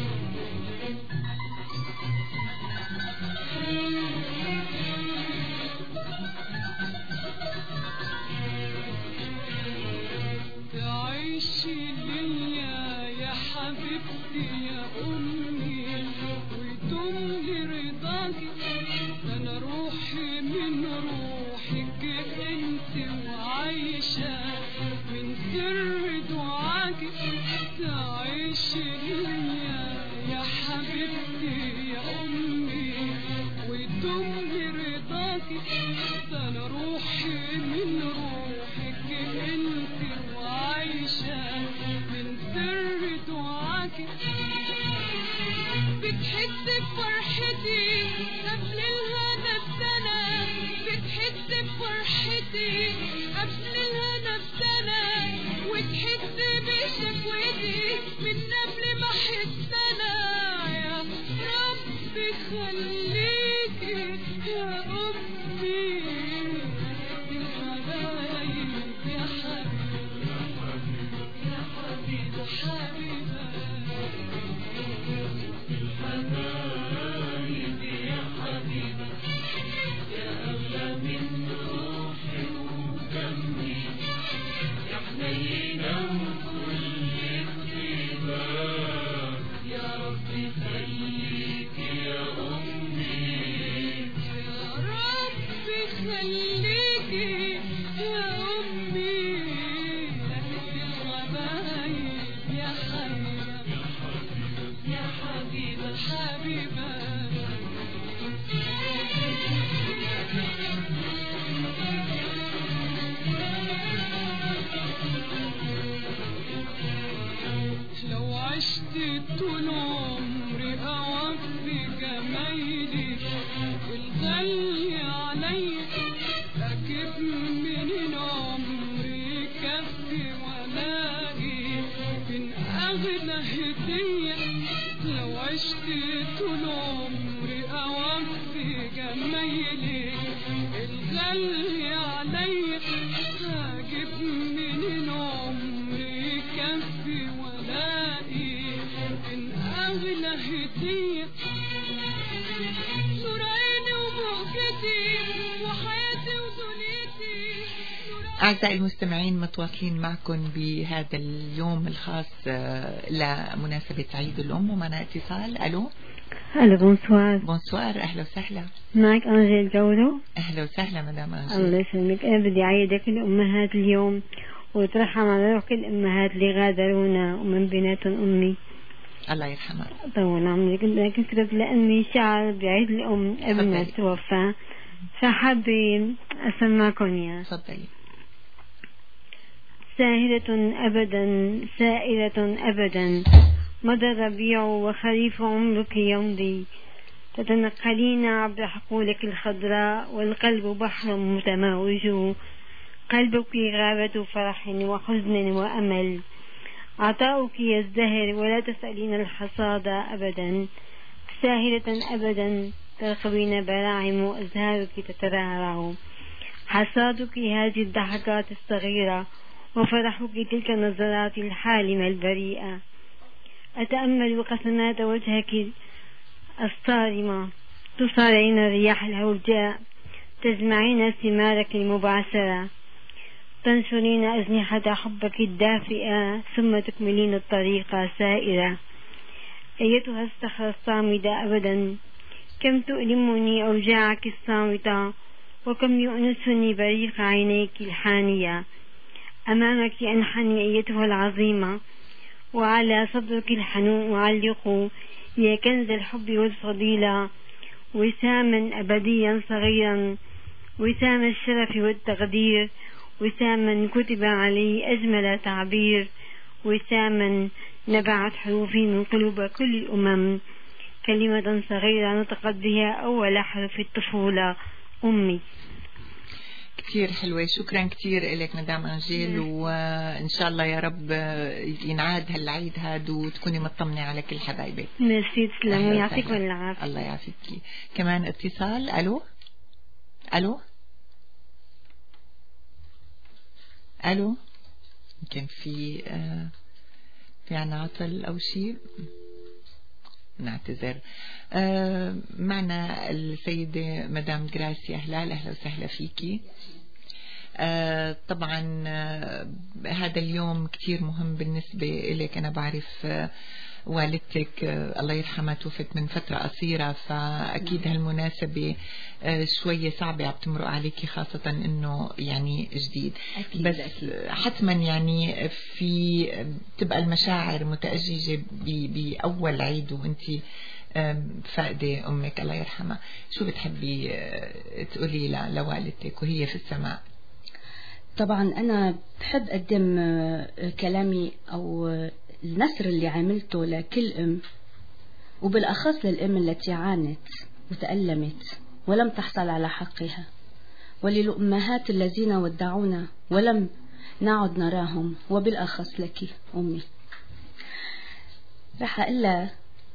تعيشي ليا يا حبيبتي يا أمي ويدوملي رضاكي أنا روحي من روحك أنت وعايشة من سر دعاكي تعيشي ليا يا حبيبتي يا أمي ويدوملي رضاكي أنا روحي من روحك أنت وعايشة من سر دعاكي بتحس بفرحتي قبل الهنا بسنة بتحس بفرحتي قبل الهنا بسنة وتحس بشكوتي من قبل ما أحس أنا يا ربي خليكي يا أمي يا حبايب يا حبيبة يا حبيبة حبيبة الحبايب يا حبيبة يا أغلى من روحي ودمي يا حنينة وكل الطيبة يا ربي خليك يا أمي يا ربي خليك يا أمي يا ست الحبايب يا حبيبة يا حبيبة حبيبة لو عشت طول عمري أوفي جمايلك والغالي عليا أجيب منين عمري كفي ولاقي من أغلى هدية لو عشت طول عمري أوفي جمايلك الغالي عليا أجيب منين عمري كفي ولاقي من أغلى هدية نور عيني وبهجتي وحياتي ودنيتي. أعزائي المستمعين متواصلين معكم بهذا اليوم الخاص لمناسبة عيد الأم ومعنا اتصال. ألو ألو بونسوار. بونسوار أهلا وسهلا. معك أنجيل جورو. أهلا وسهلا مدام أنجيل. الله يسلمك. أنا بدي أعيدك الأمهات اليوم وترحم على روح كل الأمهات اللي غادرونا ومن بيناتهم أمي الله يرحمها. طول عمرك. لكن كتبت لأمي شعر بعيد الأم قبل ما توفى فحابة أسمعكم إياه. تفضلي. ساهرة أبدا سائرة أبدا مضى الربيع وخريف عمرك يمضي تتنقلين عبر حقولك الخضراء والقلب بحر متموج قلبك غابة فرح وحزن وأمل عطاؤك يزدهر ولا تسألين الحصاد أبدا ساهرة أبدا ترقبين براعم وأزهارك تترعرع حصادك هذه الضحكات الصغيرة وفرحك تلك النظرات الحالمة البريئة أتأمل قسمات وجهك الصارمة تصارعين الرياح الهوجاء تجمعين ثمارك المبعثرة تنشرين أجنحة حبك الدافئة ثم تكملين الطريق سائرة أيتها الصخرة الصامدة أبدا كم تؤلمني أوجاعك الصامتة وكم يؤنسني بريق عينيك الحانية أمامك أنحني أيتها العظيمة، وعلى صدرك الحنون أعلق يا كنز الحب والفضيلة، وساما أبديا صغيرا، وسام الشرف والتقدير، وساما كتب عليه أجمل تعبير، وساما نبعت حروفي من قلوب كل الأمم، كلمة صغيرة نطقت بها أول حرف الطفولة، أمي. كتير حلوة، شكرا كتير لك مدام أنجيل، وإن شاء الله يا رب ينعاد هالعيد هاد وتكوني مطمنة على كل حبايبك. ميرسي، تسلمي، يعطيكم العافية. الله يعافيكي. كمان اتصال. ألو ألو ألو، يمكن في عنا عطل أو شيء، نعتذر. معنا السيدة مدام غراسيا هلال، أهلا وسهلا فيكي. طبعا هذا اليوم كتير مهم بالنسبة إليك. أنا بعرف والدتك الله يرحمها توفت من فترة قصيرة، فأكيد هالمناسبة شوية صعبة عم تمرق عليكي، خاصة إنه يعني جديد. بس حتما يعني في تبقى المشاعر متأججة بأول عيد وأنتي فاقدة أمك الله يرحمها. شو بتحبي تقولي لوالدتك وهي في السماء؟ طبعا أنا بحب أقدم كلامي أو النثر اللي عملته لكل أم، وبالأخص للأم التي عانت وتألمت ولم تحصل على حقها، وللأمهات الذين ودعونا ولم نعد نراهم، وبالأخص لك أمي. رح أقول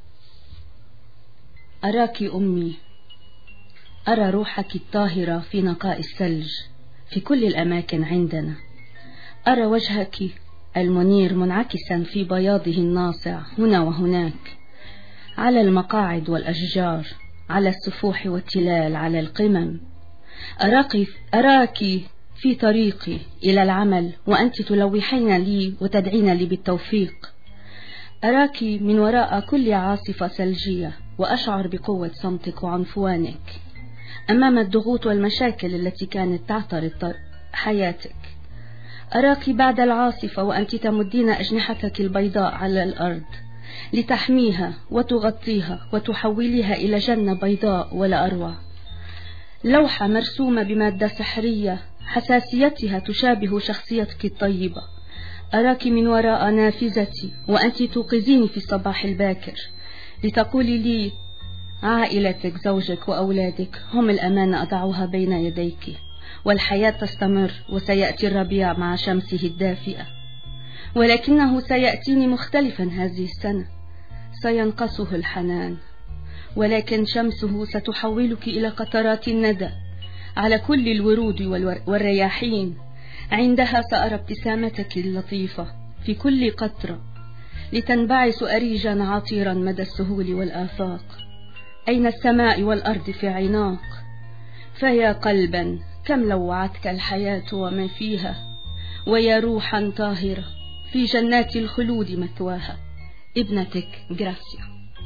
أراك أمي، أرى روحك الطاهرة في نقاء الثلج في كل الأماكن عندنا، أرى وجهك المنير منعكسا في بياضه الناصع هنا وهناك، على المقاعد والأشجار، على السفوح والتلال، على القمم. أراك في طريقي إلى العمل وأنت تلوحين لي وتدعين لي بالتوفيق. أراك من وراء كل عاصفة ثلجية وأشعر بقوة صمتك وعنفوانك أمام الضغوط والمشاكل التي كانت تعترض حياتك. أراك بعد العاصفة وأنت تمدين أجنحتك البيضاء على الأرض لتحميها وتغطيها وتحوليها إلى جنة بيضاء ولا أروع، لوحة مرسومة بمادة سحرية حساسيتها تشابه شخصيتك الطيبة. أراك من وراء نافذتي وأنت توقظيني في الصباح الباكر لتقولي لي عائلتك زوجك وأولادك هم الأمانة أضعها بين يديك، والحياة تستمر وسيأتي الربيع مع شمسه الدافئة، ولكنه سيأتيني مختلفا هذه السنة، سينقصه الحنان، ولكن شمسه ستحولك إلى قطرات الندى على كل الورود والرياحين. عندها سأرى ابتسامتك اللطيفة في كل قطرة لتنبعث أريجا عطيرا مدى السهول والآفاق. أين السماء والأرض في عناق، فيا قلبا كم لوعتك الحياة وما فيها، ويا روحا طاهرة في جنات الخلود مثواها. ابنتك غراسيا.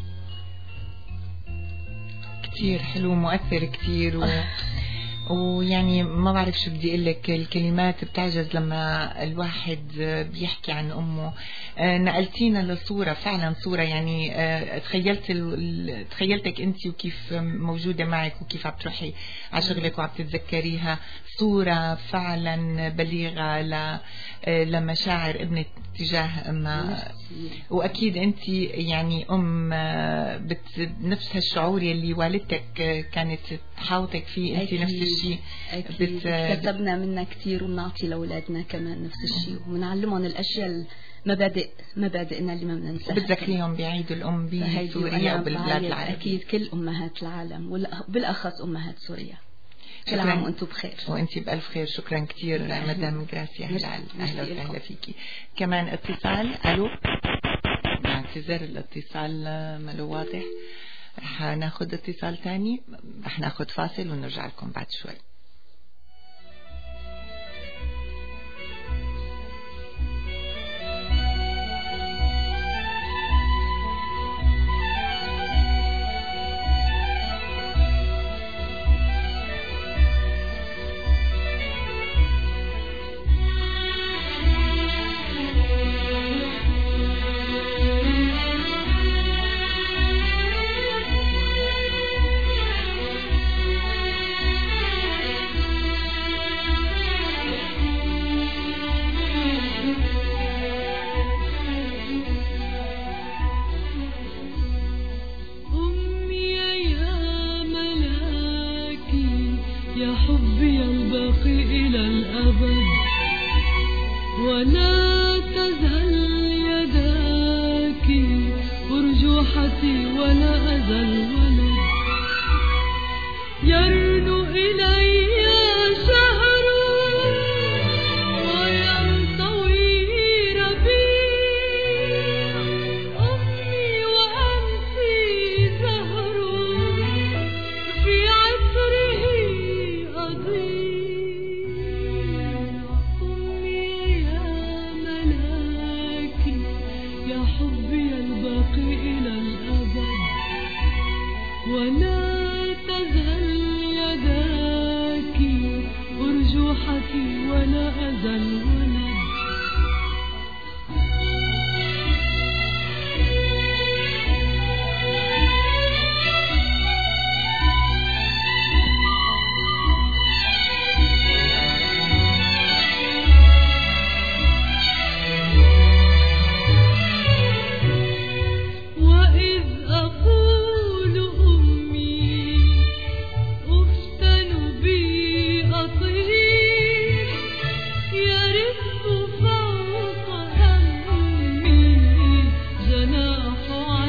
كتير حلو، مؤثر كتير ويعني ما بعرف شو بدي اقول لك، الكلمات بتعجز لما الواحد بيحكي عن امه. نقلتينا لصوره، فعلا صوره يعني تخيلتك انت وكيف موجوده معك وكيف عم تروحي على شغلك وعم تتذكريها، صوره فعلا بليغه لمشاعر ابنك تجاه امها. واكيد انت يعني بنفس هالشعور يلي والدتك كانت تحاوطك فيه، انت نفس الشيء. كسبنا منا كتير وبنعطي لاولادنا كمان نفس الشيء، وبنعلمهم الاشياء مبادئنا اللي ما بننساها. بتذكريهم بعيد الام بسوريا وبالبلاد العربية. اكيد كل امهات العالم وبالاخص امهات سوريا. كل عام وانتم بخير. وانت بألف خير. شكرا كتير مدام غراسيا هلال، اهلا وسهلا فيكي. كمان اتصال. الو، نعتذر الاتصال ما له واضح. رح ناخد اتصال تاني، رح ناخد فاصل ونرجع لكم بعد شوي. روحتي ولا أزل ولد يرنو إلي شهر وينطوي ربيع أمي وأنت زهر في عطره أضيع أمي يا ملاكي يا حبي الباقي إلى الأبد ولا تزل يداك أرجوحتي ولا أزل ولد وإذ أقول أمي أفتن بي أطير يرف فوق همي جناح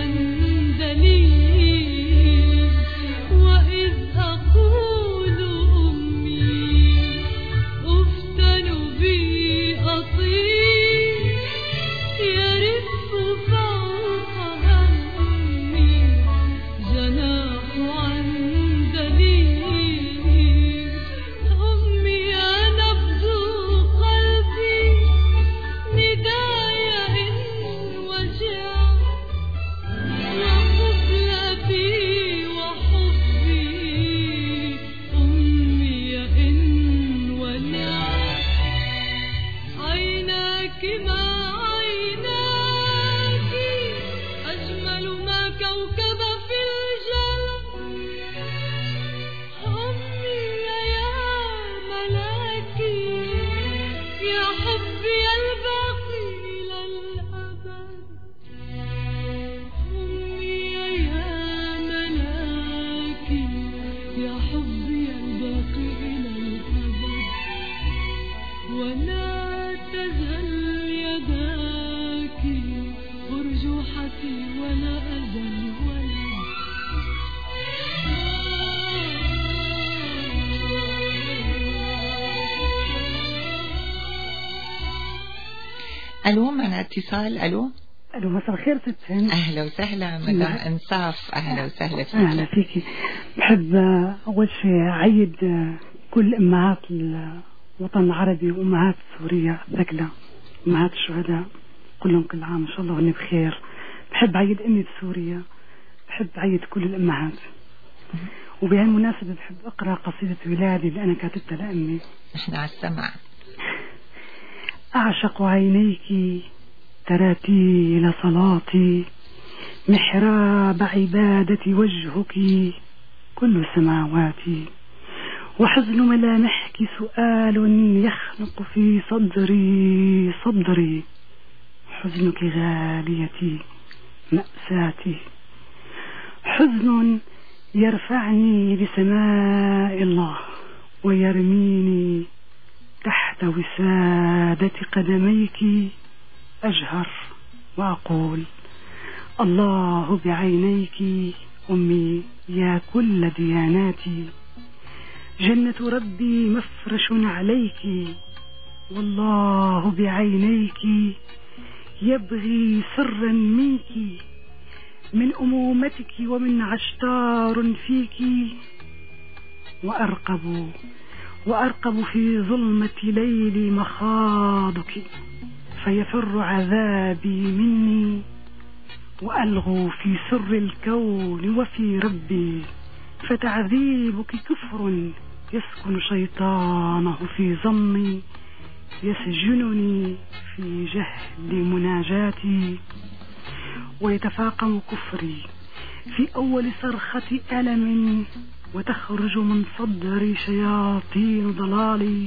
عندليل وإذ أقول أمي أفتن بي أطير يرف فوق همي جناح عندليل أمي يا نبض قلبي ندايا إن وجع وقبلتي وحبي أمي إن ولع عيناك ما عيناك أجمل ما كوكب في الجلد أمي يا ملاكي يا حبي الباقي إلى الأبد أمي يا ملاكي يا حبي الباقي إلى الأبد ولا تزل يداك أرجوحتي ولا أزل ولد ألو، معنا اتصال. ألو ألو، مساء الخير ست هند. أهلا وسهلا مدام إنصاف، أهلا وسهلا فيك. أهلا فيكي. بحب أول شيء أعيد كل أمهات الوطن العربي وأمهات سوريا الثقلة، أمهات الشهداء كلهم كل عام إن شاء الله وهن بخير. بحب أعيد أمي بسوريا، بحب أعيد كل الأمهات. وبهالمناسبة بحب أقرأ قصيدة ولادي اللي أنا كاتبتها لأمي. إحنا على السمع. أعشق عينيك تراتيل صلاتي محراب عبادتي وجهك كل سماواتي وحزن ملامحك سؤال يخنق في صدري حزنك غاليتي مأساتي حزن يرفعني لسماء الله ويرميني تحت وسادة قدميك أجهر وأقول الله بعينيك أمي يا كل دياناتي جنة ربي مفرش عليك والله بعينيك يبغي سرا منك من أمومتك ومن عشتار فيك وأرقب في ظلمة ليلي مخاضك فيفر عذابي مني وألغو في سر الكون وفي ربي فتعذيبك كفر يسكن شيطانه في ظني يسجنني في جهل مناجاتي ويتفاقم كفري في أول صرخة ألم وتخرج من صدري شياطين ضلالي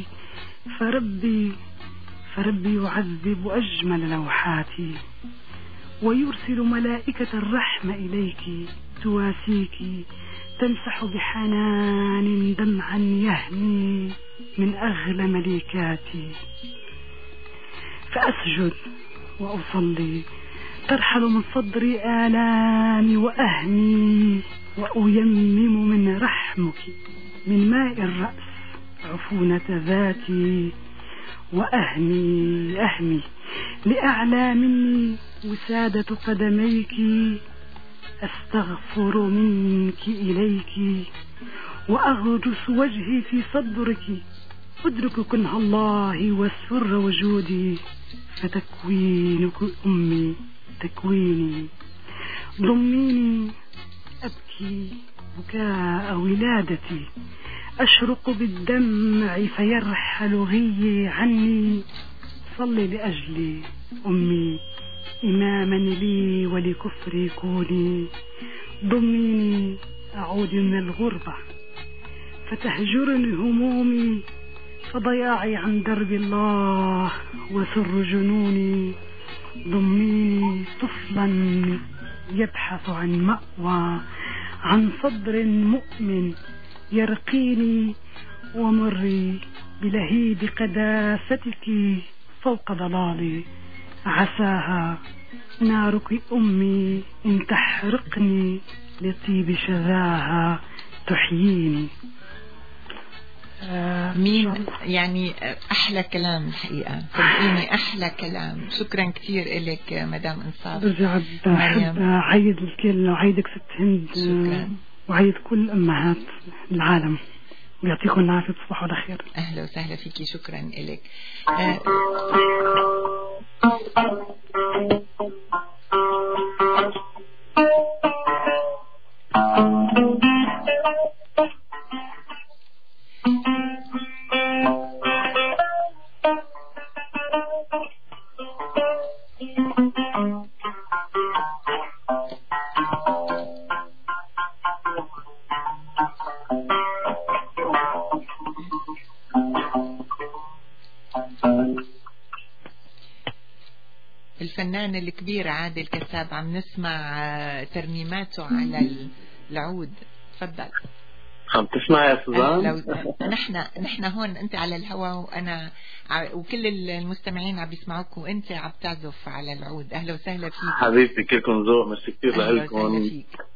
فربي يعذب أجمل لوحاتي ويرسل ملائكة الرحمة إليك تواسيك تمسح بحنان دمعا يهني من أغلى مليكاتي فأسجد وأصلي ترحل من صدري آلامي وأهمي، وأيمم من رحمك من ماء الرأس عفونة ذاتي، وأهمي لأعلى مني وسادة قدميك، أستغفر منك إليك وأغرس وجهي في صدرك، أدرك كنه الله وسر وجودي، فتكوينك أمي تكويني، ضميني أبكي بكاء ولادتي، أشرق بالدمع فيرحل غيي عني، صلي لأجلي أمي إماما لي ولكفري كوني، ضميني أعود من الغربة فتهجرني همومي، فضياعي عن درب الله وسر جنوني، ضميني طفلا يبحث عن مأوى، عن صدر مؤمن يرقيني، ومري بلهيب قداستك فوق ضلالي، عساها نارك أمي إن تحرقني لطيب شذاها تحييني. مين يعني أحلى كلام الحقيقة، صدقيني أحلى كلام. شكرا كثير إلك مدام إنصاف. برجع بحب أعيد الكل وعيدك ست هند. شكرا. وعيد كل أمهات العالم، ويعطيكم العافية، تصبحوا على خير. أهلا وسهلا فيكي، شكرا إلك. الفنان الكبير عادل كساب، عم نسمع ترنيماته على العود. تفضل. عم تسمع يا سوزان؟ نحن هون، انت على الهواء وانا وكل المستمعين عم بيسمعوك وانت عم تعزف على العود. اهلا وسهلا فيك حبيبتي، كلكم ذوق، ميرسي كثير لكم،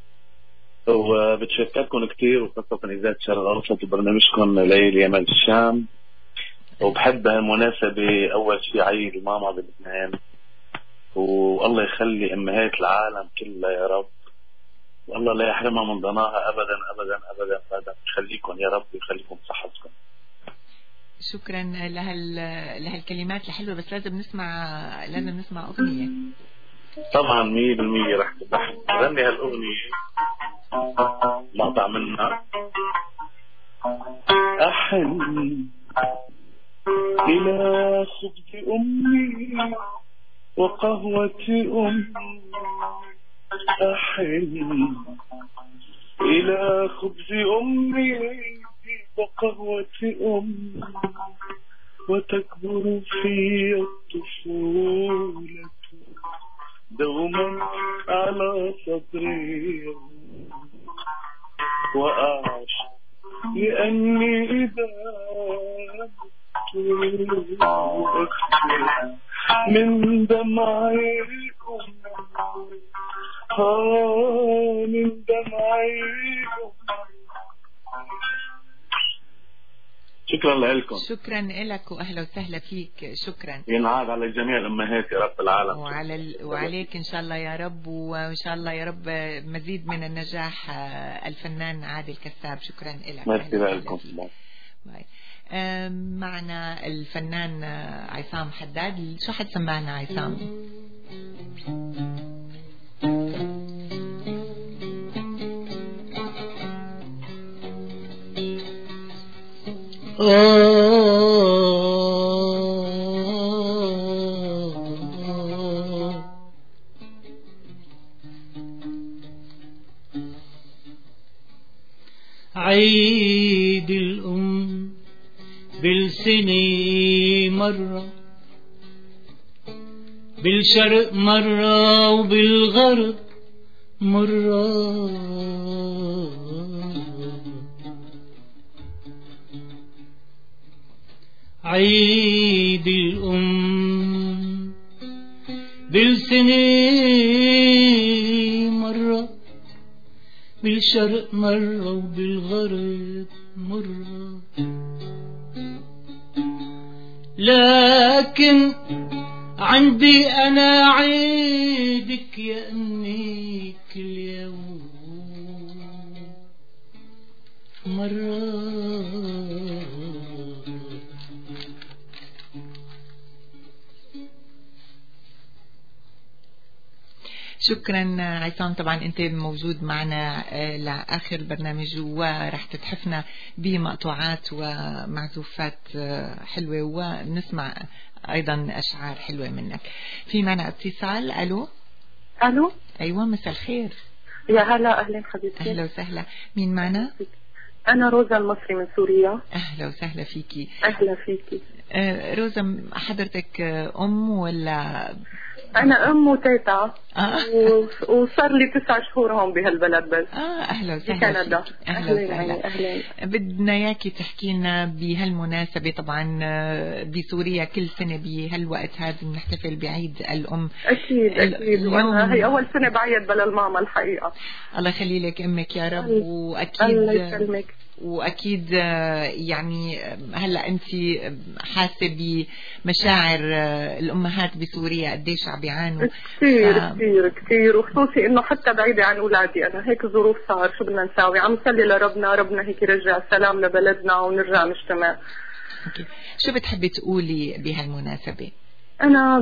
وبتشكركم كثير، وخاصة إذاعة شرق الأوسط وبرنامجكم ليالي يمال الشام. وبحب هالمناسبة أول شيء عيد ماما بلبنان، والله يخلي أمهات العالم كلها يا رب، والله لا يحرمها من ضناها أبدا أبدا أبدا أبدا، يخليكم يا رب ويخليكم صحتكم. شكرا لهالكلمات الحلوة، بس لازم نسمع أغنية. طبعا 100% رح تغني هالأغنية، مقطع منها. أحن إلى خبز أمي وقهوة أمي، أحن إلى خبز أمي وقهوة أمي، وتكبر في الطفولة دوما على صدري، وأعش لأني إذا أكثر من دمعي من دمعي. شكرا لكم. شكرا لك واهلا وسهلا فيك. شكرا. ينعاد على جميع الامهات يا رب العالم، وعليك ان شاء الله يا رب، وان شاء الله يا رب مزيد من النجاح. الفنان عادل كساب، شكرا لك. ميرسي لكم. معنا الفنان عصام حداد. شو حتسمعنا عصام؟ عيد الأم بالسنة مرة، بالشرق مرة وبالغرب مرة، عيد الأم بالسنة مرة، بالشرق مرة وبالغرب مرة، لكن عندي أنا عيدك يا أمي كل يوم مرة. شكرا عصام. طبعا انت موجود معنا لاخر البرنامج ورح تتحفنا بمقطوعات ومعزوفات حلوه ونسمع ايضا اشعار حلوه منك. في معنا اتصال. الو. الو. ايوه مساء الخير. يا هلا، اهلا حبيبتي. اهلا وسهلا. مين معنا؟ انا روزا المصري من سوريا. اهلا وسهلا فيكي. اهلا فيكي. روزا، حضرتك ام ولا؟ أنا أم وتيتا. وصار لي 9 شهور هون بهالبلد بس. أهلا وسهلا. بكندا. أهلا وسهلا. بدنا إياكي تحكي لنا بهالمناسبة. طبعا بسوريا كل سنة بهالوقت هذا بنحتفل بعيد الأم. أكيد أكيد. وأنا هي أول سنة بعيد بلا الماما الحقيقة. الله يخلي لك أمك يا رب. وأكيد الله يسلمك. وأكيد يعني هلأ أنت حاسة بمشاعر الأمهات بسوريا قديش عم بيعانوا كثير وخصوصي إنه حتى بعيدة عن أولادي أنا. هيك ظروف صار، شو بدنا نساوي؟ عم نصلي لربنا هيك يرجع السلام لبلدنا ونرجع نجتمع. شو بتحبي تقولي بهالمناسبة؟ أنا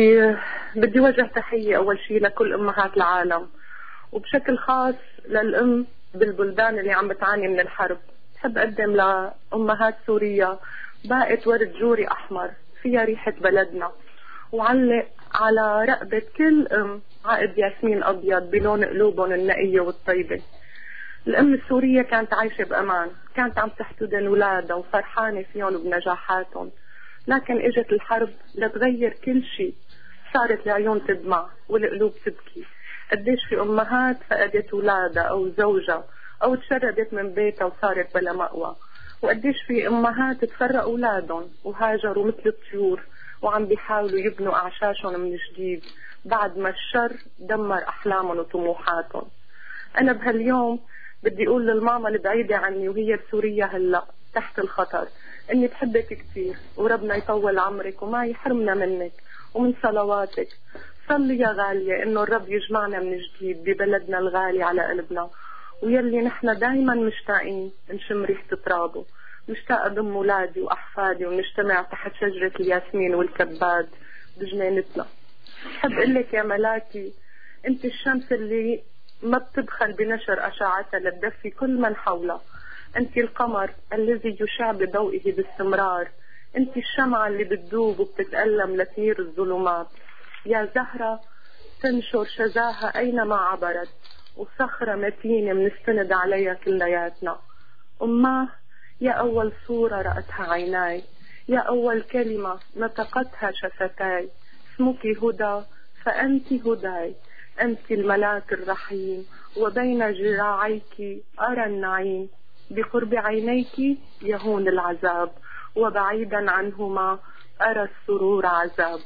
بدي وجه تحية أول شيء لكل أمهات العالم، وبشكل خاص للأم بالبلدان اللي عم بتعاني من الحرب. بحب أقدم لأمهات سوريا باقة ورد جوري أحمر فيها ريحة بلدنا، وعلق على رقبة كل أم عقد ياسمين أبيض بلون قلوبهم النقية والطيبة. الأم السورية كانت عايشة بأمان، كانت عم تحتضن أولادها وفرحانة فيهم وبنجاحاتهم، لكن إجت الحرب لتغير كل شيء. صارت العيون تدمع والقلوب تبكي. قديش في أمهات فقدت أولادها أو زوجها أو تشردت من بيتها وصارت بلا مأوى، وقديش في أمهات تفرقوا أولادهم وهاجروا مثل الطيور وعم بيحاولوا يبنوا أعشاشهم من جديد بعد ما الشر دمر أحلامهم وطموحاتهم. أنا بهاليوم بدي أقول للماما البعيدة عني وهي بسوريا هلأ تحت الخطر إني بحبك كتير، وربنا يطول عمرك وما يحرمنا منك ومن صلواتك. صلي يا غالية إنه الرب يجمعنا من جديد ببلدنا الغالي على قلبنا، ويلي نحن دايما مشتاقين نشم ريحة ترابه. مشتاقة ضم ولادي وأحفادي ونجتمع تحت شجرة الياسمين والكباد بجنينتنا. بحب قلك يا ملاكي، انت الشمس اللي ما بتبخل بنشر أشعتها لتدفي كل من حولها. انت القمر الذي يشع بضوئه باستمرار. انت الشمعة اللي بتذوب وبتتألم لتنير الظلمات. يا زهرة تنشر شذاها أينما عبرت، وصخرة متينة منستند عليها كلياتنا. أماه يا أول صورة رأتها عيناي، يا أول كلمة نطقتها شفتاي. اسمك هدى فأنت هداي، أنت الملاك الرحيم، وبين جراعيك أرى النعيم. بقرب عينيك يهون العذاب، وبعيدا عنهما أرى السرور عذاب.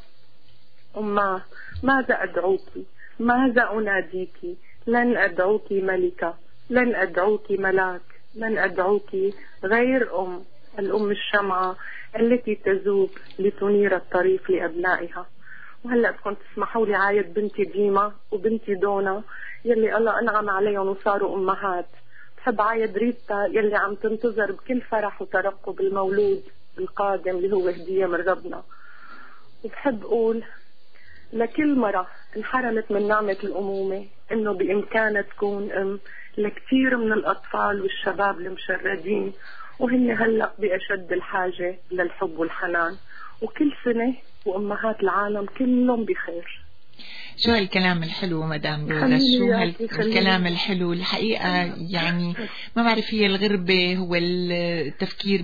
أماه ماذا أدعوك؟ ماذا أناديك؟ لن أدعوك ملكة، لن أدعوك ملاك، لن أدعوك غير أم، الأم الشمعة التي تذوب لتنير الطريق لأبنائها. وهلأ بدكم تسمحوا لي عايد بنتي ديما وبنتي دونا يلي الله أنعم عليهم وصاروا أمهات. بحب عايد ريتا يلي عم تنتظر بكل فرح وترقب المولود القادم اللي هو هدية من ربنا. وبحب أقول لكل مرة انحرمت من نعمة الأمومة إنه بإمكانها تكون أم لكثير من الأطفال والشباب المشردين، وهن هلأ بأشد الحاجة للحب والحنان. وكل سنة وأمهات العالم كلهم بخير. شو هالكلام الحلو مدام روزا، شو هالكلام الحلو الحقيقة. يعني ما بعرف، هي الغربة، هو التفكير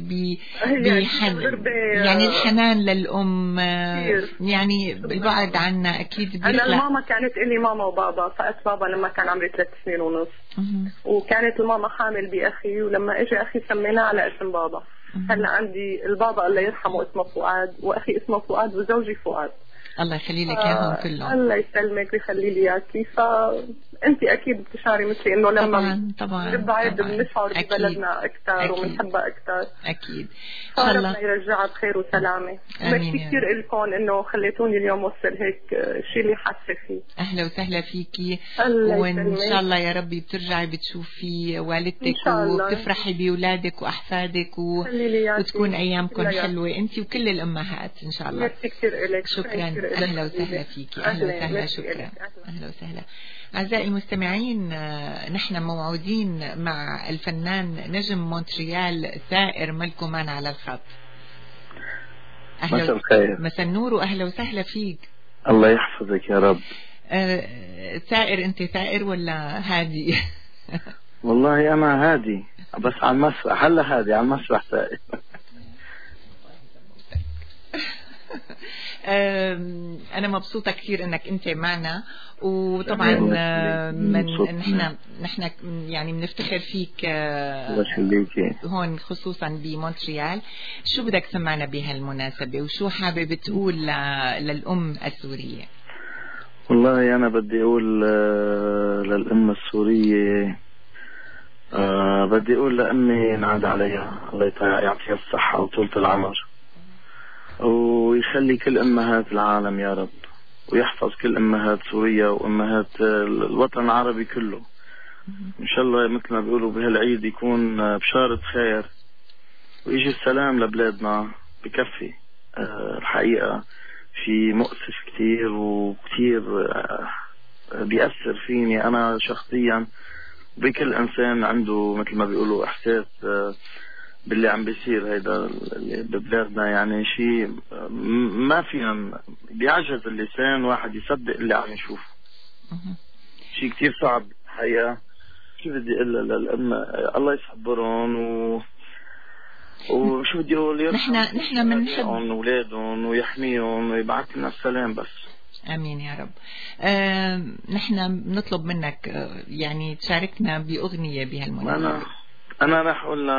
يعني الحنان للأم، يعني البعد عنا أكيد بيخلق. أنا الماما كانت إلي ماما وبابا، فقت بابا لما كان عمري 3 سنين ونص، وكانت الماما حامل بأخي، ولما إجي أخي سميناه على اسم بابا. هلا عندي البابا الله يرحمه اسمه فؤاد، وأخي اسمه فؤاد، وزوجي فؤاد. الله يخلي لك اياهم كلهم. الله يسلمك ويخلي لي اياكي. فانت اكيد بتشعري مثلي انه لما نبعد بنشعر ببلدنا اكثر وبنحبها اكثر. اكيد. ان شاء الله يرجعها بخير وسلامه. ميرسي كثير لكم انه خليتوني اليوم اوصل هيك شيء اللي حاسه فيه. اهلا وسهلا فيكي، وان شاء الله يا ربي بترجعي بتشوفي والدتك وبتفرحي باولادك واحفادك وتكون ايامكم حلوه انت وكل الامهات ان شاء الله. ميرسي كثير لك. شكرا. اهلا وسهلا فيكي. اهلا وسهلا. شكرا. اهلا وسهلا. اعزائي المستمعين، نحن موعودين مع الفنان نجم مونتريال ثائر ملكمان على الخط. مساء الخير. مساء النور واهلا وسهلا فيك. الله يحفظك يا رب. ثائر، انت ثائر ولا هادي؟ والله انا هادي بس على المسرح. هلا هادي على المسرح ثائر. أنا مبسوطة كثير إنك أنت معنا، وطبعا نحن يعني بنفتخر فيك هون خصوصا بمونتريال. شو بدك تسمعنا بهالمناسبة وشو حابب تقول للأم السورية؟ والله أنا بدي أقول للأم السورية، بدي أقول لأمي ينعاد عليها، الله يعطيها الصحة وطولة العمر، ويخلي كل أمهات العالم يا رب، ويحفظ كل أمهات سوريا وأمهات الوطن العربي كله. إن شاء الله مثل ما بيقولوا بهالعيد يكون بشارة خير ويجي السلام لبلادنا بكفي. الحقيقة في مؤسف كتير وكتير بيأثر فيني أنا شخصيا بكل إنسان عنده مثل ما بيقولوا إحساس باللي عم بيصير هيدا ببلادنا. يعني شيء ما فينا، بيعجز اللسان واحد يصدق اللي عم يشوفه. شيء كتير صعب حقيقة. شو بدي اقول للأم؟ الله يصبرهم وشو بدي اقول؟ نحن بنحب اولادهم ويحميهم ويبعث لنا السلام بس. امين يا رب. نحن بنطلب منك يعني تشاركنا بأغنية بهالمناسبة. انا راح اقول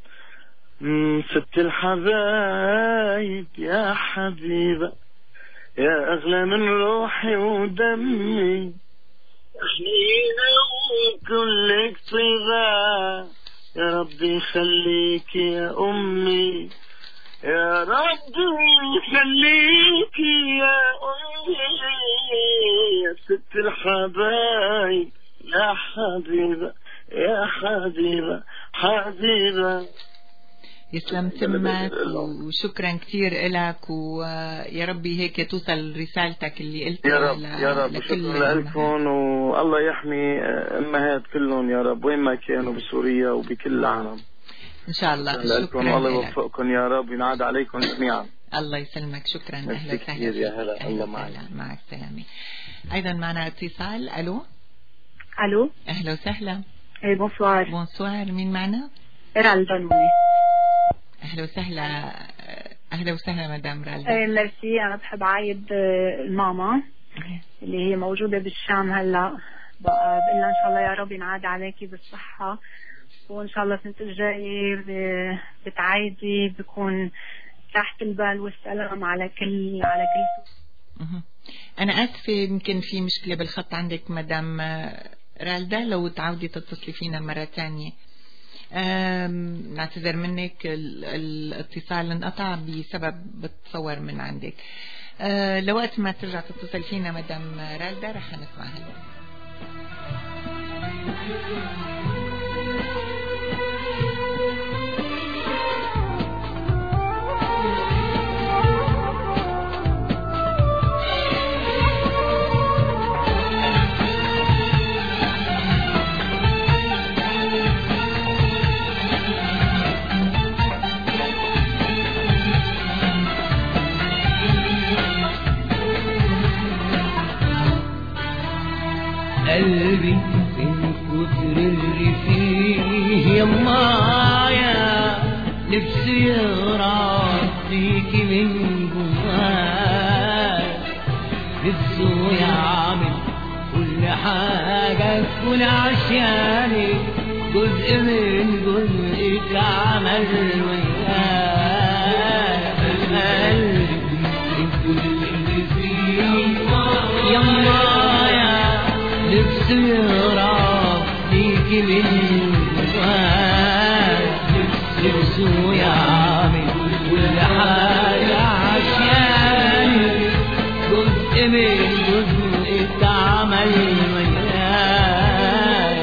ست الحبايب يا حبيبة يا أغلى من روحي ودمي، حنينة وكلك طيبة، يا ربي يخليك يا أمي، يا ربي يخليك يا أمي، يا ست الحبايب يا حبيبة يا حبيبة حبيبة. يسلم تمك وشكرا كثير لك، ويا ربي هيك توصل رسالتك اللي قلتها يا رب. يا رب شكرا لكم، والله يحمي امهات كلهم يا رب وين ما كانوا بسوريا وبكل العالم ان شاء الله. شكرا الله يوفقكم يا رب وينعاد عليكم جميعا. الله يسلمك. شكرا. اهلا وسهلا. يا هلا. الله معك. مع السلامه. ايضا معنا اتصال. الو. الو. اهلا وسهلا. اي بونسوار. بونسوار. مين معنا؟ رالدا. اهلا وسهلا. اهلا وسهلا مدام رالدا. ميرسي. انا بحب عايد الماما اللي هي موجوده بالشام هلا، بقى بقول لها ان شاء الله يا رب ينعاد عليكي بالصحه، وان شاء الله السنه الجايه بتعايدي بكون راحه البال والسلام على كل انا اسفه يمكن في مشكله بالخط عندك مدام رالدا، لو تعودي تتصلي فينا مره ثانيه. نعتذر منك، الاتصال انقطع بسبب بتصور من عندك. لوقت ما ترجع تتصل فينا مدام رالدا رح نسمع هلا. قلبي من كتر اللي فيه يمايا نفسي يرضيكي من جوايا، نفسه يعمل كل حاجة تكون عشاني، جزء من جزءك عمل ويايا. قلبي من كتر اللي فيه يما يا لبسيرة فيك من جواد لبسو يا عمي واللي حاجة عشاني جزء من جزء اتعمل وياي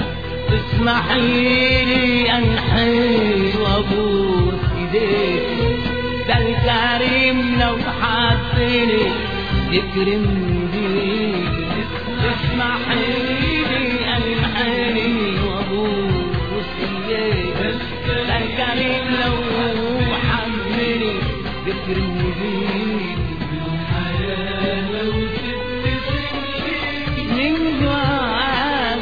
اسمحيلي انحي وابوس ايديك ده الكريم لو حبني يكرمني بيك اسمحيلي انحي وابوس ايديك ده الكريم لو حبني يكرمني بيك بالحياة لو من جواك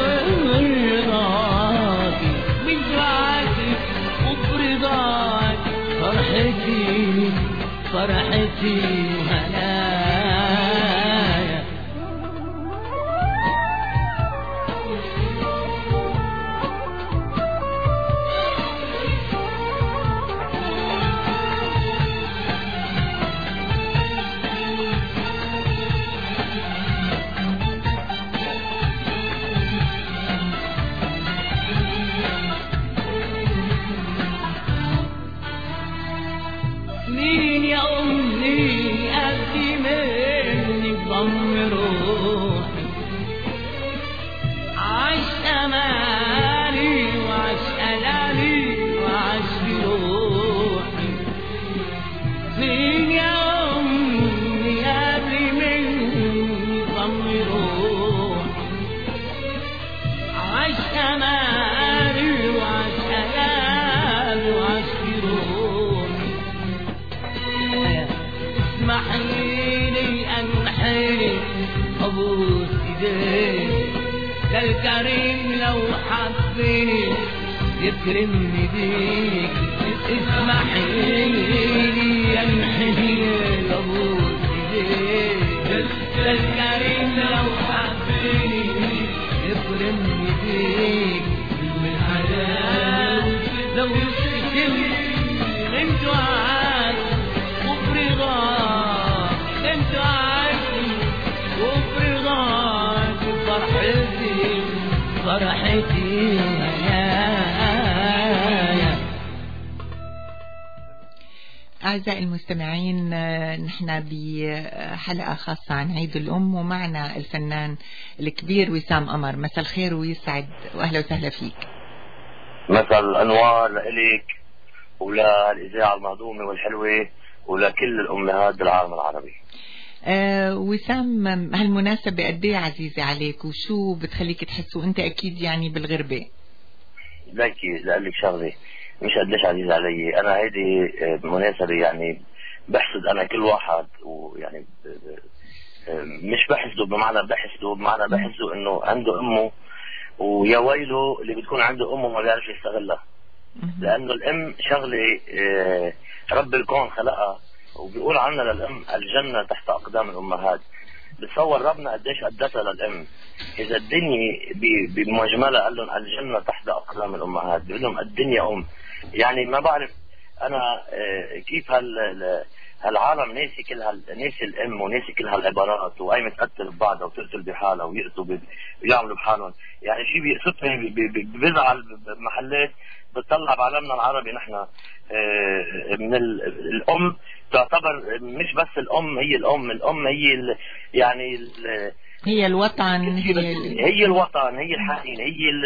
ورضاك من جواك وبرضاك فرحتي فرحتي وهنايا مين يا أمي أبدي مني بضم روحي عاش أمالي وعاش ألالي وعاش روحي مين يا أمي أبدي مني بضم روحي عاش أمالي وعاش ألالي وعاش روحي اسمحيلي انحني ابوس ايديك ده الكريم لو حبني يكرمني بيك اسمحيلي انحني ابوس ايديك ده الكريم لو حبني يكرمني بيك بالحياة لو يسكن انت وعاد وبرضاك انت عايشي وبرضاك فرحتي فرحتي هنايا. أعزائي المستمعين، نحن بحلقة خاصة عن عيد الأم ومعنا الفنان الكبير وسام قمر. مساء الخير ويسعد وأهلا وسهلا فيك. مساء الأنوار لإلك وللإذاعة المهضومة والحلوة ولكل الأمهات بالعالم العربي. وسام، هالمناسبة قد ايه عزيزة عليك وشو بتخليك تحس وانت اكيد يعني بالغربة؟ لكي لقلك شغلة مش قديش عزيزة علي، انا هيدي مناسبة يعني بحسد انا كل واحد، ويعني مش بحسده بمعنى بحسده انه عنده امه، ويا ويله اللي بتكون عنده امه ما بيعرف يستغلها، لانه الام شغلة رب الكون خلقها، وبيقول عنها للأم الجنة تحت أقدام الأمهات. بتصور ربنا قديش قدسها للأم. إذا الدنيا بمجملها قال لهم الجنة تحت أقدام الأمهات، بيقول لهم الدنيا أم. يعني ما بعرف أنا كيف هالعالم ناسي ناسي الأم وناسي كل هالعبارات، وقايمة تقتل ببعضها وتقتل بحالها ويقتلوا ويعملوا بحالهم. يعني شيء بيقصدني بيزعل بمحلات بتطلع بعالمنا العربي. نحن من الأم تعتبر مش بس الأم هي الأم هي يعني هي الوطن، هي الوطن، هي الحنين،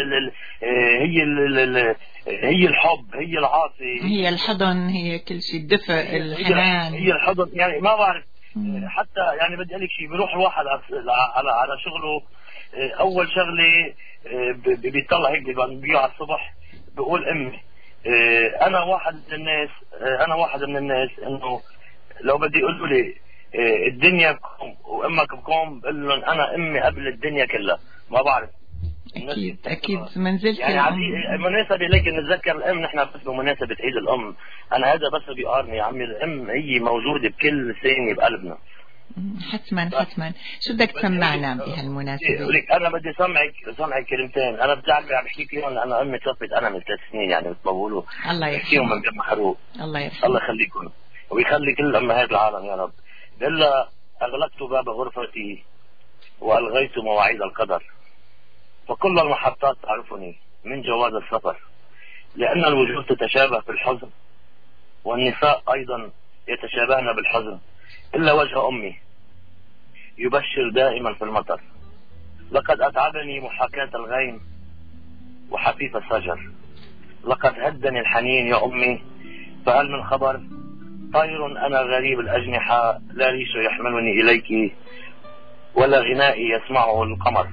هي الحب، هي العاطفة، هي الحضن، هي كل شيء، الدفء، الحنان، هي الحضن. يعني ما بعرف حتى يعني بدي أقول لك شيء، بيروح الواحد على شغله أول شغلة بيطلع هيك بيجي على الصبح بيقول أمي. أنا واحد من الناس إنه لو بدي يقولوا لي الدنيا بكم وأمك بكم، بقول لهم أنا أمي قبل الدنيا كلها. ما بعرف أكيد منزلت يعني مناسبة لكن نتذكر الأم. نحن بس بمناسبة عيد الأم، أنا هذا بس بيقارني يا عمي، الأم هي موجودة بكل ثانية بقلبنا. حتما. شو بدك تسمعنا بهالمناسبة؟ أنا بدي سمعك كلمتين. أنا بتعرفي عم بحكيك اليوم أنا أمي توفت أنا من 3 سنين، يعني مثل ما بقولوا الله يرحمها من دم محروق. الله يرحمها، الله يخليكم ويخلي كل أمهات العالم يا رب. بقول لها أغلقت باب غرفتي وألغيت مواعيد القدر، فكل المحطات تعرفني من جواز السفر، لأن الوجوه تتشابه في الحزن، والنساء أيضا يتشابهن بالحزن، إلا وجه أمي يبشر دائما في المطر. لقد أتعبني محاكاة الغيم وحفيف الشجر، لقد هدني الحنين يا أمي، فهل من خبر؟ طير أنا غريب الأجنحة، لا ريش يحملني إليك ولا غنائي يسمعه القمر.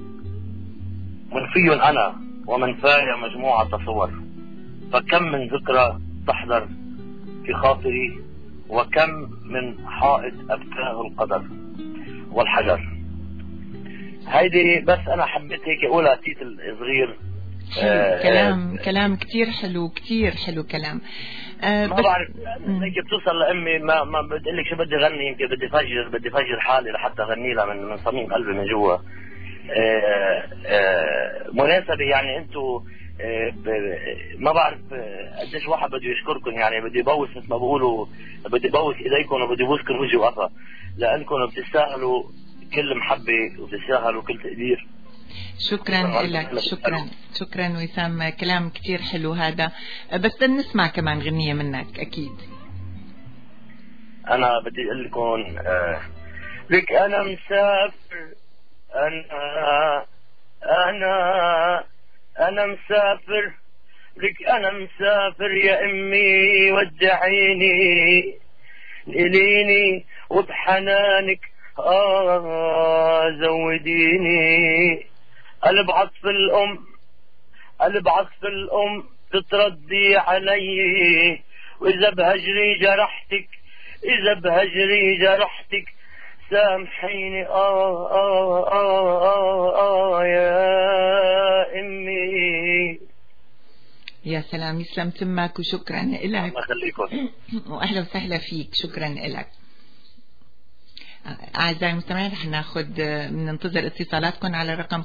منفي أنا ومنفاي مجموعة صور، فكم من ذكرى تحضر في خاطري، وكم من حائط أبكاه القدر والحجر. هيدي بس أنا حبيت هيك أقولها تيتل صغير. كلام كتير حلو، كتير حلو كلام. ما بعرف هيك بتوصل لأمي ما بدي لك شو بدي غني، يمكن بدي فجر حالي لحتى أغني لها من صميم قلبي من جوا. مناسبة يعني أنتوا ما بعرف قديش واحد بده يشكركم، يعني بدي بوس مثل ما بقولوا، بدي بوس إيديكم وبدي بوسكم وجه وقفا، لأنكم بتستاهلوا كل محبة وبتستاهلوا كل تقدير. شكرا لك، شكرا وسام، كلام كتير حلو هذا. بس نسمع كمان غنية منك أكيد. أنا بدي أقول لكم لك أنا مسافر، أنا مسافر لك، أنا مسافر يا أمي ودعيني إليني وبحنانك زوديني. قلب عطف الأم تتردي علي، وإذا بهجري جرحتك سامحيني يا أمي. يا سلام، يسلم تمك وشكرا لك. الله يخليكم وأهلا وسهلا فيك، شكرا لك. أعزائي المستمعين رح ناخد ننتظر اتصالاتكم على رقم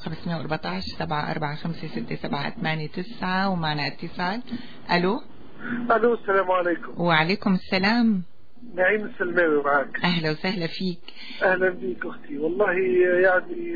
514-745-6789 ومعنا اتصال. ألو السلام عليكم. وعليكم السلام. نعيم السلماوي معك. أهلا وسهلا فيك. أهلا بيك أختي. والله يعني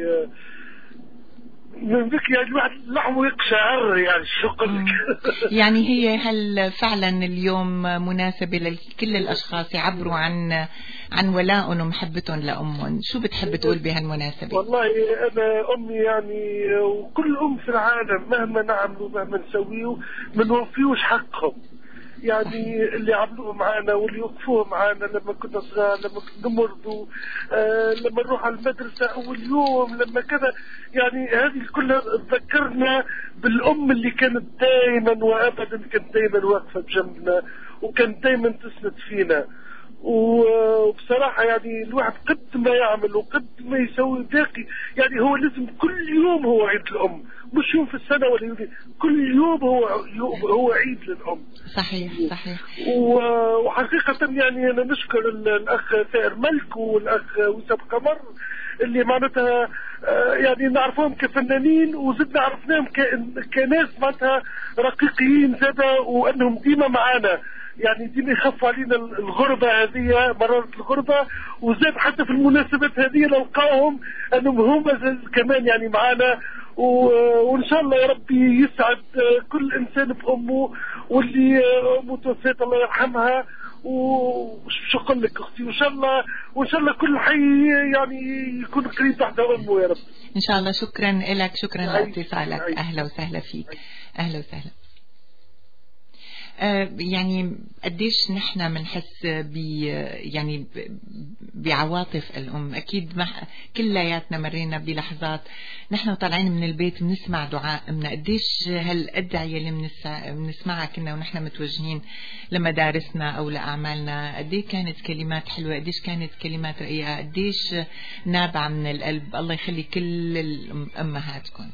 من ذكي يعني الواحد لحمه يقشعر، يعني شو قلك. يعني هي هل فعلا اليوم مناسبة لكل الأشخاص يعبروا عن ولائهم ومحبتهم لأمهم؟ شو بتحب تقول بهالمناسبة؟ والله أنا أمي يعني وكل أم في العالم مهما نعملوا مهما نسويه ما نوفيوش حقهم. يعني اللي عملوه معانا واللي وقفوه معانا لما كنا صغار، لما كنا مرضوا، لما نروح على المدرسة أول يوم، لما كذا، يعني هذه كلها تذكرنا بالأم اللي كانت دائما وأبدا كانت دائما واقفة بجنبنا وكانت دائما تسند فينا. وبصراحة يعني الواحد قد ما يعمل وقد ما يسوي باقي، يعني هو لازم كل يوم هو عيد الأم، مش يوم في السنة ولا يوم، كل يوم هو عيد للأم. صحيح. وحقيقة يعني أنا نشكر الأخ ثائر ملك والأخ وسام قمر اللي معناتها يعني نعرفهم كفنانين وزدنا عرفناهم كناس معناتها رقيقين زادا، وأنهم ديما معانا، يعني ديما يخفوا علينا الغربة هذه، مرارة الغربة، وزاد حتى في المناسبات هذه نلقاهم أنهم هم كمان يعني معانا. وإن شاء الله يا ربي يسعد كل إنسان بأمه، واللي أمه توفيت الله يرحمها. وشو قل لك أختي، وإن شاء الله كل حي يعني يكون قريب تحت أمه يا رب إن شاء الله. شكرا لك، شكرا لاتصالك. أهلا وسهلا فيك. أهلا وسهلا. يعني قديش نحن بنحس يعني بعواطف الأم. أكيد كلياتنا مرينا بلحظات نحن طالعين من البيت بنسمع دعاء أمنا، قديش هالأدعية اللي بنسمعها كنا ونحن متوجهين لمدارسنا أو لأعمالنا، قديش كانت كلمات حلوة، قديش كانت كلمات رقيقة، قديش نابعة من القلب. الله يخلي كل أمهاتكم.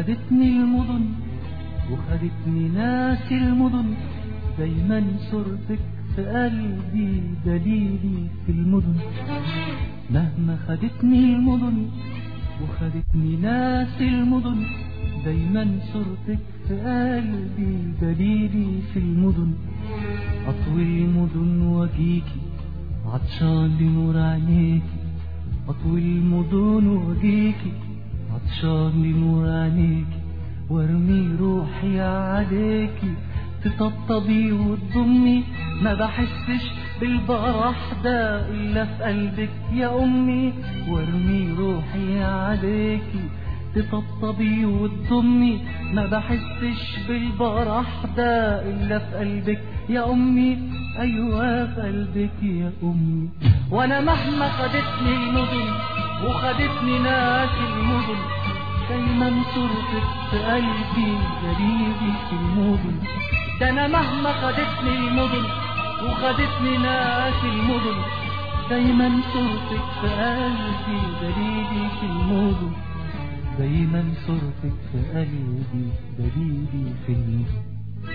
خدتني المدن وخدتني ناس المدن، دايما صورتك في قلبي دليلي في المدن. مهما خدتني المدن وخدتني ناس المدن، دايما صورتك في قلبي دليلي في المدن. أطوي المدن واجيكي عطشان لنور عينيكي، أطوي المدن واجيكي عطشان لنور عينيكي، وارمي روحي عليكي تطبطبي وتضمي. ما بحسش بالفرح ده إلا في قلبك يا أمي، وارمي روحي عليكي تطبطبي وتضمي. ما بحسش بالفرح ده إلا في قلبك يا أمي، أيوة في قلبك يا أمي. وأنا مهما خدتني المدن وخدتني ناس المدن، دايما صورتك في قلبي دليلي في المدن. ده أنا مهما خدتني المدن وخدتني ناس المدن، دايما صورتك في قلبي دليلي في المدن، دايما صورتك في قلبي دليلي في المدن.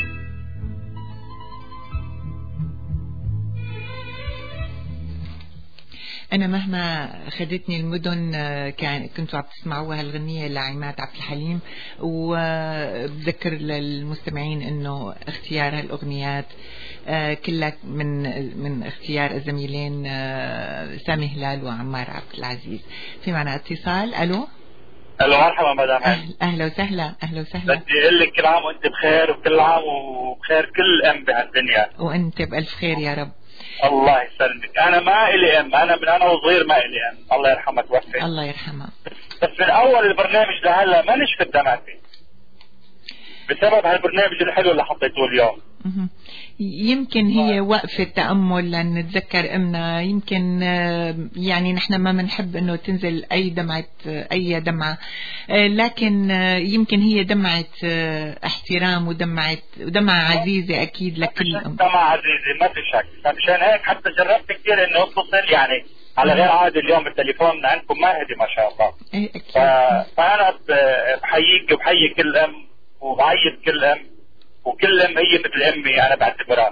أنا مهما خدتني المدن كنتوا عم تسمعوها الغنية لعماد عبد الحليم، وبذكر للمستمعين إنه اختيار هالأغنيات كلها من اختيار الزميلين سامي هلال وعمار عبد العزيز. في معنا اتصال. ألو مرحبا مدام. أهلا وسهلا. أهلا وسهلا. بدي أقول لك كل عام وأنت بخير، وكل عام وبخير كل أم بهالدنيا. وأنت بألف خير يا رب. الله يسلمك. أنا ما إلي أم، أنا من أنا وصغير ما إلي أم، الله يرحمها توفي. الله يرحمها. بس من أول البرنامج لهلا ما نشفت دمعتي بسبب هالبرنامج الحلو اللي حطيته اليوم. يمكن هي وقفة تأمل لنتذكر أمنا. يمكن يعني نحن ما بنحب أنه تنزل أي دمعة، لكن يمكن هي دمعة احترام ودمعة عزيزة أكيد لكل أم. دمعة عزيزة ما في شك. فمشان هيك حتى جربت كثير أنه أتصل يعني على غير عادي. اليوم التليفون عندكم ما هدي ما شاء الله. فأنا بحييك وبحيي كل أم وبعيد كل أم، وكل أم هي مثل أمي أنا بعتبرها.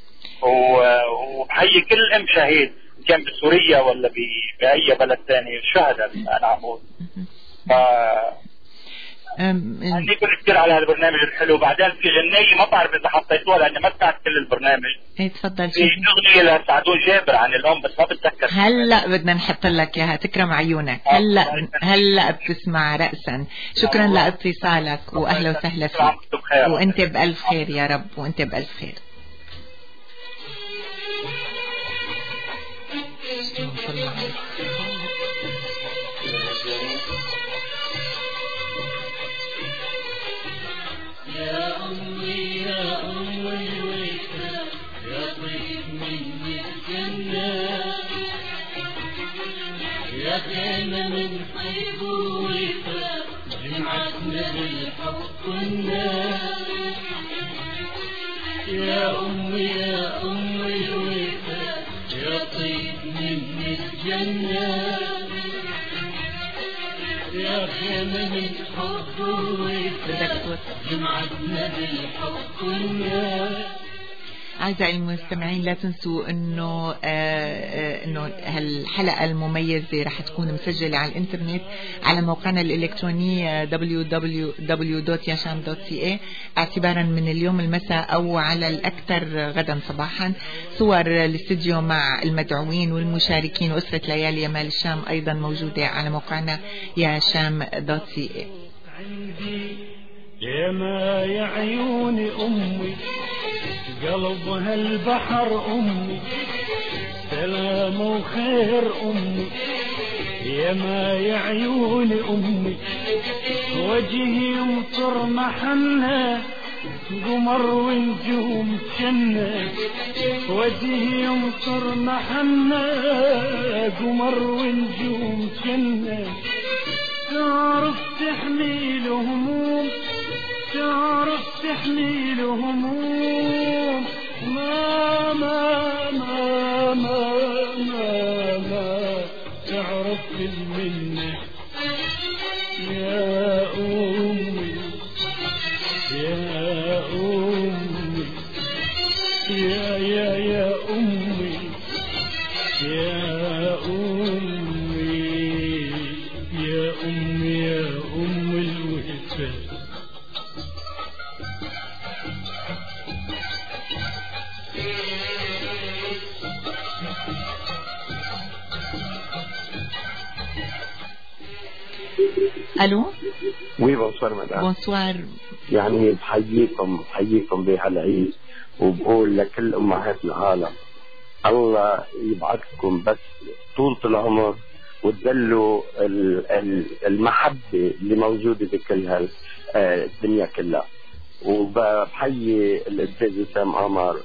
وبحيي كل أم شهيد كان بسوريا ولا بأي بلد ثاني، الشهداء أنا عمود. عنديكم كثير على هالبرنامج الحلو. بعدين في غنية ما بعرف إذا حطيتوها لأني ما سمعت كل البرنامج. تفضل. في أغنية لسعدون جابر عن الأم بس ما بتذكر. هلا بدنا نحط لك إياها تكرم عيونك. هلا بتسمع رأسا. شكرا لاتصالك وأهلا وسهلا فيك، وأنت بألف خير يا رب، وأنت بألف خير. يا أمي يا أمي ويكا يا طيب من الجنة، يا خيمة من طيب ويكا جمعتنا بالحب كنا. يا أمي يا أمي ويكا يا طيب من الجنة، يا خيمة من حب ويكا جمعتنا بالحب كنا. أعزائي المستمعين لا تنسوا إنه هالحلقة المميزة رح تكون مسجلة على الإنترنت على موقعنا الإلكتروني www.yasham.ca اعتبارا من اليوم المساء أو على الأكثر غدا صباحا. صور الاستديو مع المدعوين والمشاركين وأسرة ليالي يمال الشام أيضا موجودة على موقعنا yasham.ca. عندي يا ما يا عيون أمي قلبها البحر أمي، سلام وخير أمي يا ما يا عيون أمي. وجهي يمطر محنة قمر ونجوم جنة، وجهي يمطر محنة قمر ونجوم جنة. تعرف تحميل هموم، تعرف تحميل هموم، ما ما ما ما ما ما تعرف المنة يا أمي. يا أمي يا أمي يا أمي يا أمي يا أم الوفاء. الو وي بونسوار مدام. بونسوار. يعني بحييكم بهالعيد وبقول لكل امهات العالم الله يبعثكم بس طولة العمر وتدلوا المحبة اللي موجودة بكل الدنيا كلها. وبحيي الأستاذ وسام قمر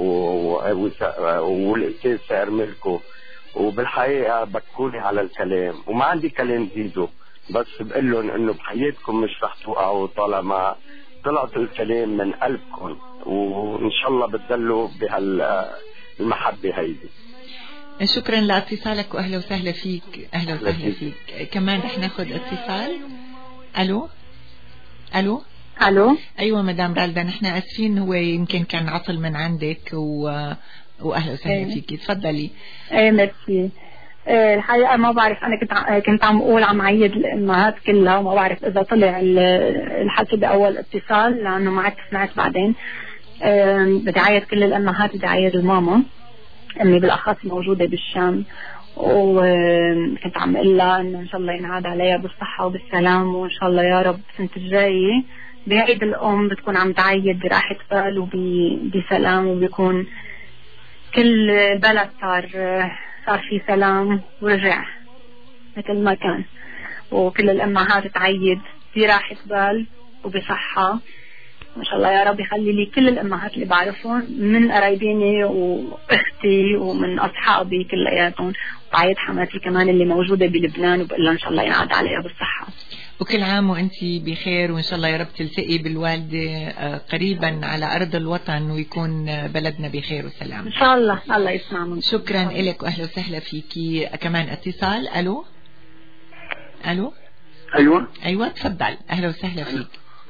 والأستاذ سعر ملكو. وبالحقيقة بكوني على الكلام وما عندي كلام زيدو، بس بقول لهم انه بحياتكم مش رح توقعوا طالما طلعتوا الكلام من قلبكم، وان شاء الله بتدلوا بهالمحبة هيدي. شكرا لاتصالك واهلا وسهلا فيك. اهلا وسهلا فيك. كمان رح ناخذ اتصال. الو الو الو. ايوه مدام رالدا، نحن اسفين، هو يمكن كان عطل من عندك واهلا وسهلا فيك. تفضلي. ايه ميرسي. الحقيقة ما بعرف، أنا كنت عم أقول عم عيد الأمهات كلها، وما بعرف إذا طلع الحكي بأول اتصال لأنه ما عاد سمعت بعدين. بدي عيد كل الأمهات، بدي عيد الماما أمي بالأخص موجودة بالشام، وكنت عم أقول لها إنه إن شاء الله ينعاد عليها بالصحة وبالسلام، وإن شاء الله يا رب السنة الجاية بعيد الأم بتكون عم تعيد براحة بال وبسلام، وبيكون كل بلد صار في سلام ورجع مثل ما كان، وكل الأمهات تعيد براحة بال وبصحة. ما شاء الله يا رب يخلي لي كل الأمهات اللي بعرفهم من قرايبيني وأختي ومن أصحابي كلياتهم، وبعيد حماتي كمان اللي موجودة بلبنان، وبقول لها إن شاء الله ينعاد عليها بالصحة. وكل عام وأنتي بخير، وإن شاء الله يا رب تلتقي بالوالدة قريبا على أرض الوطن، ويكون بلدنا بخير وسلام إن شاء الله. الله يسمع منك. شكرا لك وأهلا وسهلا فيكي. كمان اتصال. ألو ألو. أيوة تفضل. أهلا وسهلا فيك.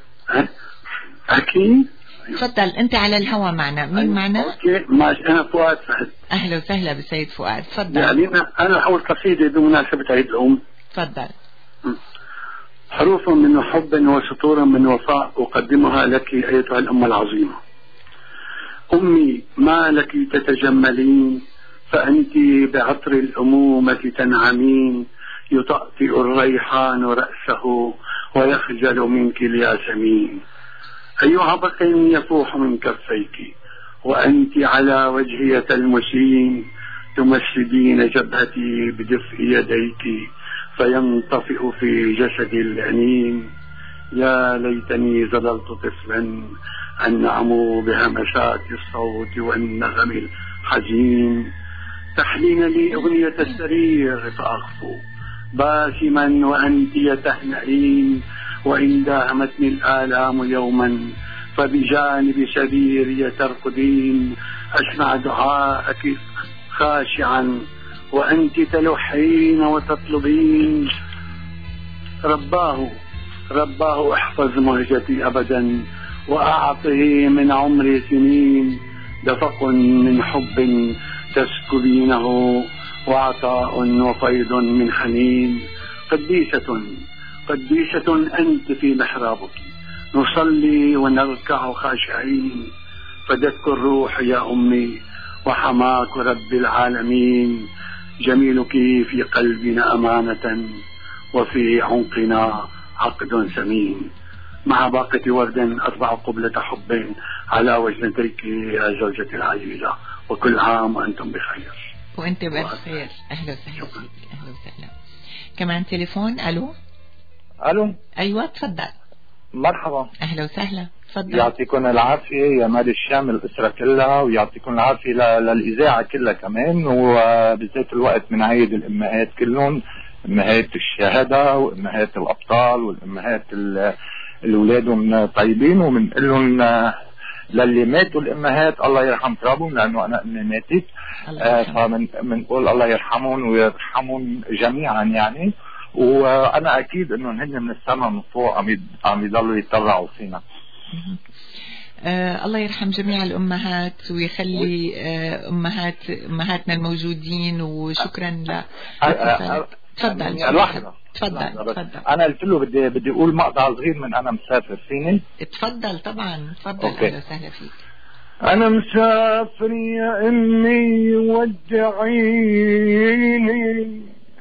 أكيد. تفضل أنت على الهوا معنا. مين معنا؟ أوكي ماشي. أنا فؤاد فهد. أهلا وسهلا بالسيد فؤاد. تفضل. يعني أنا حول قصيدة بمناسبة عيد الأم. تفضل. حروف من حب وسطور من وفاء أقدمها لك أيتها الأم العظيمة. أمي ما لك تتجملين، فأنت بعطر الأمومة تنعمين، يطأطئ الريحان رأسه ويخجل منك الياسمين. أيها بق يفوح من كفيك وأنت على وجهي تلمسين، تمسدين جبهتي بدفء يديك فينطفئ في جسدي الأنين. يا ليتني ظللت طفلا أنعم بهمسات الصوت والنغم الحزين، تحلين لي أغنية السرير فأخفو باسما وأنت تهنئين، وإن داهمتني الآلام يوما فبجانب سريري ترقدين، أسمع دعاءك خاشعا وأنت تلحين وتطلبين. رباه احفظ مهجتي أبدا وأعطه من عمري سنين، دفق من حب تسكبينه وعطاء وفيض من حنين. قديسة أنت في محرابك، نصلي ونركع خاشعين، فدتك الروح يا أمي وحماك رب العالمين. جميلك في قلبنا أمانة وفي عنقنا عقد سمين. مع باقة ورد أربع قبلة حب على وجنتيك يا زوجتي العزيزة، وكل عام وأنتم بخير. وأنت بخير. أهلا وسهلا فيك. أهلا وسهلا. كمان تليفون. ألو. أيوة تفضل. مرحبا. أهلا وسهلا. تفضل. يعطيكم العافية يا مال الشام الأسرة كلها، ويعطيكم العافية للإذاعة كلها كمان، وبذات الوقت من عيد الأمهات كلهم، أمهات الشهداء وأمهات الأبطال والأمهات الأولادهم طيبين، ومنقول لهم للي ماتوا الأمهات الله يرحم ترابهم، لأنه أنا أمي ماتت، فمنقول الله يرحمهم ويرحمهم جميعا يعني. وأنا أكيد إنه هن من السماء من فوق عم يضلوا يتطلعوا فينا. الله يرحم جميع الأمهات ويخلي أمهاتنا الموجودين، وشكرا ل تفضل تفضل. أنا قلت له بدي أقول مقطع صغير من أنا مسافر، فيني؟ تفضل طبعا تفضل. أهلا وسهلا فيك. أنا مسافر يا أمي ودعيني،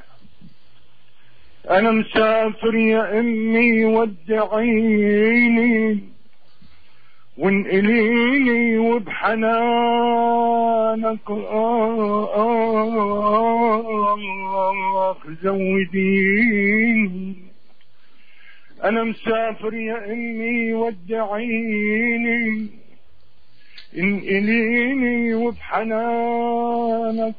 أنا مسافر يا أمي ودعيني، وانقليني وبحنانك زوديني. أنا مسافر يا أمي ودعيني، انقليني وبحنانك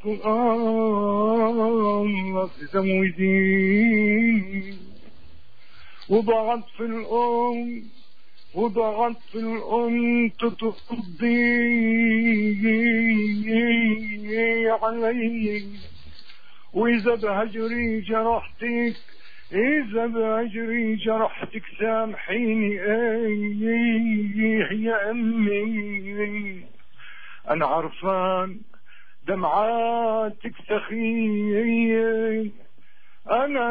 زوديني. وبعطف الأم وبعطف الأم تتفضي علي، وإذا بهجري جرحتك إذا بهجري جرحتك سامحيني يا أمي. أنا عرفان دمعاتك سخية، أنا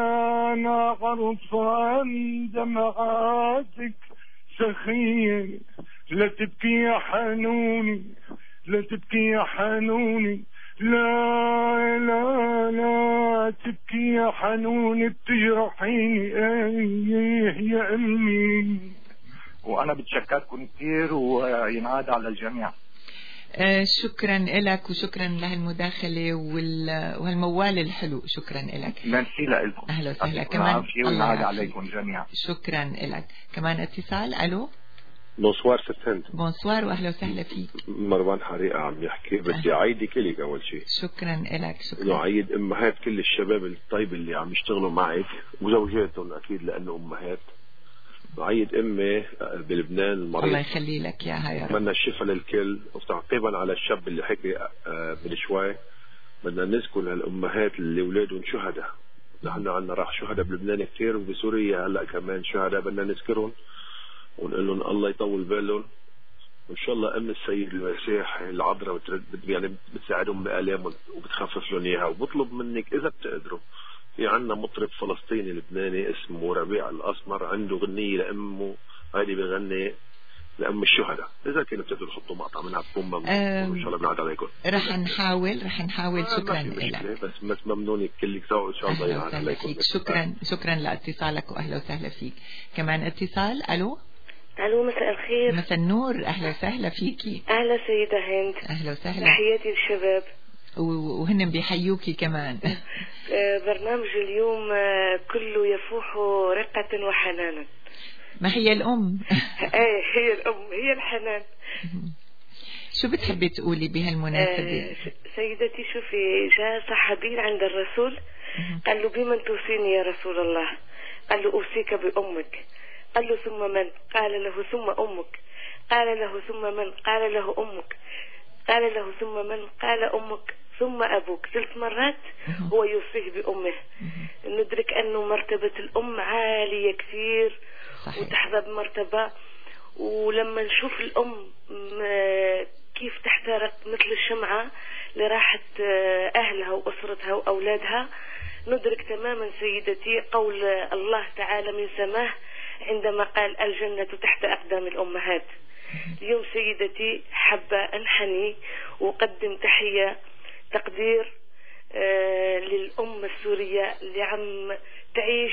عرفان دمعاتك سخية. لا تبكي يا حنوني لا تبكي يا حنوني، لا لا لا تبكي يا حنوني بتجرحيني يا أمي. وأنا بتشكركم كثير وينعاد على الجميع. شكرا لك وشكرا لهالمداخلة وهالموال الحلو. شكرا لك. ميرسي لكم. أهلا وسهلا. كمان الله عليكم جميعا. شكرا لك. كمان اتصال. ألو. بونسوار ست هند. بونسوار واهلا وسهلا فيك. مروان حريقة عم يحكي. بدي اعيدك لك اول شيء. شكرا لك. شكرا. انه اعيد امهات كل الشباب الطيب اللي عم يشتغلوا معك وزوجاتهم اكيد لانه امهات. بعيد امي بلبنان المريض. الله يخلي لك ياها يا رب. بدنا الشفاء للكل، وتعقيبا على الشاب اللي حكي من شوي بدنا نذكر هالامهات اللي اولادهم شهداء. نحن عندنا راح شهداء بلبنان كثير وبسوريا هلا كمان شهداء، بدنا نذكرهم ونقول لهم الله يطول بالهم. وان شاء الله ام السيد المسيح العذراء يعني بتساعدهم بآلامهم وبتخفف لهم اياها. وبطلب منك اذا بتقدروا، في عندنا مطرب فلسطيني لبناني اسمه ربيع الاسمر عنده غنية لامه، هيدي بغني لام الشهداء. اذا كانوا بتقدروا تحطوا مقطع منها بكون ممنون. ان شاء الله بنعد عليكم. رح نحاول شكرا لك. بس ممنونك كلك سوا ان شاء الله ينعد عليكم. شكرا لاتصالك واهلا وسهلا فيك. كمان اتصال. الو. الو مساء الخير. مساء النور. اهلا وسهلا فيكي. اهلا سيدة هند. اهلا وسهلا. تحياتي للشباب وهن بيحيوكي كمان. برنامج اليوم كله يفوح رقة وحنانا. ما هي الأم؟ هي الأم هي الحنان. شو بتحبي تقولي بهالمناسبة؟ سيدتي شوفي، جاء صحابي عند الرسول قال له بمن توصيني يا رسول الله؟ قال له أوصيك بأمك. قال له ثم من؟ قال له ثم أمك. قال له ثم من؟ قال له أمك. قال له ثم من؟ قال أمك ثم أبوك. 3 مرات هو يوصيه بأمه. ندرك أنه مرتبة الأم عالية كثير وتحظى بمرتبة. ولما نشوف الأم كيف تحترق مثل الشمعة لراحة أهلها وأسرتها وأولادها، ندرك تماما سيدتي قول الله تعالى من سماه عندما قال الجنة تحت أقدام الأمهات. اليوم سيدتي حابة أنحني وقدم تحية تقدير للأم السورية اللي عم تعيش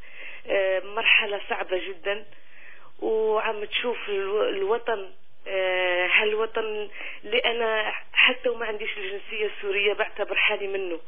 مرحلة صعبة جدا وعم تشوف الوطن، هالوطن اللي أنا حتى وما عنديش الجنسية السورية بعتبر حالي منه،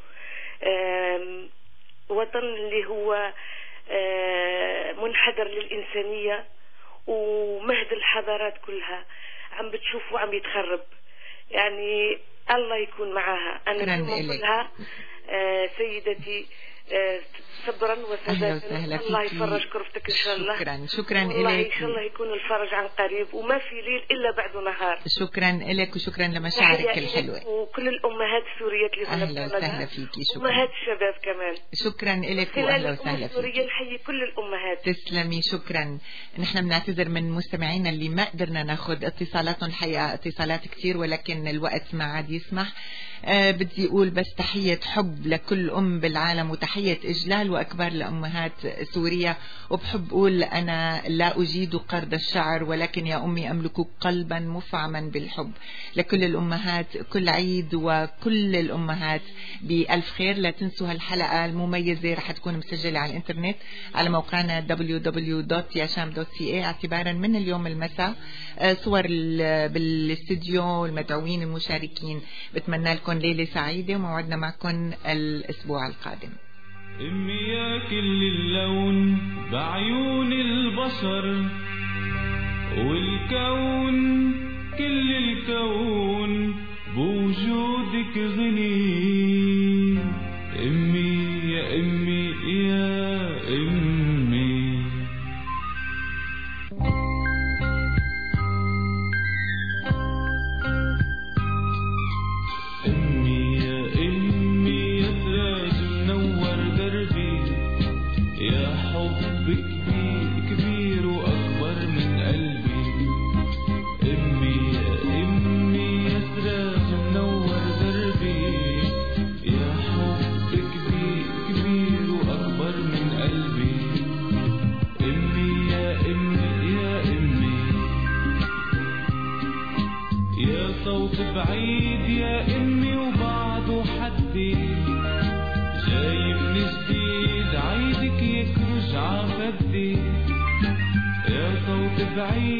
وطن اللي هو منحدر للإنسانية ومهد الحضارات كلها عم بتشوف وعم يتخرب. يعني الله يكون معاها. أنا لها سيدتي صبرا وثباتا. الله يفرج كربتك ان شاء الله. شكرا والله لك. ان شاء الله يكون الفرج عن قريب وما في ليل الا بعده نهار. شكرا لك وشكرا لمشاعرك الحلوه. وكل الامهات السوريات اللي اهلا وسهلا فيكي. شكرا. امهات الشباب كمان. شكرا لك واهلا وسهلا فيكي. نحيي كل الامهات. تسلمي. شكرا. نحن بنعتذر من مستمعينا اللي ما قدرنا ناخذ اتصالاتهم، الحقيقه اتصالات كثير ولكن الوقت ما عاد يسمح. بدي أقول بس تحية حب لكل أم بالعالم وتحية إجلال وأكبر لأمهات سوريا. وبحب أقول أنا لا أجيد قرض الشعر ولكن يا أمي أملك قلبا مفعما بالحب لكل الأمهات. كل عيد وكل الأمهات بألف خير. لا تنسوا هالحلقة المميزة رح تكون مسجلة على الإنترنت على موقعنا www.yasham.ca اعتبارا من اليوم المساء. صور بالاستديو، المدعوين، المشاركين. بتمنى لكم ليلة سعيدة وموعدنا معكم الأسبوع القادم. أمي يا كل اللون بعيون البشر والكون كل الكون بوجودك غني. أمي يا أمي يا أمي. كبير وأكبر من قلبي. أمي يا أمي يا سراج منور دربي. يا حب كبير وأكبر من قلبي. أمي يا أمي يا أمي. يا صوت بعيد يا أمي وبعده حدي جاي من جديد عيدك يكرج عفدي. يا صوت بعيد